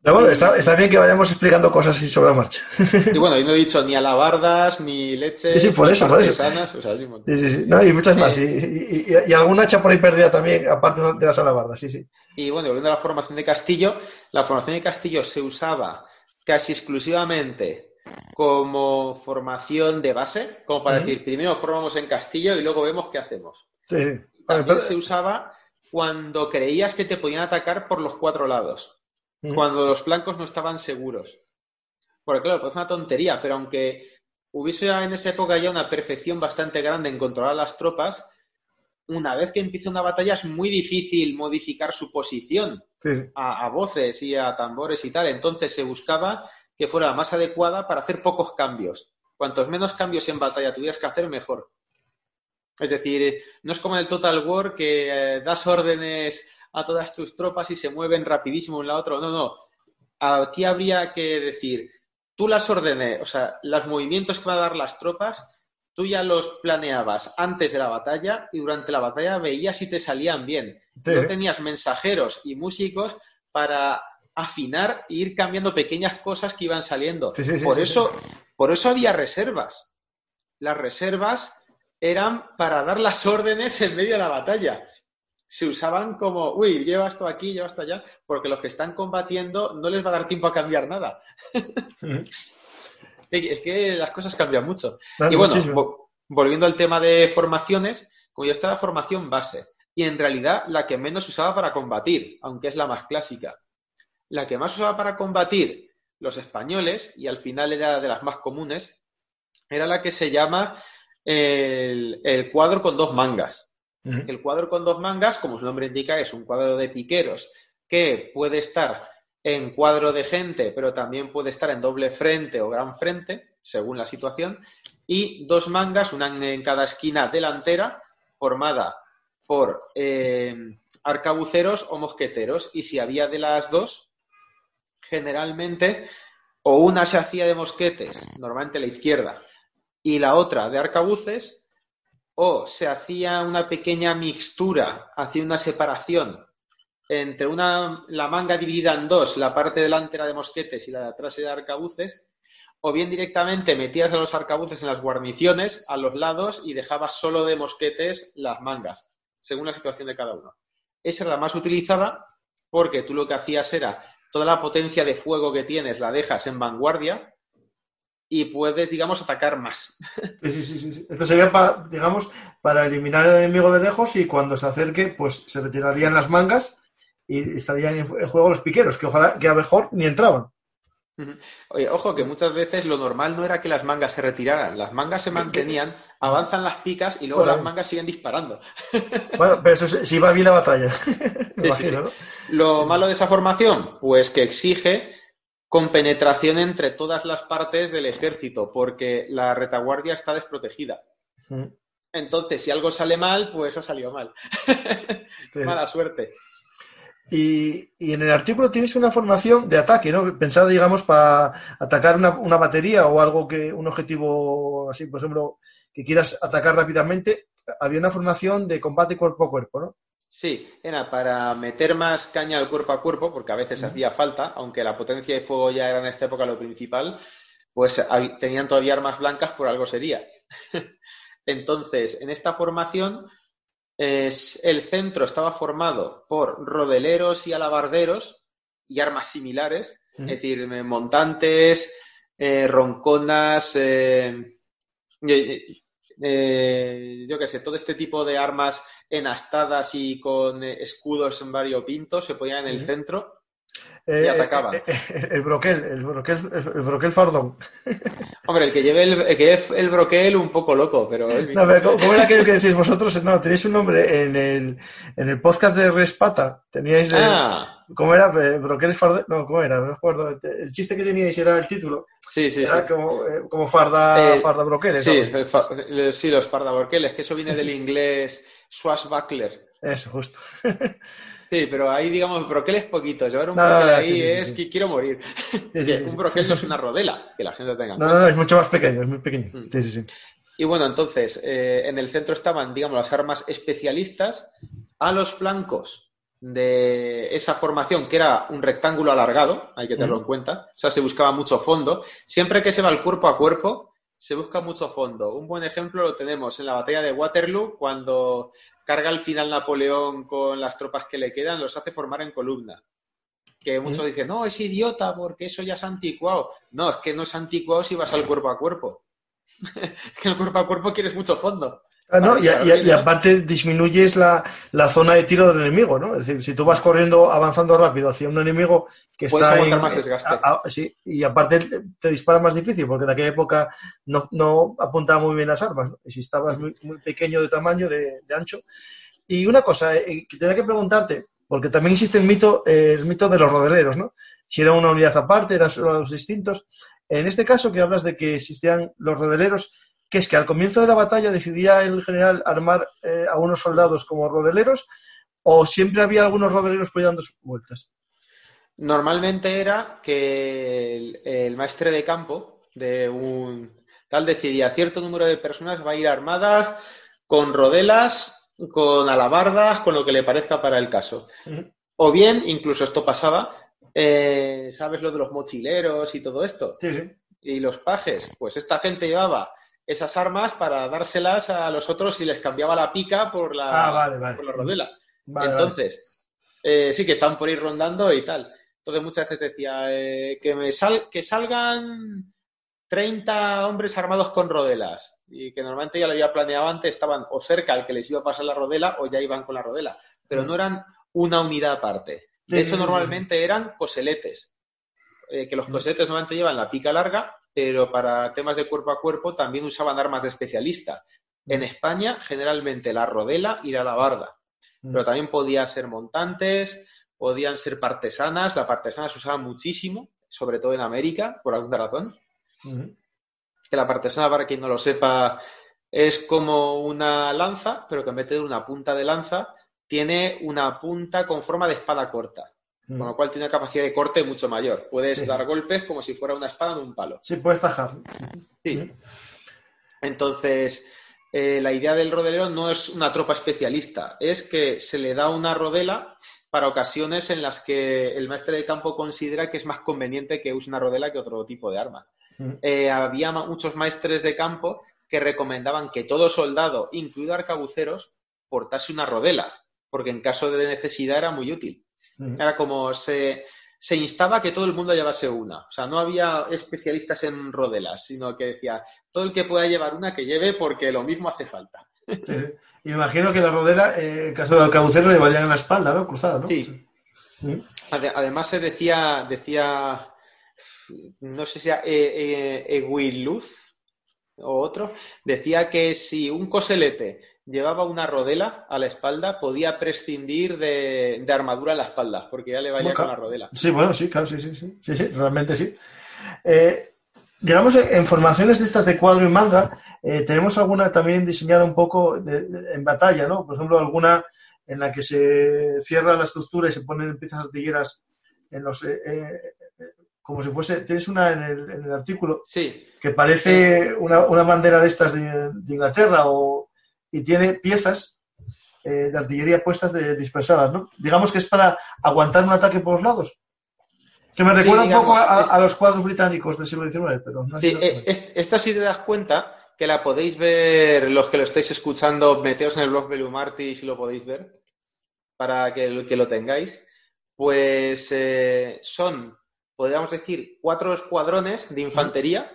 Pero bueno, está, está bien que vayamos explicando cosas así sobre la marcha. Y bueno, y no he dicho ni alabardas, ni leches, sí, sí, por ni eso, por eso. artesanas, o sea, hay un montón. Sí, sí, sí. No, y muchas más. Y, y, y, y alguna hacha por ahí perdida también, aparte de las alabardas, sí, sí. Y bueno, volviendo a la formación de castillo, la formación de castillo se usaba casi exclusivamente como formación de base, como para uh-huh. decir, primero formamos en castillo y luego vemos qué hacemos. Sí, sí. También pero... se usaba cuando creías que te podían atacar por los cuatro lados. Cuando los flancos no estaban seguros. Porque claro, pues es una tontería, pero aunque hubiese en esa época ya una perfección bastante grande en controlar las tropas, una vez que empieza una batalla es muy difícil modificar su posición sí. a, a voces y a tambores y tal. Entonces se buscaba que fuera la más adecuada para hacer pocos cambios. Cuantos menos cambios en batalla tuvieras que hacer, mejor. Es decir, no es como en el Total War que eh, das órdenes a todas tus tropas y se mueven rapidísimo un lado a otro. No, no. Aquí habría que decir, tú las órdenes, o sea, los movimientos que van a dar las tropas, tú ya los planeabas antes de la batalla y durante la batalla veías si te salían bien. Sí. No tenías mensajeros y músicos para afinar e ir cambiando pequeñas cosas que iban saliendo. Sí, sí, sí, por sí, eso, sí. por eso había reservas. Las reservas eran para dar las órdenes en medio de la batalla. Se usaban como, uy, lleva esto aquí, lleva esto allá, porque los que están combatiendo no les va a dar tiempo a cambiar nada. Uh-huh. Es que las cosas cambian mucho. Vale, y bueno, muchísimo. volviendo al tema de formaciones, como ya está la formación base, y en realidad la que menos se usaba para combatir, aunque es la más clásica. La que más se usaba para combatir los españoles, y al final era de las más comunes, era la que se llama el, el cuadro con dos mangas. El cuadro con dos mangas, como su nombre indica, es un cuadro de piqueros que puede estar en cuadro de gente, pero también puede estar en doble frente o gran frente, según la situación, y dos mangas, una en cada esquina delantera, formada por eh, arcabuceros o mosqueteros, y si había de las dos, generalmente, o una se hacía de mosquetes, normalmente la izquierda, y la otra de arcabuces, o se hacía una pequeña mixtura, hacía una separación entre una, la manga dividida en dos, la parte delantera de mosquetes y la de atrás era de arcabuces, o bien directamente metías a los arcabuces en las guarniciones a los lados y dejabas solo de mosquetes las mangas, según la situación de cada uno. Esa era la más utilizada porque tú lo que hacías era toda la potencia de fuego que tienes la dejas en vanguardia y puedes, digamos, atacar más. Sí, sí, sí, sí. Esto sería, para, digamos, para eliminar al enemigo de lejos y cuando se acerque, pues se retirarían las mangas y estarían en juego los piqueros, que ojalá que a mejor ni entraban. Oye, ojo, que muchas veces lo normal no era que las mangas se retiraran, las mangas se mantenían, avanzan las picas y luego bueno, las mangas siguen disparando. Bueno, pero eso si va bien la batalla. Sí, sí, sí. ¿No? Lo malo de esa formación, pues que exige con penetración entre todas las partes del ejército, porque la retaguardia está desprotegida. Mm. Entonces, si algo sale mal, pues ha salido mal. Sí. Mala suerte. Y, y en el artículo tienes una formación de ataque, ¿no? Pensada, digamos, para atacar una, una batería o algo que, un objetivo así, por ejemplo, que quieras atacar rápidamente. Había una formación de combate cuerpo a cuerpo, ¿no? Sí, era para meter más caña al cuerpo a cuerpo, porque a veces uh-huh. hacía falta, aunque la potencia de fuego ya era en esta época lo principal, pues tenían todavía armas blancas, por algo sería. Entonces, en esta formación, es, el centro estaba formado por rodeleros y alabarderos y armas similares, uh-huh. es decir, montantes, eh, ronconas, eh, eh, eh, yo qué sé, todo este tipo de armas enastadas y con eh, escudos variopintos se ponían en el uh-huh. centro y eh, atacaban. Eh, eh, el broquel, el broquel, el broquel fardón. Hombre, el que lleve el, el, que lleve el broquel un poco loco, pero... El no, pero ¿cómo era aquello que decís vosotros? No, tenéis un nombre en el, en el podcast de Respata, teníais... El, ah. ¿Cómo era? Broquel fardón, no, ¿cómo era? No me acuerdo. El chiste que teníais era el título. Sí, sí, era sí. como, eh, como farda, eh, farda broqueles. Sí, el fa, sí, los farda broqueles, que eso viene del inglés swashbuckler. Eso, justo. Sí, pero ahí, digamos, broqueles poquitos. Llevar un no, broquel no, no, ahí sí, es sí, sí. que quiero morir. Sí, sí, sí, un broquel sí. no es una rodela, que la gente tenga. No, no, no, es mucho más pequeño, es muy pequeño. Mm. Sí, sí, sí. Y bueno, entonces, eh, en el centro estaban, digamos, las armas especialistas. A los flancos de esa formación, que era un rectángulo alargado, hay que tenerlo uh-huh. en cuenta, o sea, se buscaba mucho fondo. Siempre que se va el cuerpo a cuerpo, se busca mucho fondo. Un buen ejemplo lo tenemos en la batalla de Waterloo, cuando carga al final Napoleón con las tropas que le quedan, los hace formar en columna. Que muchos uh-huh. dicen, no, es idiota porque eso ya es anticuado. No, es que no es anticuado si vas al cuerpo a cuerpo. Que el cuerpo a cuerpo quieres mucho fondo. Ah, no, y, y, y aparte disminuyes la, la zona de tiro del enemigo, ¿no? Es decir, si tú vas corriendo, avanzando rápido hacia un enemigo que puedes está aguantar en, más desgaste. A, a, sí, y aparte te dispara más difícil, porque en aquella época no, no apuntaba muy bien las armas, ¿no? Y si estabas muy, muy pequeño de tamaño, de, de ancho. Y una cosa eh, que tenía que preguntarte, porque también existe el mito, eh, el mito de los rodeleros, ¿no? Si era una unidad aparte, eran soldados distintos. En este caso que hablas de que existían los rodeleros, que es que al comienzo de la batalla decidía el general armar eh, a unos soldados como rodeleros, o siempre había algunos rodeleros pues dando sus vueltas. Normalmente era que el, el maestre de campo de un tal decidía cierto número de personas va a ir armadas con rodelas, con alabardas, con lo que le parezca para el caso. Uh-huh. O bien, incluso esto pasaba, eh, ¿sabes lo de los mochileros y todo esto? Sí, sí. Y los pajes, pues esta gente llevaba esas armas para dárselas a los otros y les cambiaba la pica por la, ah, vale, vale. por la rodela. Vale, Entonces, vale. Eh, sí que estaban por ir rondando y tal. Entonces muchas veces decía eh, que me sal, que salgan treinta hombres armados con rodelas y que normalmente ya lo había planeado antes, estaban o cerca al que les iba a pasar la rodela o ya iban con la rodela, pero no eran una unidad aparte. De sí, hecho, sí, normalmente sí. eran coseletes, eh, que los coseletes normalmente llevan la pica larga, pero para temas de cuerpo a cuerpo también usaban armas de especialista. En España, generalmente la rodela y la alabarda, pero también podían ser montantes, podían ser partesanas. La partesana se usaba muchísimo, sobre todo en América, por alguna razón. Uh-huh. Que la partesana, para quien no lo sepa, es como una lanza, pero que en vez de una punta de lanza, tiene una punta con forma de espada corta. Mm. Con lo cual tiene una capacidad de corte mucho mayor. Puedes sí. dar golpes como si fuera una espada en un palo. Sí, puedes tajar. Sí. Mm. Entonces, eh, la idea del rodelero no es una tropa especialista, es que se le da una rodela para ocasiones en las que el maestre de campo considera que es más conveniente que use una rodela que otro tipo de arma. Mm. Eh, había muchos maestres de campo que recomendaban que todo soldado, incluido arcabuceros, portase una rodela, porque en caso de necesidad era muy útil. Mm. Era como se, se instaba que todo el mundo llevase una. O sea, no había especialistas en rodelas, sino que decía, todo el que pueda llevar una, que lleve, porque lo mismo hace falta. Sí. Y me imagino que la rodela, eh, en caso de arcabuceros, le valían en la espalda, ¿no? Cruzada, ¿no? Sí. Sí. Además se decía, decía, no sé si era eh, eh, Eguiluz o otro, decía que si un coselete llevaba una rodela a la espalda, podía prescindir de, de armadura en la espalda, porque ya le valía bueno, con la rodela. Sí, bueno, sí, claro, sí, sí, sí, sí, sí realmente sí. Eh, digamos, en formaciones de estas de cuadro y manga, eh, tenemos alguna también diseñada un poco de, de, en batalla, ¿no? Por ejemplo, alguna en la que se cierra la estructura y se ponen piezas artilleras en los... Eh, eh, como si fuese... Tienes una en el, en el artículo sí. que parece una, una bandera de estas de, de Inglaterra o... y tiene piezas eh, de artillería puestas de, dispersadas, ¿no? Digamos que es para aguantar un ataque por los lados. Que me recuerda sí, digamos, un poco a, a, a los cuadros británicos del siglo diecinueve, pero no sí, eh, es, esta sí te das cuenta que la podéis ver, los que lo estáis escuchando, meteos en el blog Belumarti si lo podéis ver, para que, que lo tengáis. Pues eh, son, podríamos decir, cuatro escuadrones de infantería,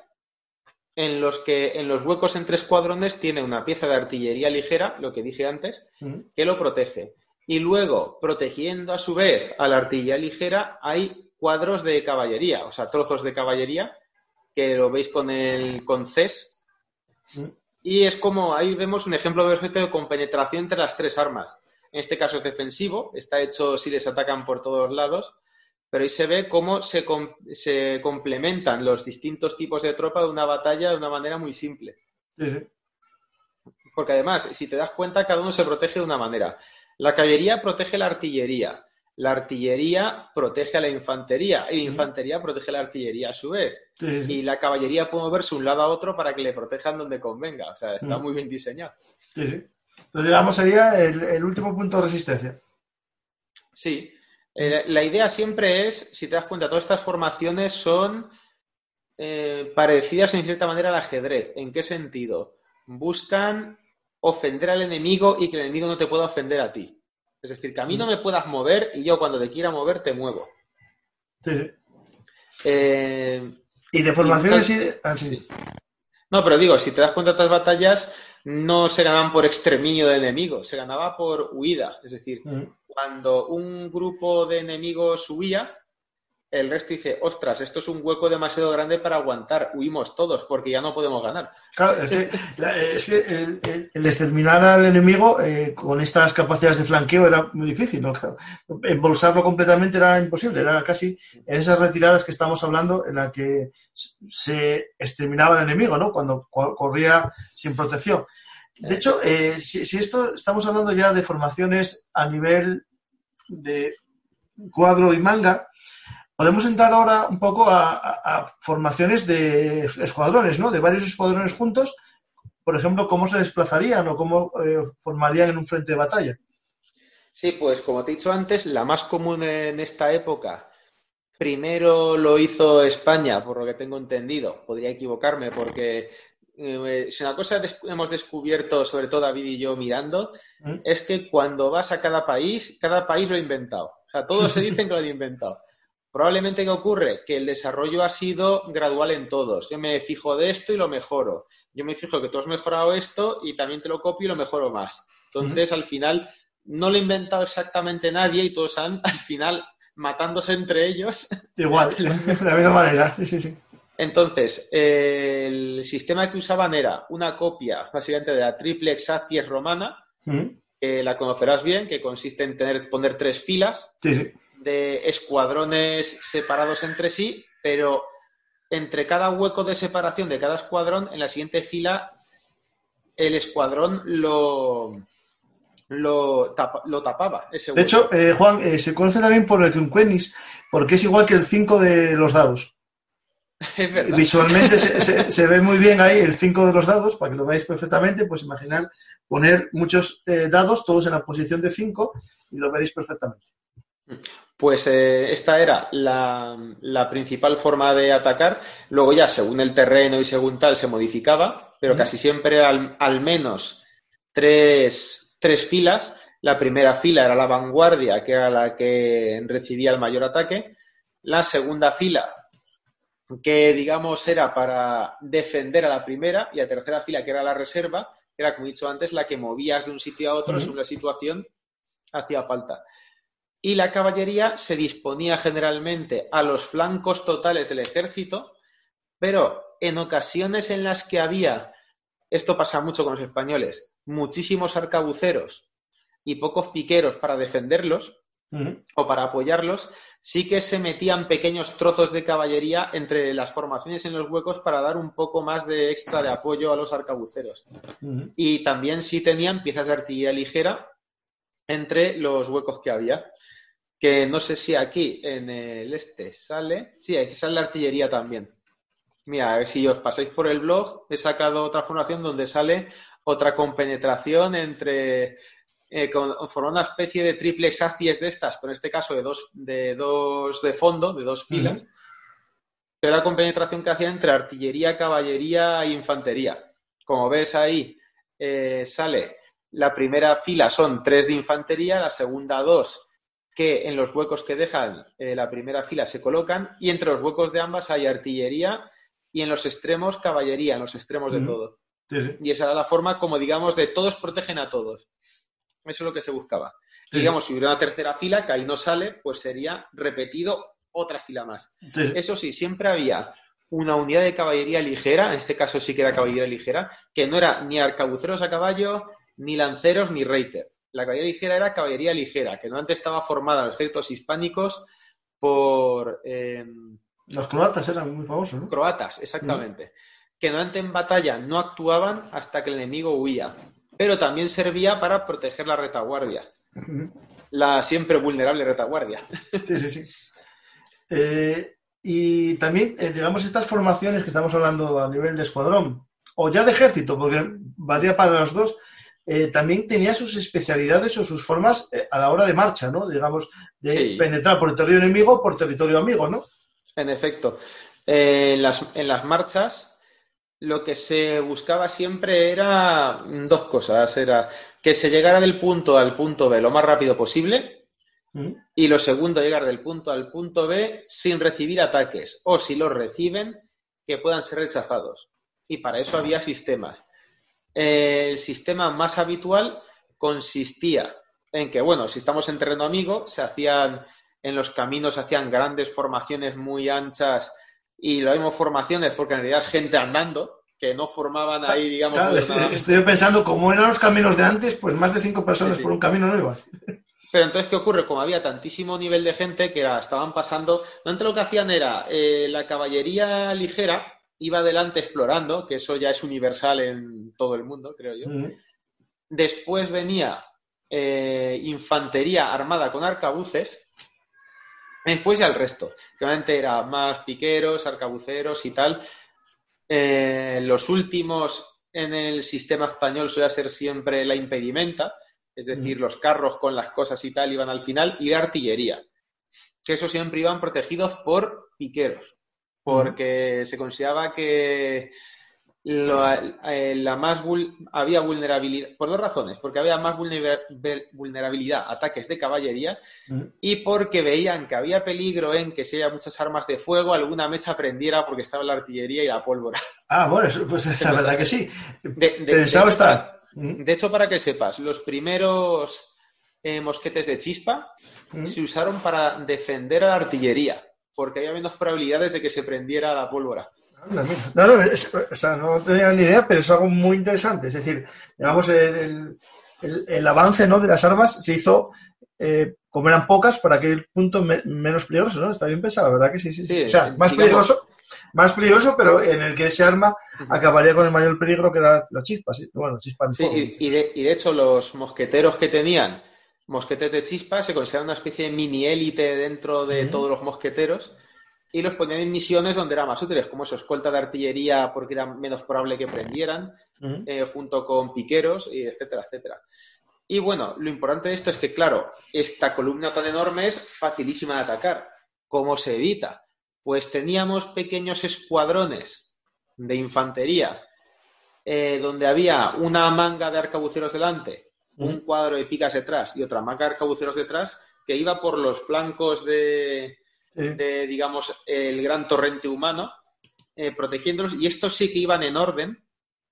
en los que en los huecos entre escuadrones tiene una pieza de artillería ligera, lo que dije antes, uh-huh. que lo protege. Y luego, protegiendo a su vez a la artillería ligera, hay cuadros de caballería, o sea, trozos de caballería, que lo veis con el con C E S. Uh-huh. Y es como, ahí vemos un ejemplo perfecto de compenetración entre las tres armas. En este caso es defensivo, está hecho si les atacan por todos lados, pero ahí se ve cómo se, com- se complementan los distintos tipos de tropa de una batalla de una manera muy simple. Sí. Porque además, si te das cuenta, cada uno se protege de una manera. La caballería protege la artillería, la artillería protege a la infantería y la infantería protege a la artillería a su vez. Sí. Y la caballería puede moverse de un lado a otro para que le protejan donde convenga. O sea, está mm. muy bien diseñado. Sí, sí. Entonces, digamos, sería el, el último punto de resistencia. Sí. Eh, la idea siempre es, si te das cuenta, todas estas formaciones son eh, parecidas en cierta manera al ajedrez. ¿En qué sentido? Buscan ofender al enemigo y que el enemigo no te pueda ofender a ti. Es decir, que a mí no me puedas mover y yo cuando te quiera mover te muevo. Sí, sí. Eh, y de formaciones y y muchas... de... Ah, sí. sí. No, pero digo, si te das cuenta, estas batallas no se ganaban por exterminio del enemigo, se ganaba por huida. Es decir, uh-huh. cuando un grupo de enemigos huía, el resto dice, ostras, esto es un hueco demasiado grande para aguantar, huimos todos porque ya no podemos ganar. Claro, es que, es que el, el, el exterminar al enemigo eh, con estas capacidades de flanqueo era muy difícil, ¿no? Claro, embolsarlo completamente era imposible, era casi en esas retiradas que estamos hablando en las que se exterminaba el enemigo, ¿no? Cuando corría sin protección. De hecho, eh, si, si esto estamos hablando ya de formaciones a nivel de cuadro y manga, podemos entrar ahora un poco a, a, a formaciones de escuadrones, ¿no? De varios escuadrones juntos, por ejemplo, cómo se desplazarían o cómo eh, formarían en un frente de batalla. Sí, pues como te he dicho antes, la más común en esta época, primero lo hizo España, por lo que tengo entendido. Podría equivocarme porque eh, si una cosa des- hemos descubierto, sobre todo David y yo mirando, ¿Mm? es que cuando vas a cada país, cada país lo ha inventado. O sea, todos se dicen que lo han inventado. Probablemente, ¿qué ocurre? Que el desarrollo ha sido gradual en todos. Yo me fijo de esto y lo mejoro. Yo me fijo que tú has mejorado esto y también te lo copio y lo mejoro más. Entonces, uh-huh. al final, no lo ha inventado exactamente nadie y todos han, al final, matándose entre ellos. Igual, de la misma manera. Sí, sí, sí. Entonces, eh, el sistema que usaban era una copia, básicamente, de la triplex Acies romana, uh-huh. que la conocerás bien, que consiste en tener, poner tres filas. Sí, sí. De escuadrones separados entre sí, pero entre cada hueco de separación de cada escuadrón, en la siguiente fila, el escuadrón lo, lo, tapa, lo tapaba. Ese de hecho, eh, Juan, eh, se conoce también por el quinquennis, porque es igual que el cinco de los dados. Es verdad. Visualmente se, se, se ve muy bien ahí el cinco de los dados, para que lo veáis perfectamente, pues imaginar poner muchos eh, dados, todos en la posición de cinco, y lo veréis perfectamente. Pues eh, esta era la, la principal forma de atacar. Luego ya, según el terreno y según tal, se modificaba, pero uh-huh. casi siempre era al, al menos tres, tres filas. La primera fila era la vanguardia, que era la que recibía el mayor ataque. La segunda fila, que digamos era para defender a la primera. Y la tercera fila, que era la reserva, que era, como he dicho antes, la que movías de un sitio a otro uh-huh. según la situación hacía falta. Y la caballería se disponía generalmente a los flancos totales del ejército, pero en ocasiones en las que había, esto pasa mucho con los españoles, muchísimos arcabuceros y pocos piqueros para defenderlos uh-huh. o para apoyarlos, sí que se metían pequeños trozos de caballería entre las formaciones en los huecos para dar un poco más de extra de apoyo a los arcabuceros. Uh-huh. Y también sí tenían piezas de artillería ligera entre los huecos que había, que no sé si aquí en el este sale, sí, aquí sale la artillería también. Mira, a ver si os pasáis por el blog, he sacado otra formación donde sale otra compenetración entre, eh, con, forma una especie de triplex Acies de estas, pero en este caso de dos de, dos de fondo, de dos filas, uh-huh. era la compenetración que hacía entre artillería, caballería e infantería. Como ves ahí, eh, sale... La primera fila son tres de infantería, la segunda dos, que en los huecos que dejan eh, la primera fila se colocan, y entre los huecos de ambas hay artillería y en los extremos caballería, en los extremos de uh-huh. todo. Sí, sí. Y esa era la forma como, digamos, de todos protegen a todos. Eso es lo que se buscaba. Sí. Y, digamos, si hubiera una tercera fila, que ahí no sale, pues sería repetido otra fila más. Sí. Eso sí, siempre había una unidad de caballería ligera, en este caso sí que era caballería ligera, que no era ni arcabuceros a caballo, ni lanceros, ni reiter. La caballería ligera era caballería ligera, que no antes estaba formada en ejércitos hispánicos por... Eh, Los croatas eran muy famosos, ¿no? Croatas, exactamente. Mm. Que durante en batalla no actuaban hasta que el enemigo huía, pero también servía para proteger la retaguardia. Mm. La siempre vulnerable retaguardia. Sí, sí, sí. Eh, y también, eh, digamos, estas formaciones que estamos hablando a nivel de escuadrón, o ya de ejército, porque varía para los dos, eh, también tenía sus especialidades o sus formas eh, a la hora de marcha, ¿no? Digamos, de sí. penetrar por el territorio enemigo o por territorio amigo, ¿no? En efecto. Eh, en, las, en las marchas lo que se buscaba siempre era dos cosas. Era que se llegara del punto A al punto B lo más rápido posible ¿Mm? y lo segundo, llegar del punto A al punto B sin recibir ataques o si los reciben, que puedan ser rechazados. Y para eso había sistemas. El sistema más habitual consistía en que, bueno, si estamos en terreno amigo, se hacían, en los caminos se hacían grandes formaciones muy anchas y lo mismo formaciones porque en realidad es gente andando, que no formaban ahí, digamos... Claro, estoy, estoy pensando, como eran los caminos de antes, pues más de cinco personas sí, sí. por un camino no iban. Pero entonces, ¿qué ocurre? Como había tantísimo nivel de gente que era, estaban pasando... Antes lo que hacían era, eh, la caballería ligera iba adelante explorando, que eso ya es universal en todo el mundo, creo yo. Mm. Después venía eh, infantería armada con arcabuces. Después ya el resto, que obviamente era más piqueros, arcabuceros y tal. Eh, los últimos en el sistema español suele ser siempre la impedimenta, es decir, mm. los carros con las cosas y tal iban al final, y la artillería, que eso siempre iban protegidos por piqueros, porque mm. se consideraba que lo, eh, la más vul- había vulnerabilidad, por dos razones, porque había más vulner- vulnerabilidad a ataques de caballería mm. y porque veían que había peligro en que si había muchas armas de fuego, alguna mecha prendiera porque estaba la artillería y la pólvora. Ah, bueno, pues es la verdad que sí. De, de, Pensado de, está. Para, de hecho, para que sepas, los primeros eh, mosquetes de chispa mm. se usaron para defender a la artillería, porque había menos probabilidades de que se prendiera la pólvora. No, no, es, o sea, no tenía ni idea, pero es algo muy interesante. Es decir, digamos, el, el, el avance, ¿no?, de las armas se hizo, eh, como eran pocas, para aquel punto me, menos peligroso, ¿no? Está bien pensado, ¿verdad que sí? sí, sí. O sea, más digamos, peligroso, más peligroso, pero en el que ese arma uh-huh. acabaría con el mayor peligro, que era la chispa, ¿sí? Bueno, chispa en sí, fuego. Y, y, de, y de hecho, los mosqueteros que tenían mosquetes de chispa se consideran una especie de mini élite dentro de uh-huh. todos los mosqueteros. Y los ponían en misiones donde eran más útiles, como eso, escolta de artillería porque era menos probable que prendieran, uh-huh. eh, junto con piqueros, y etcétera, etcétera. Y bueno, lo importante de esto es que, claro, esta columna tan enorme es facilísima de atacar. ¿Cómo se evita? Pues teníamos pequeños escuadrones de infantería eh, donde había una manga de arcabuceros delante, uh-huh. un cuadro de picas detrás y otra manga de arcabuceros detrás que iba por los flancos de... de, digamos, el gran torrente humano, eh, protegiéndolos, y estos sí que iban en orden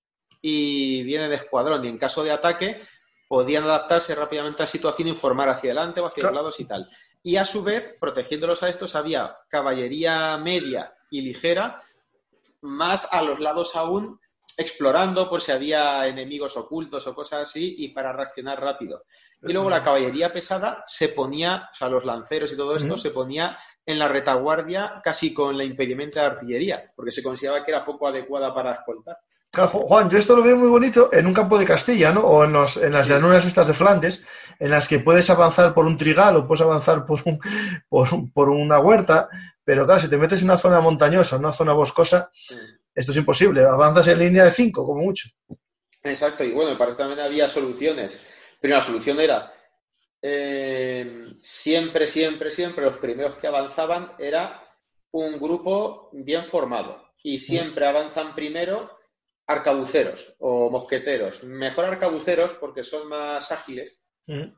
y vienen de escuadrón, y en caso de ataque podían adaptarse rápidamente a la situación, informar hacia adelante o hacia los lados y tal. Y a su vez, protegiéndolos a estos, había caballería media y ligera, más a los lados aún, explorando por si había enemigos ocultos o cosas así, y para reaccionar rápido. Y luego la caballería pesada se ponía, o sea, los lanceros y todo esto, uh-huh. se ponía en la retaguardia casi con la impedimenta de artillería, porque se consideraba que era poco adecuada para escoltar. Claro, Juan, yo esto lo veo muy bonito en un campo de Castilla, ¿no? O en, los, en las llanuras estas de Flandes, en las que puedes avanzar por un trigal o puedes avanzar por, un, por, por una huerta, pero claro, si te metes en una zona montañosa, en una zona boscosa, sí. esto es imposible, avanzas en línea de cinco, como mucho. Exacto, y bueno, para eso también había soluciones. Pero la solución era, eh, siempre, siempre, siempre, los primeros que avanzaban era un grupo bien formado. Y siempre avanzan primero arcabuceros o mosqueteros. Mejor arcabuceros porque son más ágiles. Mm.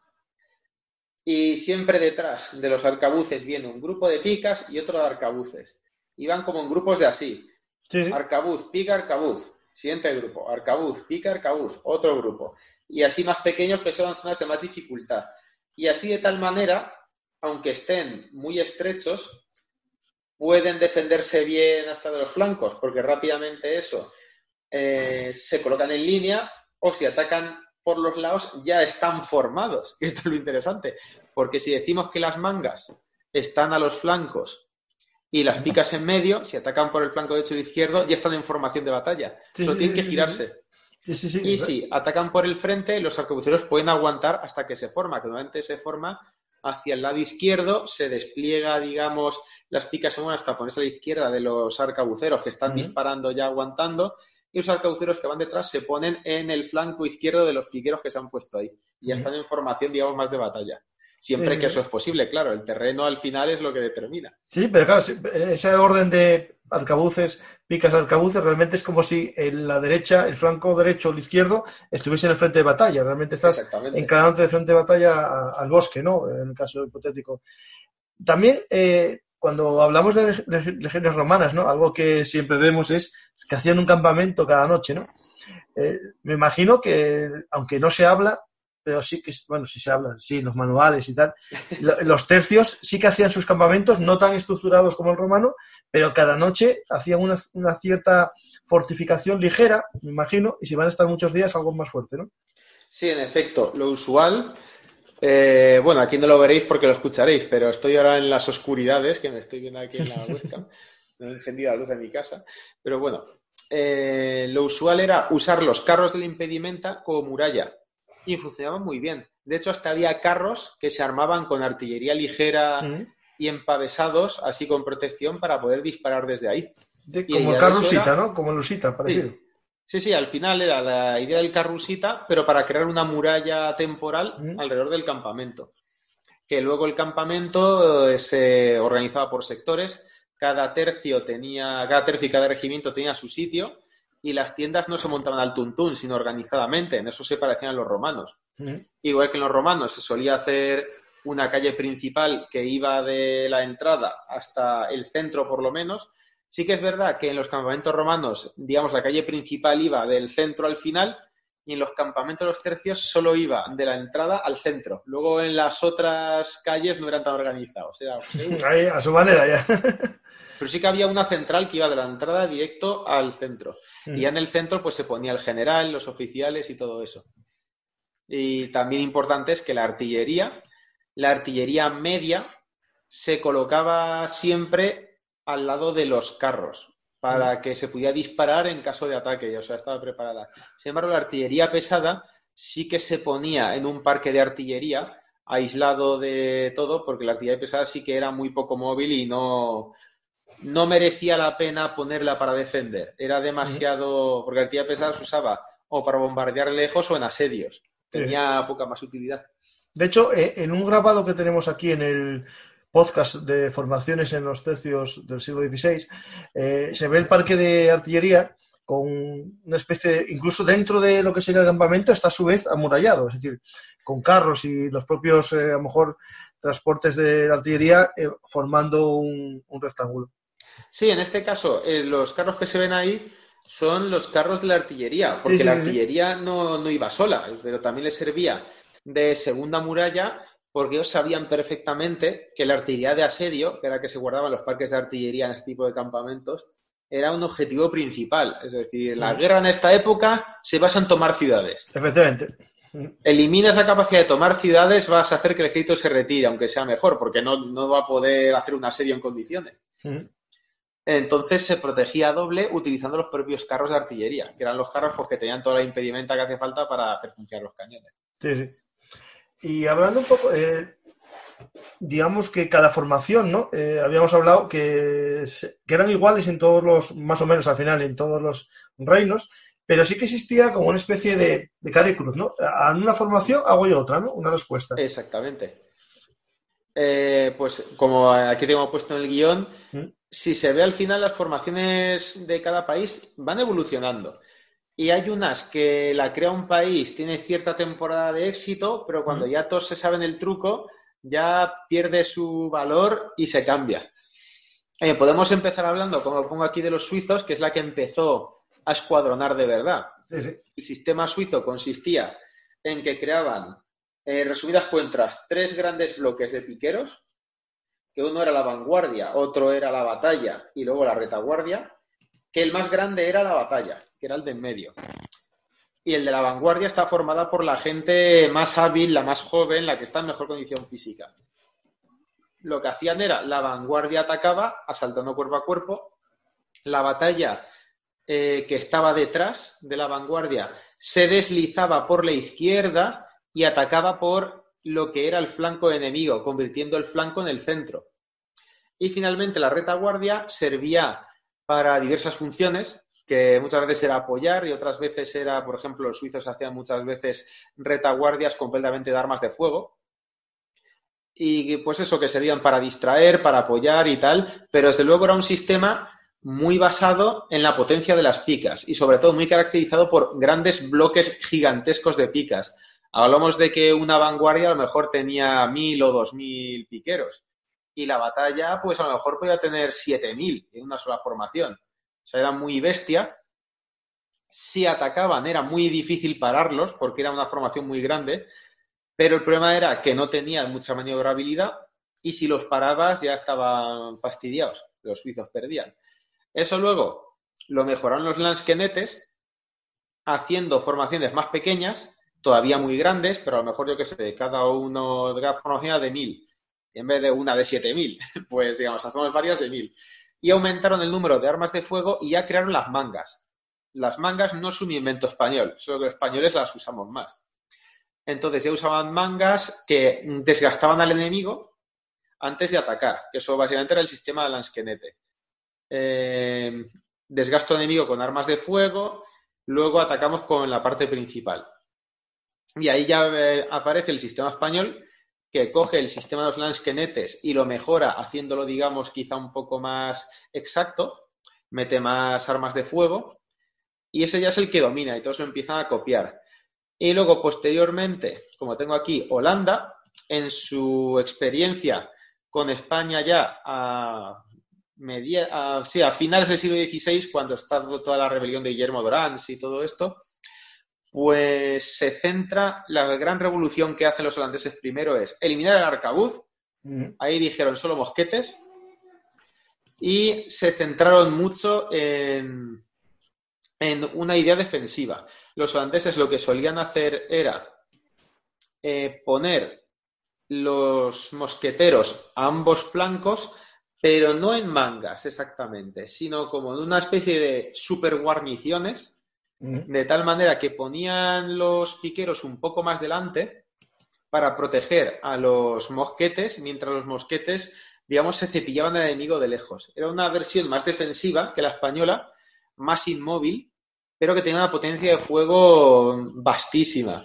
Y siempre detrás de los arcabuces viene un grupo de picas y otro de arcabuces. Y van como en grupos de así. Sí, sí. Arcabuz, pica, arcabuz. Siguiente grupo. Arcabuz, pica, arcabuz. Otro grupo. Y así más pequeños que son zonas de más dificultad. Y así de tal manera, aunque estén muy estrechos, pueden defenderse bien hasta de los flancos, porque rápidamente eso eh, se colocan en línea, o si atacan por los lados ya están formados. Esto es lo interesante, porque si decimos que las mangas están a los flancos y las picas en medio, si atacan por el flanco derecho o izquierdo, ya están en formación de batalla. Sí, Solo sí, tienen sí, que girarse. Sí, sí. Sí, sí, sí, y ¿verdad? Si atacan por el frente, los arcabuceros pueden aguantar hasta que se forma, que normalmente se forma hacia el lado izquierdo, se despliega, digamos, las picas se mueven hasta ponerse a la izquierda de los arcabuceros que están uh-huh. disparando ya aguantando, y los arcabuceros que van detrás se ponen en el flanco izquierdo de los figueros que se han puesto ahí. Y ya están en formación, digamos, más de batalla. Siempre Sí, que sí. eso es posible, claro. El terreno al final es lo que determina. Sí, pero claro, sí, en ese orden de arcabuces, picas arcabuces, realmente es como si en la derecha, el flanco derecho o el izquierdo estuviese en el frente de batalla. Realmente estás Exactamente. encarándote de frente de batalla a- al bosque, ¿no? En el caso hipotético. También, eh, cuando hablamos de leg- leg- legiones romanas, ¿no? Algo que siempre vemos es que hacían un campamento cada noche, ¿no? Eh, me imagino que, aunque no se habla, pero sí que, bueno, sí se habla, sí, los manuales y tal, lo- los tercios sí que hacían sus campamentos, no tan estructurados como el romano, pero cada noche hacían una, una cierta fortificación ligera, me imagino, y si van a estar muchos días, algo más fuerte, ¿no? Sí, en efecto, lo usual, eh, bueno, aquí no lo veréis porque lo escucharéis, pero estoy ahora en las oscuridades, que me estoy viendo aquí en la webcam, no he encendido la luz de mi casa, pero bueno, eh, lo usual era usar los carros del impedimenta como muralla y funcionaban muy bien. De hecho, hasta había carros que se armaban con artillería ligera Mm. y empavesados, así con protección para poder disparar desde ahí. De- Y la como el idea de eso Carlusita, era, ¿no? Como el Lusita, parecido. sí, sí, sí, al final era la idea del carrusita, pero para crear una muralla temporal Mm. alrededor del campamento. Que luego el campamento eh, se organizaba por sectores, cada tercio tenía, cada tercio y cada regimiento tenía su sitio, y las tiendas no se montaban al tuntún, sino organizadamente. En eso se parecían a los romanos. Mm. Igual que en los romanos se solía hacer una calle principal que iba de la entrada hasta el centro, por lo menos. Sí que es verdad que en los campamentos romanos, digamos, la calle principal iba del centro al final, y en los campamentos de los tercios solo iba de la entrada al centro. Luego en las otras calles no eran tan organizados, era según. Ahí, a su manera ya. Pero sí que había una central que iba de la entrada directo al centro. Y ya en el centro pues se ponía el general, los oficiales y todo eso. Y también importante es que la artillería, la artillería media, se colocaba siempre al lado de los carros para que se pudiera disparar en caso de ataque, o sea, estaba preparada. Sin embargo, la artillería pesada sí que se ponía en un parque de artillería aislado de todo, porque la artillería pesada sí que era muy poco móvil y no, no merecía la pena ponerla para defender. Era demasiado, porque la artillería pesada se usaba o para bombardear lejos o en asedios. Tenía poca más utilidad. De hecho, eh, en un grabado que tenemos aquí en el podcast de formaciones en los tercios del siglo dieciséis, eh, se ve el parque de artillería con una especie de, incluso dentro de lo que sería el campamento, está a su vez amurallado, es decir, con carros y los propios, eh, a lo mejor, transportes de la artillería eh, formando un, un rectángulo. Sí, en este caso, eh, los carros que se ven ahí son los carros de la artillería, porque Sí, sí, la sí, sí. artillería no, no iba sola, pero también le servía de segunda muralla, porque ellos sabían perfectamente que la artillería de asedio, que era la que se guardaba en los parques de artillería en este tipo de campamentos, era un objetivo principal. Es decir, la Mm. guerra en esta época se basa en tomar ciudades. Efectivamente. Eliminas la capacidad de tomar ciudades, vas a hacer que el ejército se retire, aunque sea mejor, porque no, no va a poder hacer un asedio en condiciones. Mm. Entonces se protegía doble utilizando los propios carros de artillería, que eran los carros pues, que tenían toda la impedimenta que hace falta para hacer funcionar los cañones. Sí, sí. Y hablando un poco, eh, digamos que cada formación, ¿no? Eh, habíamos hablado que, se, que eran iguales en todos los, más o menos al final, en todos los reinos, pero sí que existía como una especie de, de cara y cruz, ¿no? A una formación hago yo otra, ¿no? Una respuesta. Exactamente. Eh, pues como aquí tengo puesto en el guión, ¿Mm? Si se ve al final las formaciones de cada país van evolucionando. Y hay unas que la crea un país, tiene cierta temporada de éxito, pero cuando ya todos se saben el truco, ya pierde su valor y se cambia. Eh, podemos empezar hablando, como lo pongo aquí, de los suizos, que es la que empezó a escuadronar de verdad. Sí, sí. El sistema suizo consistía en que creaban, eh, resumidas cuentas, tres grandes bloques de piqueros, que uno era la vanguardia, otro era la batalla y luego la retaguardia, que el más grande era la batalla, que era el de en medio. Y el de la vanguardia está formada por la gente más hábil, la más joven, la que está en mejor condición física. Lo que hacían era, la vanguardia atacaba, asaltando cuerpo a cuerpo, la batalla eh, que estaba detrás de la vanguardia se deslizaba por la izquierda y atacaba por lo que era el flanco enemigo, convirtiendo el flanco en el centro. Y finalmente la retaguardia servía para diversas funciones, que muchas veces era apoyar y otras veces era, por ejemplo, los suizos hacían muchas veces retaguardias completamente de armas de fuego. Y pues eso, que servían para distraer, para apoyar y tal, pero desde luego era un sistema muy basado en la potencia de las picas y sobre todo muy caracterizado por grandes bloques gigantescos de picas. Hablamos de que una vanguardia a lo mejor tenía mil o dos mil piqueros y la batalla pues a lo mejor podía tener siete mil en una sola formación. O sea, era muy bestia. Si atacaban era muy difícil pararlos porque era una formación muy grande, pero el problema era que no tenían mucha maniobrabilidad y si los parabas ya estaban fastidiados, los suizos perdían. Eso luego lo mejoraron los lansquenetes haciendo formaciones más pequeñas, todavía muy grandes, pero a lo mejor yo que sé, de cada uno de cada formación de mil, en vez de una de siete mil, pues digamos, hacemos varias de mil. Y aumentaron el número de armas de fuego y ya crearon las mangas. Las mangas no es un invento español, solo que los españoles las usamos más. Entonces ya usaban mangas que desgastaban al enemigo antes de atacar, que eso básicamente era el sistema de lansquenete. Eh, desgasto enemigo con armas de fuego, luego atacamos con la parte principal. Y ahí ya eh, aparece el sistema español, que coge el sistema de los lansquenetes y lo mejora haciéndolo, digamos, quizá un poco más exacto, mete más armas de fuego, y ese ya es el que domina y todos lo empiezan a copiar. Y luego, posteriormente, como tengo aquí, Holanda, en su experiencia con España ya a, media, a, sí, a finales del siglo dieciséis, cuando está toda la rebelión de Guillermo d'Orange y todo esto, pues se centra, la gran revolución que hacen los holandeses primero es eliminar el arcabuz, mm. ahí dijeron solo mosquetes, y se centraron mucho en, en una idea defensiva. Los holandeses lo que solían hacer era eh, poner los mosqueteros a ambos flancos, pero no en mangas exactamente, sino como en una especie de super guarniciones, de tal manera que ponían los piqueros un poco más delante para proteger a los mosquetes, mientras los mosquetes, digamos, se cepillaban al enemigo de lejos. Era una versión más defensiva que la española, más inmóvil, pero que tenía una potencia de fuego vastísima.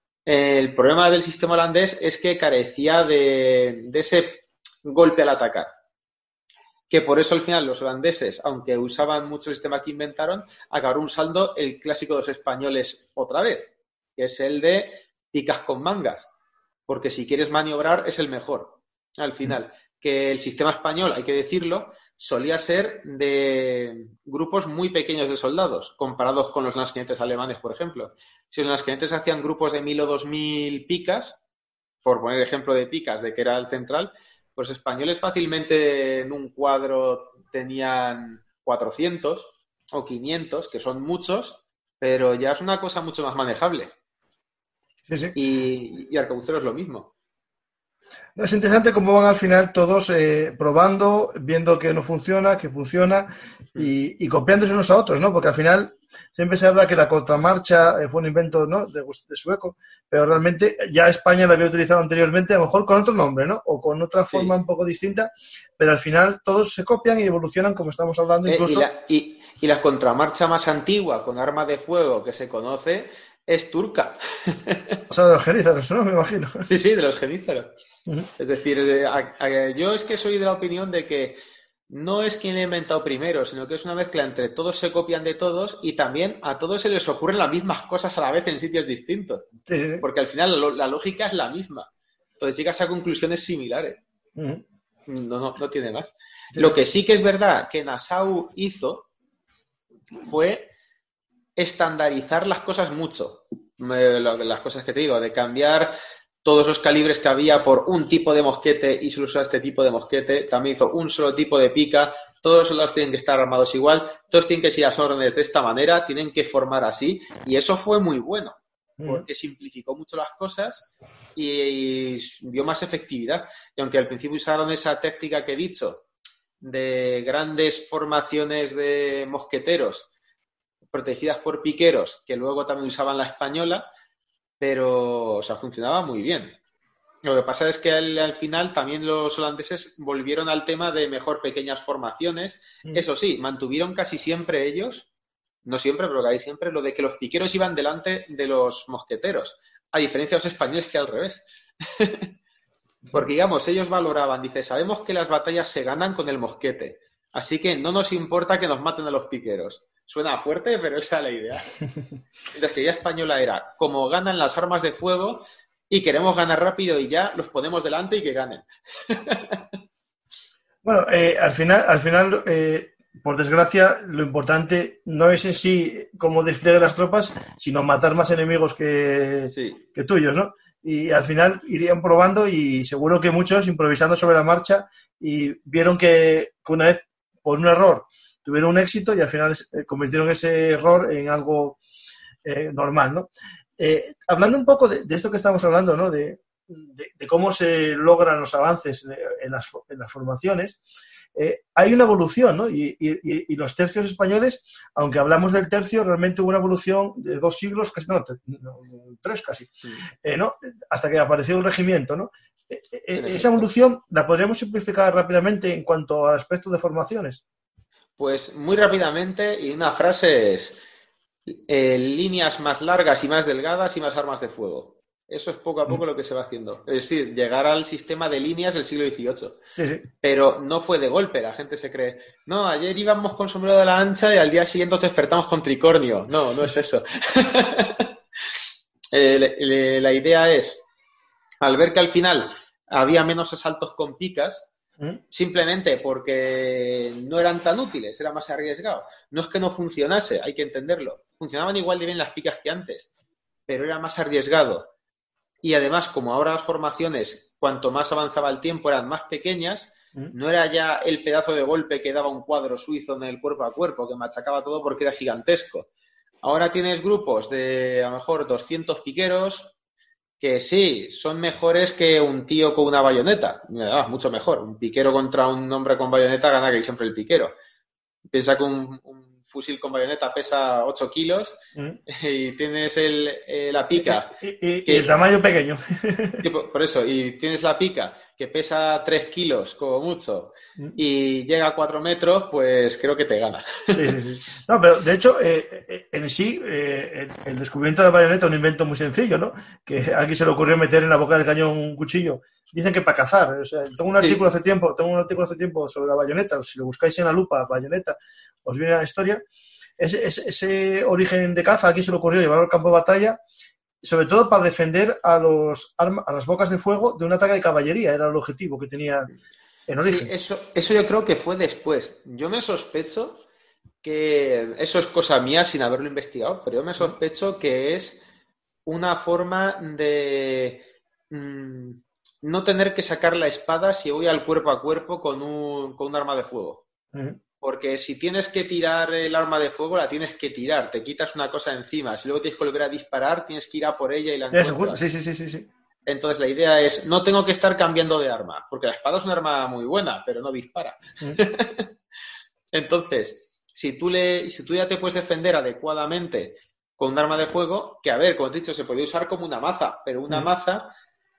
El problema del sistema holandés es que carecía de, de ese golpe al atacar. Que por eso al final los holandeses, aunque usaban mucho el sistema que inventaron, acabaron usando el clásico de los españoles otra vez, que es el de picas con mangas, porque si quieres maniobrar es el mejor al final. Que el sistema español, hay que decirlo, solía ser de grupos muy pequeños de soldados, comparados con los lansquenetes alemanes, por ejemplo. Si los lansquenetes hacían grupos de mil o dos mil picas, por poner ejemplo de picas, de que era el central, pues españoles fácilmente en un cuadro tenían cuatrocientos o quinientos, que son muchos, pero ya es una cosa mucho más manejable. Sí, sí. Y, y arcabuceros lo mismo. Es interesante cómo van al final todos eh, probando, viendo que no funciona, que funciona y, y copiándose unos a otros, ¿no? Porque al final siempre se habla que la contramarcha eh, fue un invento, ¿no?, de, de sueco, pero realmente ya España la había utilizado anteriormente, a lo mejor con otro nombre, ¿no? O con otra forma sí. un poco distinta, pero al final todos se copian y evolucionan, como estamos hablando incluso. Eh, y, la, y, y la contramarcha más antigua con arma de fuego que se conoce es turca. O sea, de los genízaros, ¿no? Me imagino. Sí, sí, de los genízaros. Uh-huh. Es decir, a, a, yo es que soy de la opinión de que no es quien lo ha inventado primero, sino que es una mezcla entre todos se copian de todos y también a todos se les ocurren las mismas cosas a la vez en sitios distintos. Sí, sí. Porque al final la, la lógica es la misma. Entonces llegas a conclusiones similares. Uh-huh. No, no, no tiene más. Sí. Lo que sí que es verdad que Nassau hizo fue estandarizar las cosas mucho. Las cosas que te digo, de cambiar todos los calibres que había por un tipo de mosquete y solo usar este tipo de mosquete. También hizo un solo tipo de pica. Todos los soldados tienen que estar armados igual. Todos tienen que seguir las órdenes de esta manera. Tienen que formar así. Y eso fue muy bueno. Porque simplificó mucho las cosas y dio más efectividad. Y aunque al principio usaron esa táctica que he dicho de grandes formaciones de mosqueteros protegidas por piqueros, que luego también usaban la española, pero, o sea, funcionaba muy bien. Lo que pasa es que al, al final también los holandeses volvieron al tema de mejor pequeñas formaciones. Mm. Eso sí, mantuvieron casi siempre ellos no siempre, pero casi siempre, lo de que los piqueros iban delante de los mosqueteros, a diferencia de los españoles que al revés. Porque, digamos, ellos valoraban, dice, sabemos que las batallas se ganan con el mosquete, así que no nos importa que nos maten a los piqueros. Suena fuerte, pero esa es la idea. Entonces, la idea española era, como ganan las armas de fuego y queremos ganar rápido y ya, los ponemos delante y que ganen. Bueno, eh, al final, al final eh, por desgracia, lo importante no es en sí cómo despliegue las tropas, sino matar más enemigos que, sí. que tuyos, ¿no? Y al final irían probando y seguro que muchos improvisando sobre la marcha y vieron que, que una vez, por un error, tuvieron un éxito y al final eh, convirtieron ese error en algo eh, normal, ¿no? Eh, hablando un poco de, de esto que estamos hablando, ¿no? De, de, de cómo se logran los avances en las, en las formaciones, eh, hay una evolución, ¿no? Y, y, y los tercios españoles, aunque hablamos del tercio, realmente hubo una evolución de dos siglos, casi, no, no tres casi, sí. eh, ¿no? Hasta que apareció el regimiento, ¿no? Eh, eh, esa evolución la podríamos simplificar rápidamente en cuanto al aspecto de formaciones. Pues muy rápidamente, y una frase es eh, líneas más largas y más delgadas y más armas de fuego. Eso es poco a poco lo que se va haciendo. Es decir, llegar al sistema de líneas del siglo dieciocho. Sí, sí. Pero no fue de golpe. La gente se cree, no, ayer íbamos con sombrero de la ancha y al día siguiente nos despertamos con tricornio. No, no es eso. eh, le, le, la idea es, al ver que al final había menos asaltos con picas, ¿Mm? simplemente porque no eran tan útiles, era más arriesgado. No es que no funcionase, hay que entenderlo. Funcionaban igual de bien las picas que antes, pero era más arriesgado. Y además, como ahora las formaciones, cuanto más avanzaba el tiempo, eran más pequeñas, ¿Mm? no era ya el pedazo de golpe que daba un cuadro suizo en el cuerpo a cuerpo, que machacaba todo porque era gigantesco. Ahora tienes grupos de, a lo mejor, doscientos piqueros, que sí, son mejores que un tío con una bayoneta. Ah, mucho mejor. Un piquero contra un hombre con bayoneta gana que siempre el piquero. Piensa que un, un fusil con bayoneta pesa ocho kilos ¿Mm? y tienes el, eh, la pica. Y, y, que, y el tamaño pequeño. Por, por eso, y tienes la pica que pesa tres kilos como mucho ¿Mm? y llega a cuatro metros, pues creo que te gana. Sí, sí, sí. No, pero de hecho, eh, en sí, eh, el, el descubrimiento de la bayoneta es un invento muy sencillo, ¿no? Que a alguien se le ocurrió meter en la boca del cañón un cuchillo. Dicen que para cazar. O sea, tengo un artículo sí. hace tiempo, tengo un artículo hace tiempo sobre la bayoneta. Si lo buscáis en la lupa, bayoneta, os viene la historia. Ese, ese, ese origen de caza, aquí se le ocurrió llevarlo al campo de batalla, sobre todo para defender a los arma, a las bocas de fuego de un ataque de caballería. Era el objetivo que tenía en origen. Sí, eso, eso yo creo que fue después. Yo me sospecho que, eso es cosa mía sin haberlo investigado, pero yo me sospecho que es una forma de mmm, no tener que sacar la espada si voy al cuerpo a cuerpo con un, con un arma de fuego. Uh-huh. Porque si tienes que tirar el arma de fuego, la tienes que tirar, te quitas una cosa encima. Si luego tienes que volver a disparar, tienes que ir a por ella y la encuentras. Sí, sí, sí, sí, sí. Entonces la idea es, no tengo que estar cambiando de arma, porque la espada es un arma muy buena, pero no dispara. ¿Mm? Entonces, si tú, le, si tú ya te puedes defender adecuadamente con un arma de fuego, que a ver, como te he dicho, se puede usar como una maza, pero una ¿Mm? maza,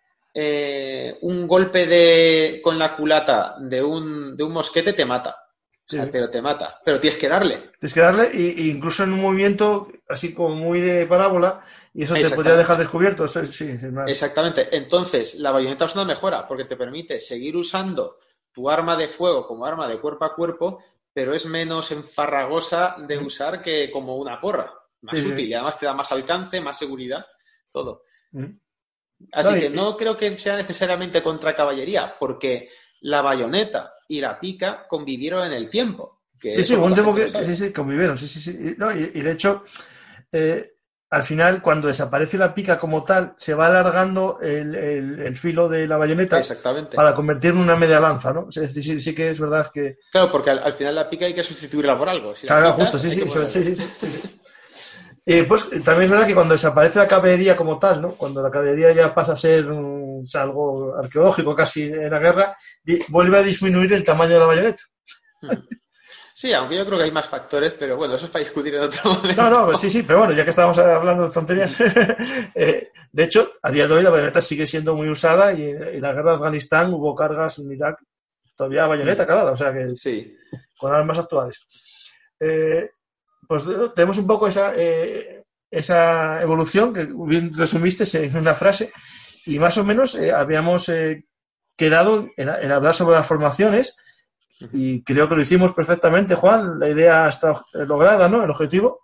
eh, un golpe de, con la culata de un, de un mosquete te mata. Sí. O sea, pero te mata, pero tienes que darle. Tienes que darle, y, y incluso en un movimiento así como muy de parábola, y eso te podría dejar descubierto. Sí, sí, es más. Exactamente. Entonces, la bayoneta es una mejora, porque te permite seguir usando tu arma de fuego como arma de cuerpo a cuerpo, pero es menos enfarragosa de mm. usar que como una porra. Más sí, útil, sí. Y además te da más alcance, más seguridad, todo. Mm. Así no, que y, no creo que sea necesariamente contra caballería, porque la bayoneta y la pica convivieron en el tiempo. Que sí, sí, un tiempo que sí, sí, convivieron, sí, sí, sí. No, y, y de hecho, eh, al final, cuando desaparece la pica como tal, se va alargando el, el, el filo de la bayoneta para convertirlo en una media lanza, ¿no? Es decir, sí, sí que es verdad que... Claro, porque al, al final la pica hay que sustituirla por algo. Si claro, picas, justo, sí, sí, sí, sí, sí, sí, sí. Y pues también es verdad que cuando desaparece la caballería como tal, ¿no? Cuando la caballería ya pasa a ser um, o sea, algo arqueológico casi en la guerra, vuelve a disminuir el tamaño de la bayoneta. Sí, aunque yo creo que hay más factores, pero bueno, eso es para discutir en otro momento. No, no, sí, sí, pero bueno, ya que estábamos hablando de tonterías, eh, de hecho, a día de hoy la bayoneta sigue siendo muy usada y en la guerra de Afganistán hubo cargas en Irak todavía bayoneta calada, o sea que sí. Con armas actuales. Eh, pues tenemos un poco esa, eh, esa evolución que bien resumiste en una frase y más o menos eh, habíamos eh, quedado en, en hablar sobre las formaciones y creo que lo hicimos perfectamente, Juan. La idea está lograda, ¿no? El objetivo.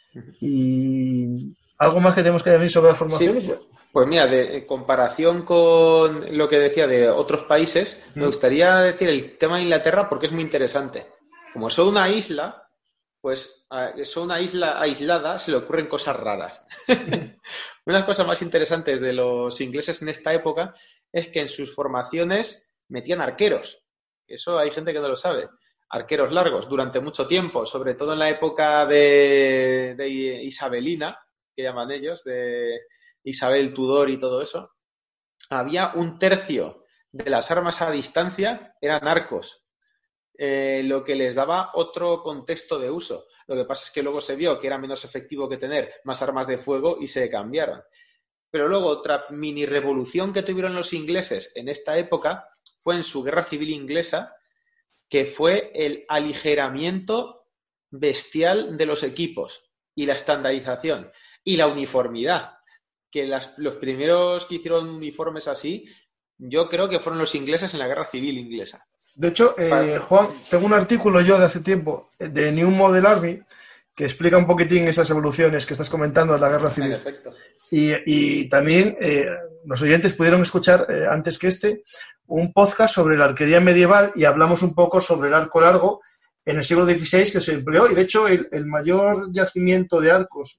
Y algo más que tenemos que añadir sobre las formaciones. Sí, pues mira, de en comparación con lo que decía de otros países, mm. me gustaría decir el tema de Inglaterra porque es muy interesante. Como son una isla, pues son una isla aislada, se le ocurren cosas raras. Una de las cosas más interesantes de los ingleses en esta época es que en sus formaciones metían arqueros. Eso hay gente que no lo sabe. Arqueros largos durante mucho tiempo, sobre todo en la época de, de isabelina, que llaman ellos, de Isabel Tudor y todo eso. Había un tercio de las armas a distancia eran arcos, eh, lo que les daba otro contexto de uso. Lo que pasa es que luego se vio que era menos efectivo que tener más armas de fuego y se cambiaron. Pero luego otra mini revolución que tuvieron los ingleses en esta época fue en su guerra civil inglesa, que fue el aligeramiento bestial de los equipos y la estandarización y la uniformidad, que las, los primeros que hicieron uniformes así, yo creo que fueron los ingleses en la guerra civil inglesa. De hecho, eh, Juan, tengo un artículo yo de hace tiempo de New Model Army que explica un poquitín esas evoluciones que estás comentando en la guerra civil. Perfecto. Y, y también eh, los oyentes pudieron escuchar eh, antes que este un podcast sobre la arquería medieval y hablamos un poco sobre el arco largo en el siglo dieciséis que se empleó y de hecho el, el mayor yacimiento de arcos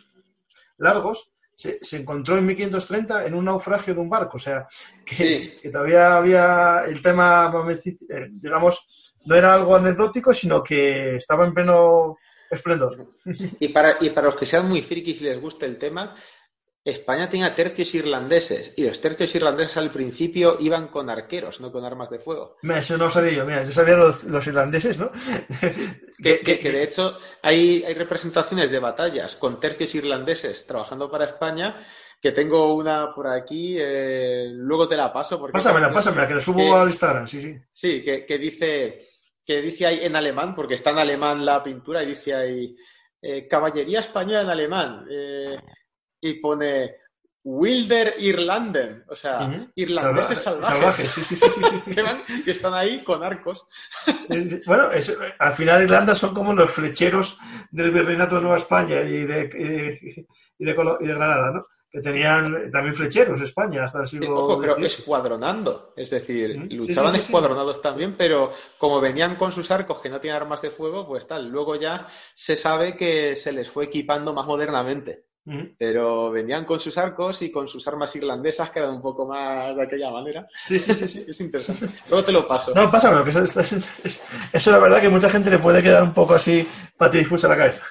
largos se, se encontró en mil quinientos treinta en un naufragio de un barco, o sea que, sí. que todavía había el tema, digamos, no era algo anecdótico sino que estaba en pleno esplendor. Y para, y para los que sean muy frikis y les guste el tema, España tenía tercios irlandeses y los tercios irlandeses al principio iban con arqueros, no con armas de fuego. Eso no sabía yo, mira, yo sabía los, los irlandeses, ¿no? que, que, que de hecho hay, hay representaciones de batallas con tercios irlandeses trabajando para España, que tengo una por aquí, eh, luego te la paso. Porque pásamela, pásamela, que la subo que, al Instagram, sí, sí. Sí, que, que dice que dice ahí en alemán, porque está en alemán la pintura, y dice ahí eh, caballería española en alemán, eh, y pone Wilder Irlanden, o sea, uh-huh. irlandeses salvajes, salvajes sí, sí, sí, sí, sí. que, van, que están ahí con arcos. Bueno, es, al final Irlanda son como los flecheros del Virreinato de Nueva España y de, y de, y de, y de Granada, ¿no? Que tenían también flecheros España hasta el siglo Ojo, pero escuadronando, es decir, uh-huh. luchaban sí, sí, sí, escuadronados sí. también, pero como venían con sus arcos que no tenían armas de fuego, pues tal, luego ya se sabe que se les fue equipando más modernamente. Uh-huh. Pero venían con sus arcos y con sus armas irlandesas que eran un poco más de aquella manera. Sí, sí, sí, sí. Es interesante. Luego te lo paso. No, pásamelo, que eso, eso, eso la verdad que mucha gente le puede quedar un poco así patidifusa la cabeza.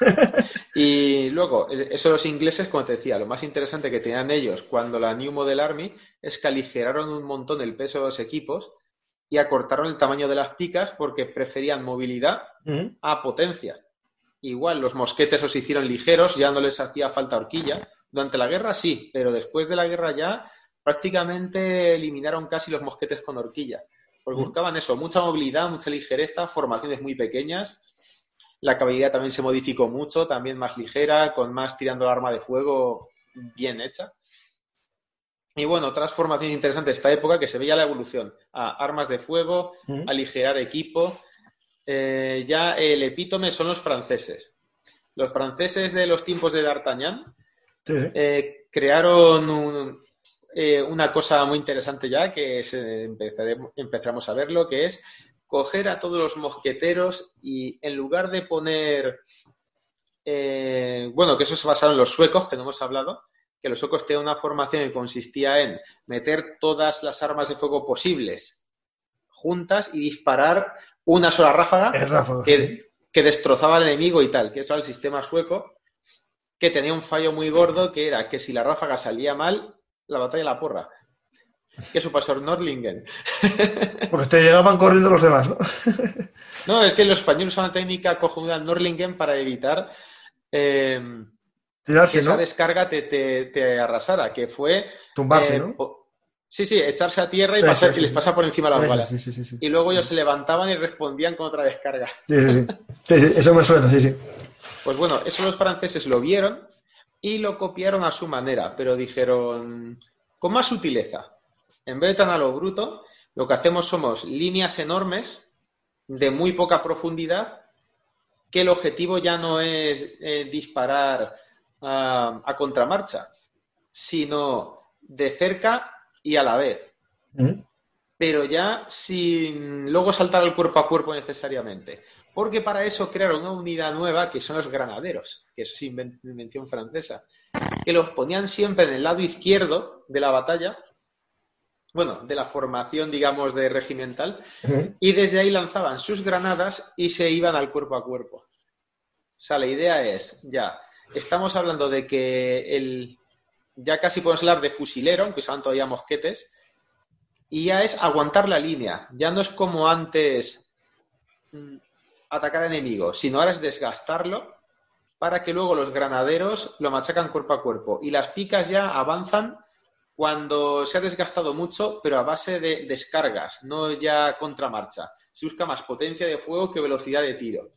Y luego, eso los ingleses, como te decía, lo más interesante que tenían ellos cuando la New Model Army es que aligeraron un montón el peso de los equipos y acortaron el tamaño de las picas porque preferían movilidad uh-huh. a potencia. Igual los mosquetes los hicieron ligeros, ya no les hacía falta horquilla. Durante la guerra sí, pero después de la guerra ya prácticamente eliminaron casi los mosquetes con horquilla. Porque buscaban eso, mucha movilidad, mucha ligereza, formaciones muy pequeñas. La caballería también se modificó mucho, también más ligera, con más tirando el arma de fuego bien hecha. Y bueno, otras formaciones interesantes de esta época que se veía la evolución a armas de fuego, uh-huh. aligerar equipo. Eh, ya el epítome son los franceses. Los franceses de los tiempos de D'Artagnan sí. eh, crearon un, eh, una cosa muy interesante ya, que es, eh, empezaremos, empezaremos a verlo, que es coger a todos los mosqueteros y en lugar de poner, eh, bueno, que eso se basaron en los suecos, que no hemos hablado, que los suecos tenían una formación que consistía en meter todas las armas de fuego posibles juntas y disparar una sola ráfaga, ráfaga que, sí. que destrozaba al enemigo y tal, que eso era el sistema sueco, que tenía un fallo muy gordo, que era que si la ráfaga salía mal, la batalla la porra. Que eso pasó en Nördlingen. Porque te llegaban corriendo los demás, ¿no? No, es que los españoles usan una técnica cojonuda en Nördlingen para evitar eh, Tirarse, que esa ¿no? descarga te, te, te arrasara, que fue... Tumbarse, eh, ¿no? Sí, sí, echarse a tierra y, sí, pasar, sí, y les sí. pasa por encima las sí, balas. Sí, sí, sí, sí. Y luego ellos se levantaban y respondían con otra descarga. Sí, sí, sí. sí, sí. Eso me suena, sí, sí. Pues bueno, eso los franceses lo vieron y lo copiaron a su manera, pero dijeron, con más sutileza, en vez de tan a lo bruto, lo que hacemos somos líneas enormes de muy poca profundidad, que el objetivo ya no es eh, disparar uh, a contramarcha, sino de cerca y a la vez. ¿Mm? Pero ya sin luego saltar al cuerpo a cuerpo necesariamente. Porque para eso crearon una unidad nueva que son los granaderos, que eso es invención francesa, que los ponían siempre en el lado izquierdo de la batalla, bueno, de la formación, digamos, de regimental, uh-huh. y desde ahí lanzaban sus granadas y se iban al cuerpo a cuerpo. O sea, la idea es, ya, estamos hablando de que el, ya casi podemos hablar de fusilero, aunque usaban todavía mosquetes, y ya es aguantar la línea. Ya no es como antes mmm, atacar al enemigo, sino ahora es desgastarlo para que luego los granaderos lo machacan cuerpo a cuerpo. Y las picas ya avanzan cuando se ha desgastado mucho, pero a base de descargas, no ya contramarcha. Se busca más potencia de fuego que velocidad de tiro.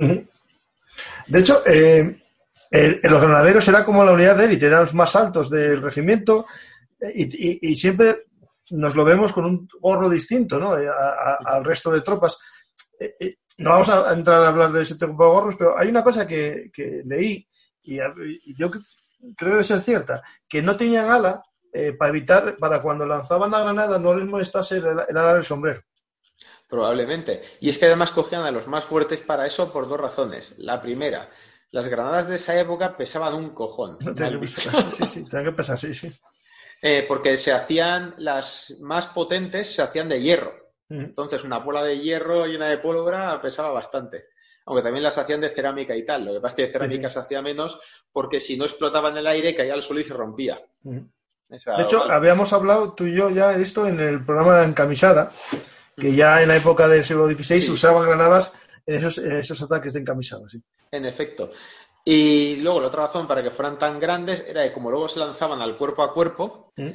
De hecho, eh, el, los granaderos era como la unidad de élite, eran los más altos del regimiento y, y, y siempre nos lo vemos con un gorro distinto, ¿no? A, a, al resto de tropas. Eh, eh, no vamos a entrar a hablar de ese tipo de gorros, pero hay una cosa que, que leí y, y yo creo de ser cierta, que no tenían ala eh, para evitar, para cuando lanzaban la granada no les molestase el, el ala del sombrero. Probablemente. Y es que además cogían a los más fuertes para eso por dos razones. La primera, las granadas de esa época pesaban un cojón. Sí, sí, tenían que pesar, sí, sí. Eh, porque se hacían, las más potentes se hacían de hierro. Mm. Entonces una bola de hierro y una de pólvora pesaba bastante. Aunque también las hacían de cerámica y tal. Lo que pasa es que de cerámica sí, sí. se hacía menos porque si no explotaba en el aire caía al suelo y se rompía. Mm. Esa, de hecho, vale. habíamos hablado tú y yo ya de esto en el programa de Encamisada, que ya en la época del siglo dieciséis sí. usaban granadas en esos, en esos ataques de encamisada. Sí. En efecto. Y luego la otra razón para que fueran tan grandes era que como luego se lanzaban al cuerpo a cuerpo, ¿Mm?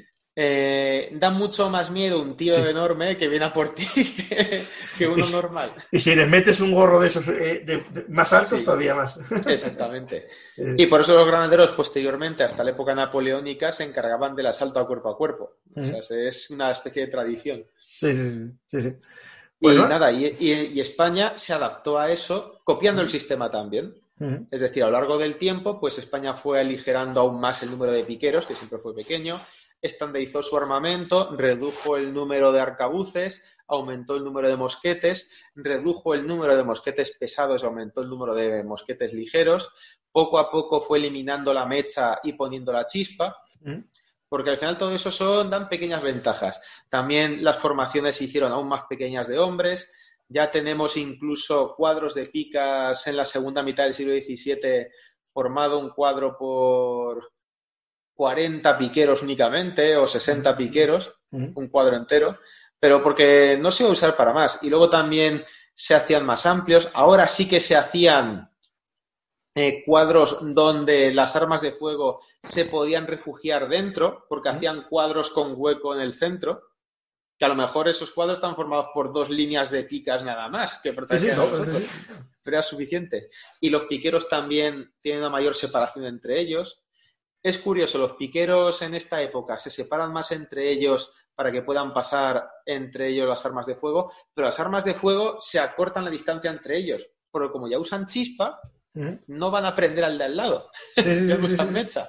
eh, da mucho más miedo un tío sí. enorme que viene a por ti que, que uno normal. Y si le metes un gorro de esos eh, de, de, más altos, sí. todavía más. Exactamente. Y por eso los granaderos posteriormente, hasta la época napoleónica, se encargaban del asalto a cuerpo a cuerpo. ¿Mm? O sea, es una especie de tradición. Sí, sí, sí. sí, sí. Bueno. Y nada, y, y, y España se adaptó a eso copiando el sistema también. Uh-huh. Es decir, a lo largo del tiempo, pues España fue aligerando aún más el número de piqueros, que siempre fue pequeño, estandarizó su armamento, redujo el número de arcabuces, aumentó el número de mosquetes, redujo el número de mosquetes pesados, aumentó el número de mosquetes ligeros, poco a poco fue eliminando la mecha y poniendo la chispa, uh-huh. porque al final todo eso son, dan pequeñas ventajas. También las formaciones se hicieron aún más pequeñas de hombres. Ya tenemos incluso cuadros de picas en la segunda mitad del siglo diecisiete, formado un cuadro por cuarenta piqueros únicamente o sesenta piqueros, uh-huh. un cuadro entero, pero porque no se iba a usar para más. Y luego también se hacían más amplios. Ahora sí que se hacían eh, cuadros donde las armas de fuego se podían refugiar dentro, porque uh-huh. hacían cuadros con hueco en el centro. Que a lo mejor esos cuadros están formados por dos líneas de picas nada más, que protegían sí, sí, no, a nosotros, sí, sí. pero era suficiente. Y los piqueros también tienen una mayor separación entre ellos. Es curioso, los piqueros en esta época se separan más entre ellos para que puedan pasar entre ellos las armas de fuego, pero las armas de fuego se acortan la distancia entre ellos, porque como ya usan chispa, ¿Mm? no van a prender al de al lado, sí, sí, ya sí, usan sí, mecha.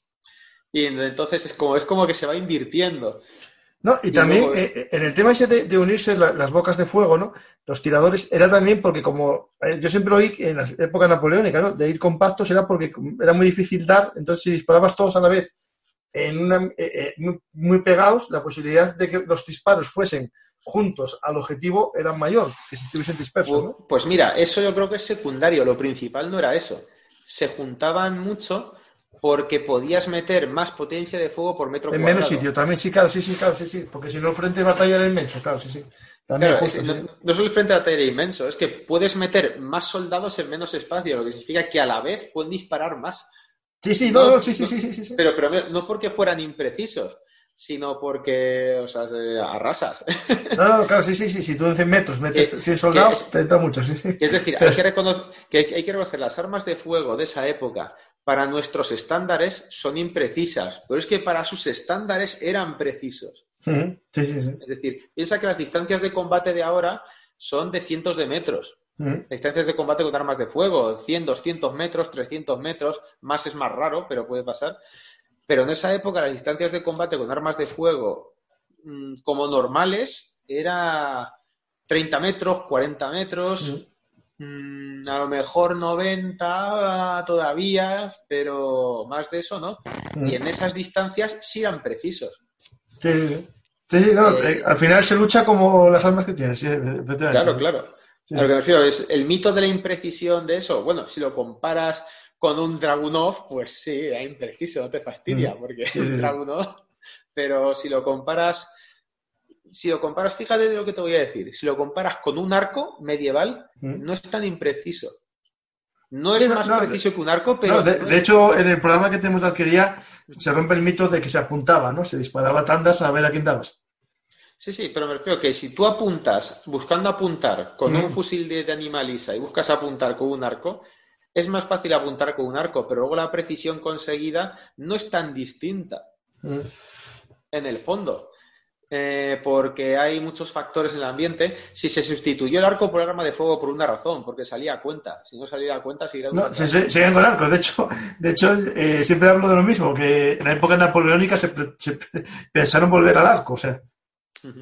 Y entonces es como, es como que se va invirtiendo. No, y, y también luego... eh, en el tema ese de, de unirse la, las bocas de fuego, ¿no? Los tiradores, era también porque como, eh, yo siempre oí en la época napoleónica, ¿no? De ir compactos era porque era muy difícil dar, entonces si disparabas todos a la vez en una, eh, eh, muy, muy pegados, la posibilidad de que los disparos fuesen juntos al objetivo era mayor, que si estuviesen dispersos, ¿no? Pues mira, eso yo creo que es secundario, lo principal no era eso. Se juntaban mucho porque podías meter más potencia de fuego por metro en cuadrado. En menos sitio, también, sí, claro, sí, sí, claro, sí, sí, porque si no el frente de batalla era inmenso, claro, sí, sí. También claro, justo, es, sí. No, no solo el frente de batalla era inmenso, es que puedes meter más soldados en menos espacio, lo que significa que a la vez pueden disparar más. Sí, sí, no, no, no sí, sí, sí, sí, sí, sí. Pero, pero no porque fueran imprecisos, sino porque, o sea, arrasas. No, no, claro, sí, sí, sí. Si tú en cien metros metes que, cien soldados, que, te entra mucho, sí, sí. Es decir, Pero... hay, que reconocer, que hay, hay que reconocer las armas de fuego de esa época para nuestros estándares son imprecisas, pero es que para sus estándares eran precisos. Uh-huh. Sí, sí, sí. Es decir, piensa que las distancias de combate de ahora son de cientos de metros. Uh-huh. Distancias de combate con armas de fuego, cien, doscientos metros, trescientos metros, más es más raro, pero puede pasar. Pero en esa época las distancias de combate con armas de fuego mmm, como normales era treinta metros, cuarenta metros, uh-huh. mmm, a lo mejor noventa todavía, pero más de eso no. Uh-huh. Y en esas distancias sí eran precisos. Sí, sí, sí, sí claro. Eh, al final se lucha como las armas que tienes, sí, efectivamente. Claro, claro. Sí. A lo que me refiero es el mito de la imprecisión de eso. Bueno, si lo comparas con un Dragunov, pues sí, es impreciso, no te fastidia, mm. porque sí, un Dragunov. Pero si lo comparas, si lo comparas, fíjate de lo que te voy a decir. Si lo comparas con un arco medieval, mm. no es tan impreciso. No es sí, más no, preciso que un arco, pero... No, de, no es... de hecho, en el programa que tenemos de arquería se rompe el mito de que se apuntaba, ¿no? Se disparaba tandas a ver a quién dabas. Sí, sí, pero me refiero que si tú apuntas, buscando apuntar con mm. un fusil de, de animalisa y buscas apuntar con un arco, es más fácil apuntar con un arco, pero luego la precisión conseguida no es tan distinta mm. en el fondo. Eh, porque hay muchos factores en el ambiente. Si se sustituyó el arco por el arma de fuego por una razón, porque salía a cuenta. Si no saliera a cuenta, seguiría no, se, se, seguían con arcos. De hecho, de hecho eh, siempre hablo de lo mismo, que en la época napoleónica se, se pensaron volver al arco, o sea. Uh-huh.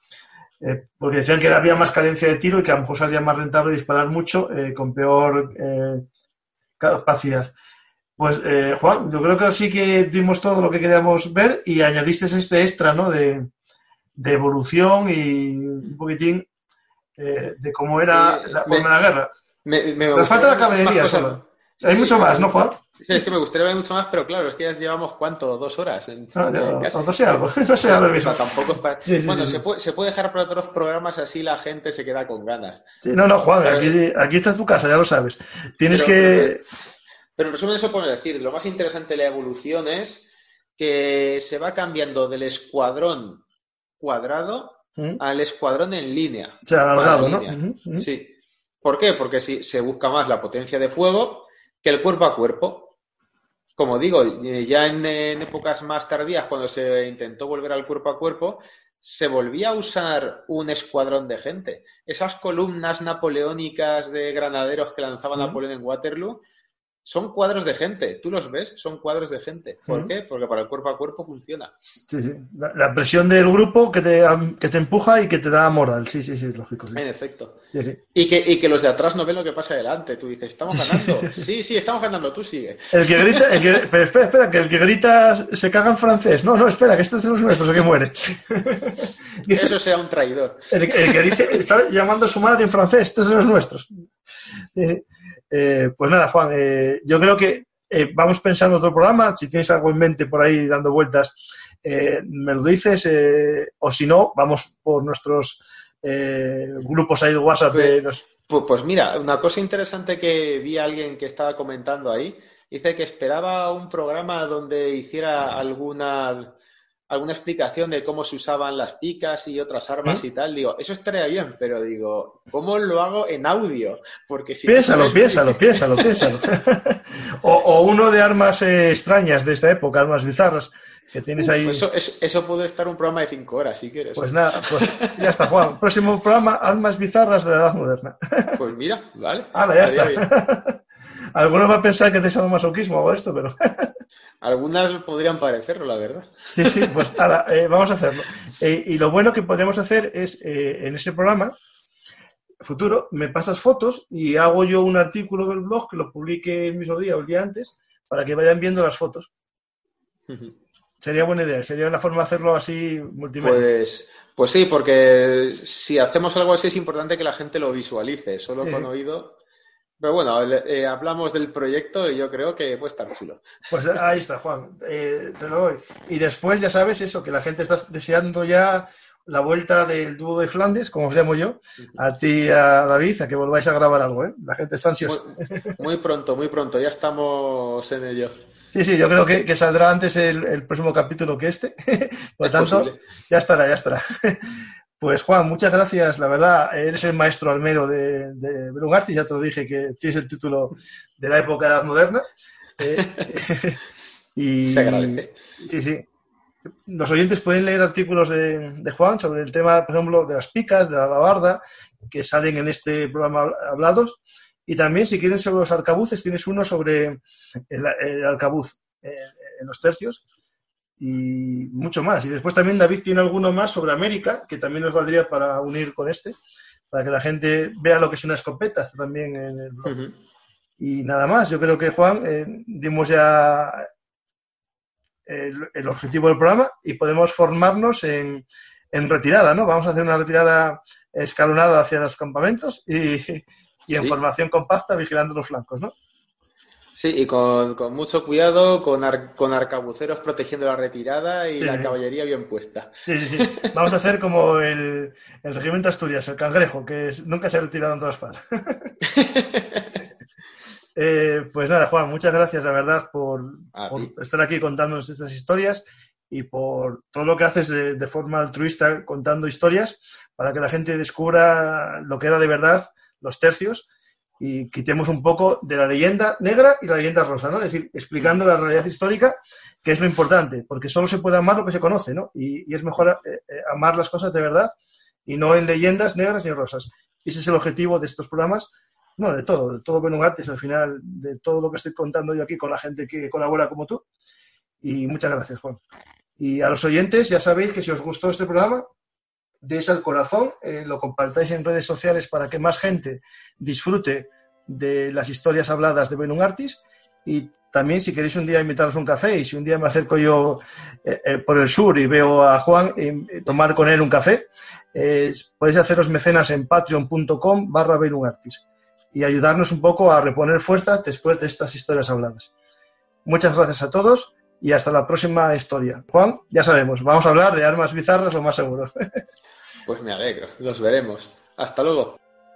Eh, porque decían que había más cadencia de tiro y que a lo mejor salía más rentable disparar mucho eh, con peor eh, capacidad. Pues, eh, Juan, yo creo que sí que vimos todo lo que queríamos ver y añadiste este extra, ¿no? De, de evolución y un poquitín eh, de cómo era sí, la forma me, de la guerra. Me, me Nos falta la caballería solo. Sí, Hay sí, mucho sí, más, ¿no, Juan? Sí, es que me gustaría ver mucho más, pero claro, es que ya llevamos, ¿cuánto? Dos horas. En, no, ya, casi. O no sé algo, no sé algo mismo. Tampoco es para... sí, sí, bueno, sí, se, sí. Puede, se puede dejar para otros programas, así la gente se queda con ganas. Sí, no, no, Juan, pero, aquí, aquí está tu casa, ya lo sabes. Tienes pero, que... Pero, pero en resumen eso puedo decir, lo más interesante de la evolución es que se va cambiando del escuadrón cuadrado ¿Mm? al escuadrón en línea. O sea, alargado, ¿no? Uh-huh, uh-huh. Sí. ¿Por qué? Porque si se busca más la potencia de fuego que el cuerpo a cuerpo. Como digo, ya en, en épocas más tardías, cuando se intentó volver al cuerpo a cuerpo, se volvía a usar un escuadrón de gente. Esas columnas napoleónicas de granaderos que lanzaba uh-huh. Napoleón en Waterloo son cuadros de gente. Tú los ves, son cuadros de gente. ¿Por uh-huh. qué? Porque para el cuerpo a cuerpo funciona. Sí, sí. La, la presión del grupo que te, que te empuja y que te da moral. Sí, sí, sí, es lógico. Sí. En efecto. Sí, sí. Y, que, y que los de atrás no ven lo que pasa adelante. Tú dices, estamos ganando. Sí, sí, estamos ganando. Tú sigue. El que grita, el que, pero espera, espera, que el que grita se caga en francés. No, no, espera, que estos son los nuestros, el que muere. Dice, eso sea un traidor. El, el que dice, está llamando a su madre en francés. Estos son los nuestros. Sí, sí. Eh, pues nada, Juan, eh, yo creo que eh, vamos pensando otro programa. Si tienes algo en mente por ahí dando vueltas, eh, me lo dices, eh, o si no, vamos por nuestros eh, grupos ahí de WhatsApp. De los... pues, pues mira, una cosa interesante que vi a alguien que estaba comentando ahí, dice que esperaba un programa donde hiciera alguna... alguna explicación de cómo se usaban las picas y otras armas ¿Mm? y tal. Digo, eso estaría bien, pero digo, ¿cómo lo hago en audio? Porque si piénsalo, no piénsalo, piénsalo, piénsalo. o, o uno de armas eh, extrañas de esta época, armas bizarras, que tienes Uf, ahí... Eso, eso, eso puede estar un programa de cinco horas, si quieres. Pues nada, pues ya está, Juan. Próximo programa, armas bizarras de la Edad Moderna. Pues mira, vale. Hala, ya está. Bien. Algunos van a pensar que te es sadomasoquismo o esto, pero... Algunas podrían parecerlo, la verdad. Sí, sí, pues ahora eh, vamos a hacerlo. Eh, y lo bueno que podríamos hacer es, eh, en ese programa futuro, me pasas fotos y hago yo un artículo del blog que lo publique el mismo día o el día antes para que vayan viendo las fotos. Uh-huh. Sería buena idea, sería una forma de hacerlo así multimedia. Pues, pues sí, porque si hacemos algo así es importante que la gente lo visualice, solo sí, con sí. oído... Pero bueno, eh, hablamos del proyecto y yo creo que puede estar chulo. Pues ahí está, Juan. Eh, te lo doy. Y después ya sabes eso, que la gente está deseando ya la vuelta del dúo de Flandes, como os llamo yo, a ti y a David, a que volváis a grabar algo, ¿eh? La gente está ansiosa. Muy, muy pronto, muy pronto, ya estamos en ello. Sí, sí, yo creo que, que saldrá antes el, el próximo capítulo que este. Por es tanto, posible. ya estará, ya estará. Pues Juan, muchas gracias, la verdad, eres el maestro almero de, de Bellum Artis, ya te lo dije que tienes el título de la época de la Edad Moderna. Eh, y, Se agradece. Sí, sí. Los oyentes pueden leer artículos de, de Juan sobre el tema, por ejemplo, de las picas, de la alabarda, que salen en este programa hablados. Y también, si quieren, sobre los arcabuces, tienes uno sobre el, el arcabuz eh, en los tercios y mucho más. Y después también David tiene alguno más sobre América, que también nos valdría para unir con este, para que la gente vea lo que es una escopeta. Está también en el blog. Uh-huh. Y nada más. Yo creo que, Juan, eh, dimos ya el, el objetivo del programa y podemos formarnos en, en retirada, ¿no? Vamos a hacer una retirada escalonada hacia los campamentos y, y en sí. formación compacta vigilando los flancos, ¿no? Sí, y con, con mucho cuidado, con, ar, con arcabuceros protegiendo la retirada y sí, la caballería bien puesta. Sí, sí, sí. Vamos a hacer como el, el regimiento Asturias, el cangrejo, que es, nunca se ha retirado en todas partes. eh, pues nada, Juan, muchas gracias, la verdad, por, por estar aquí contándonos estas historias y por todo lo que haces de, de forma altruista contando historias para que la gente descubra lo que era de verdad los tercios y quitemos un poco de la leyenda negra y la leyenda rosa, ¿no? Es decir, explicando la realidad histórica, que es lo importante, porque solo se puede amar lo que se conoce, ¿no? Y, y es mejor eh, eh, amar las cosas de verdad y no en leyendas negras ni rosas. Ese es el objetivo de estos programas, no, de todo, de todo Bellum Artis, al final, de todo lo que estoy contando yo aquí con la gente que colabora como tú. Y muchas gracias, Juan. Y a los oyentes, ya sabéis que si os gustó este programa, deis al corazón, eh, lo compartáis en redes sociales para que más gente disfrute de las historias habladas de Bellum Artis y también si queréis un día invitaros a un café y si un día me acerco yo eh, eh, por el sur y veo a Juan eh, tomar con él un café, eh, podéis haceros mecenas en patreon punto com barra Bellum Artis y ayudarnos un poco a reponer fuerzas después de estas historias habladas. Muchas gracias a todos y hasta la próxima historia. Juan, ya sabemos, vamos a hablar de armas bizarras lo más seguro. Pues me alegro, los veremos. Hasta luego.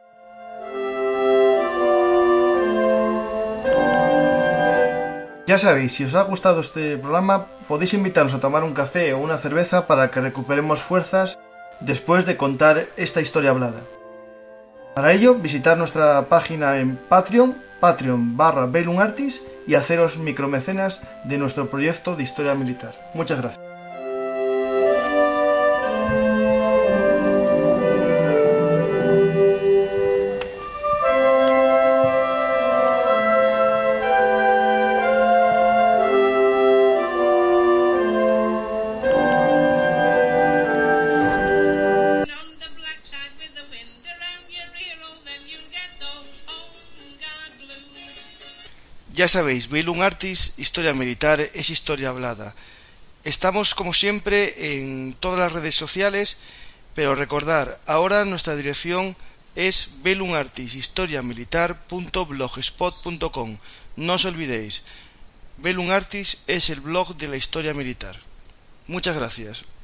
Ya sabéis, si os ha gustado este programa, podéis invitarnos a tomar un café o una cerveza para que recuperemos fuerzas después de contar esta historia hablada. Para ello, visitar nuestra página en Patreon, patreon barra Bellum Artis y haceros micromecenas de nuestro proyecto de historia militar. Muchas gracias. Ya sabéis, Bellum Artis, historia militar, es historia hablada. Estamos, como siempre, en todas las redes sociales, pero recordar, ahora nuestra dirección es bellum artis historia militar punto blogspot punto com. No os olvidéis, Bellum Artis es el blog de la historia militar. Muchas gracias.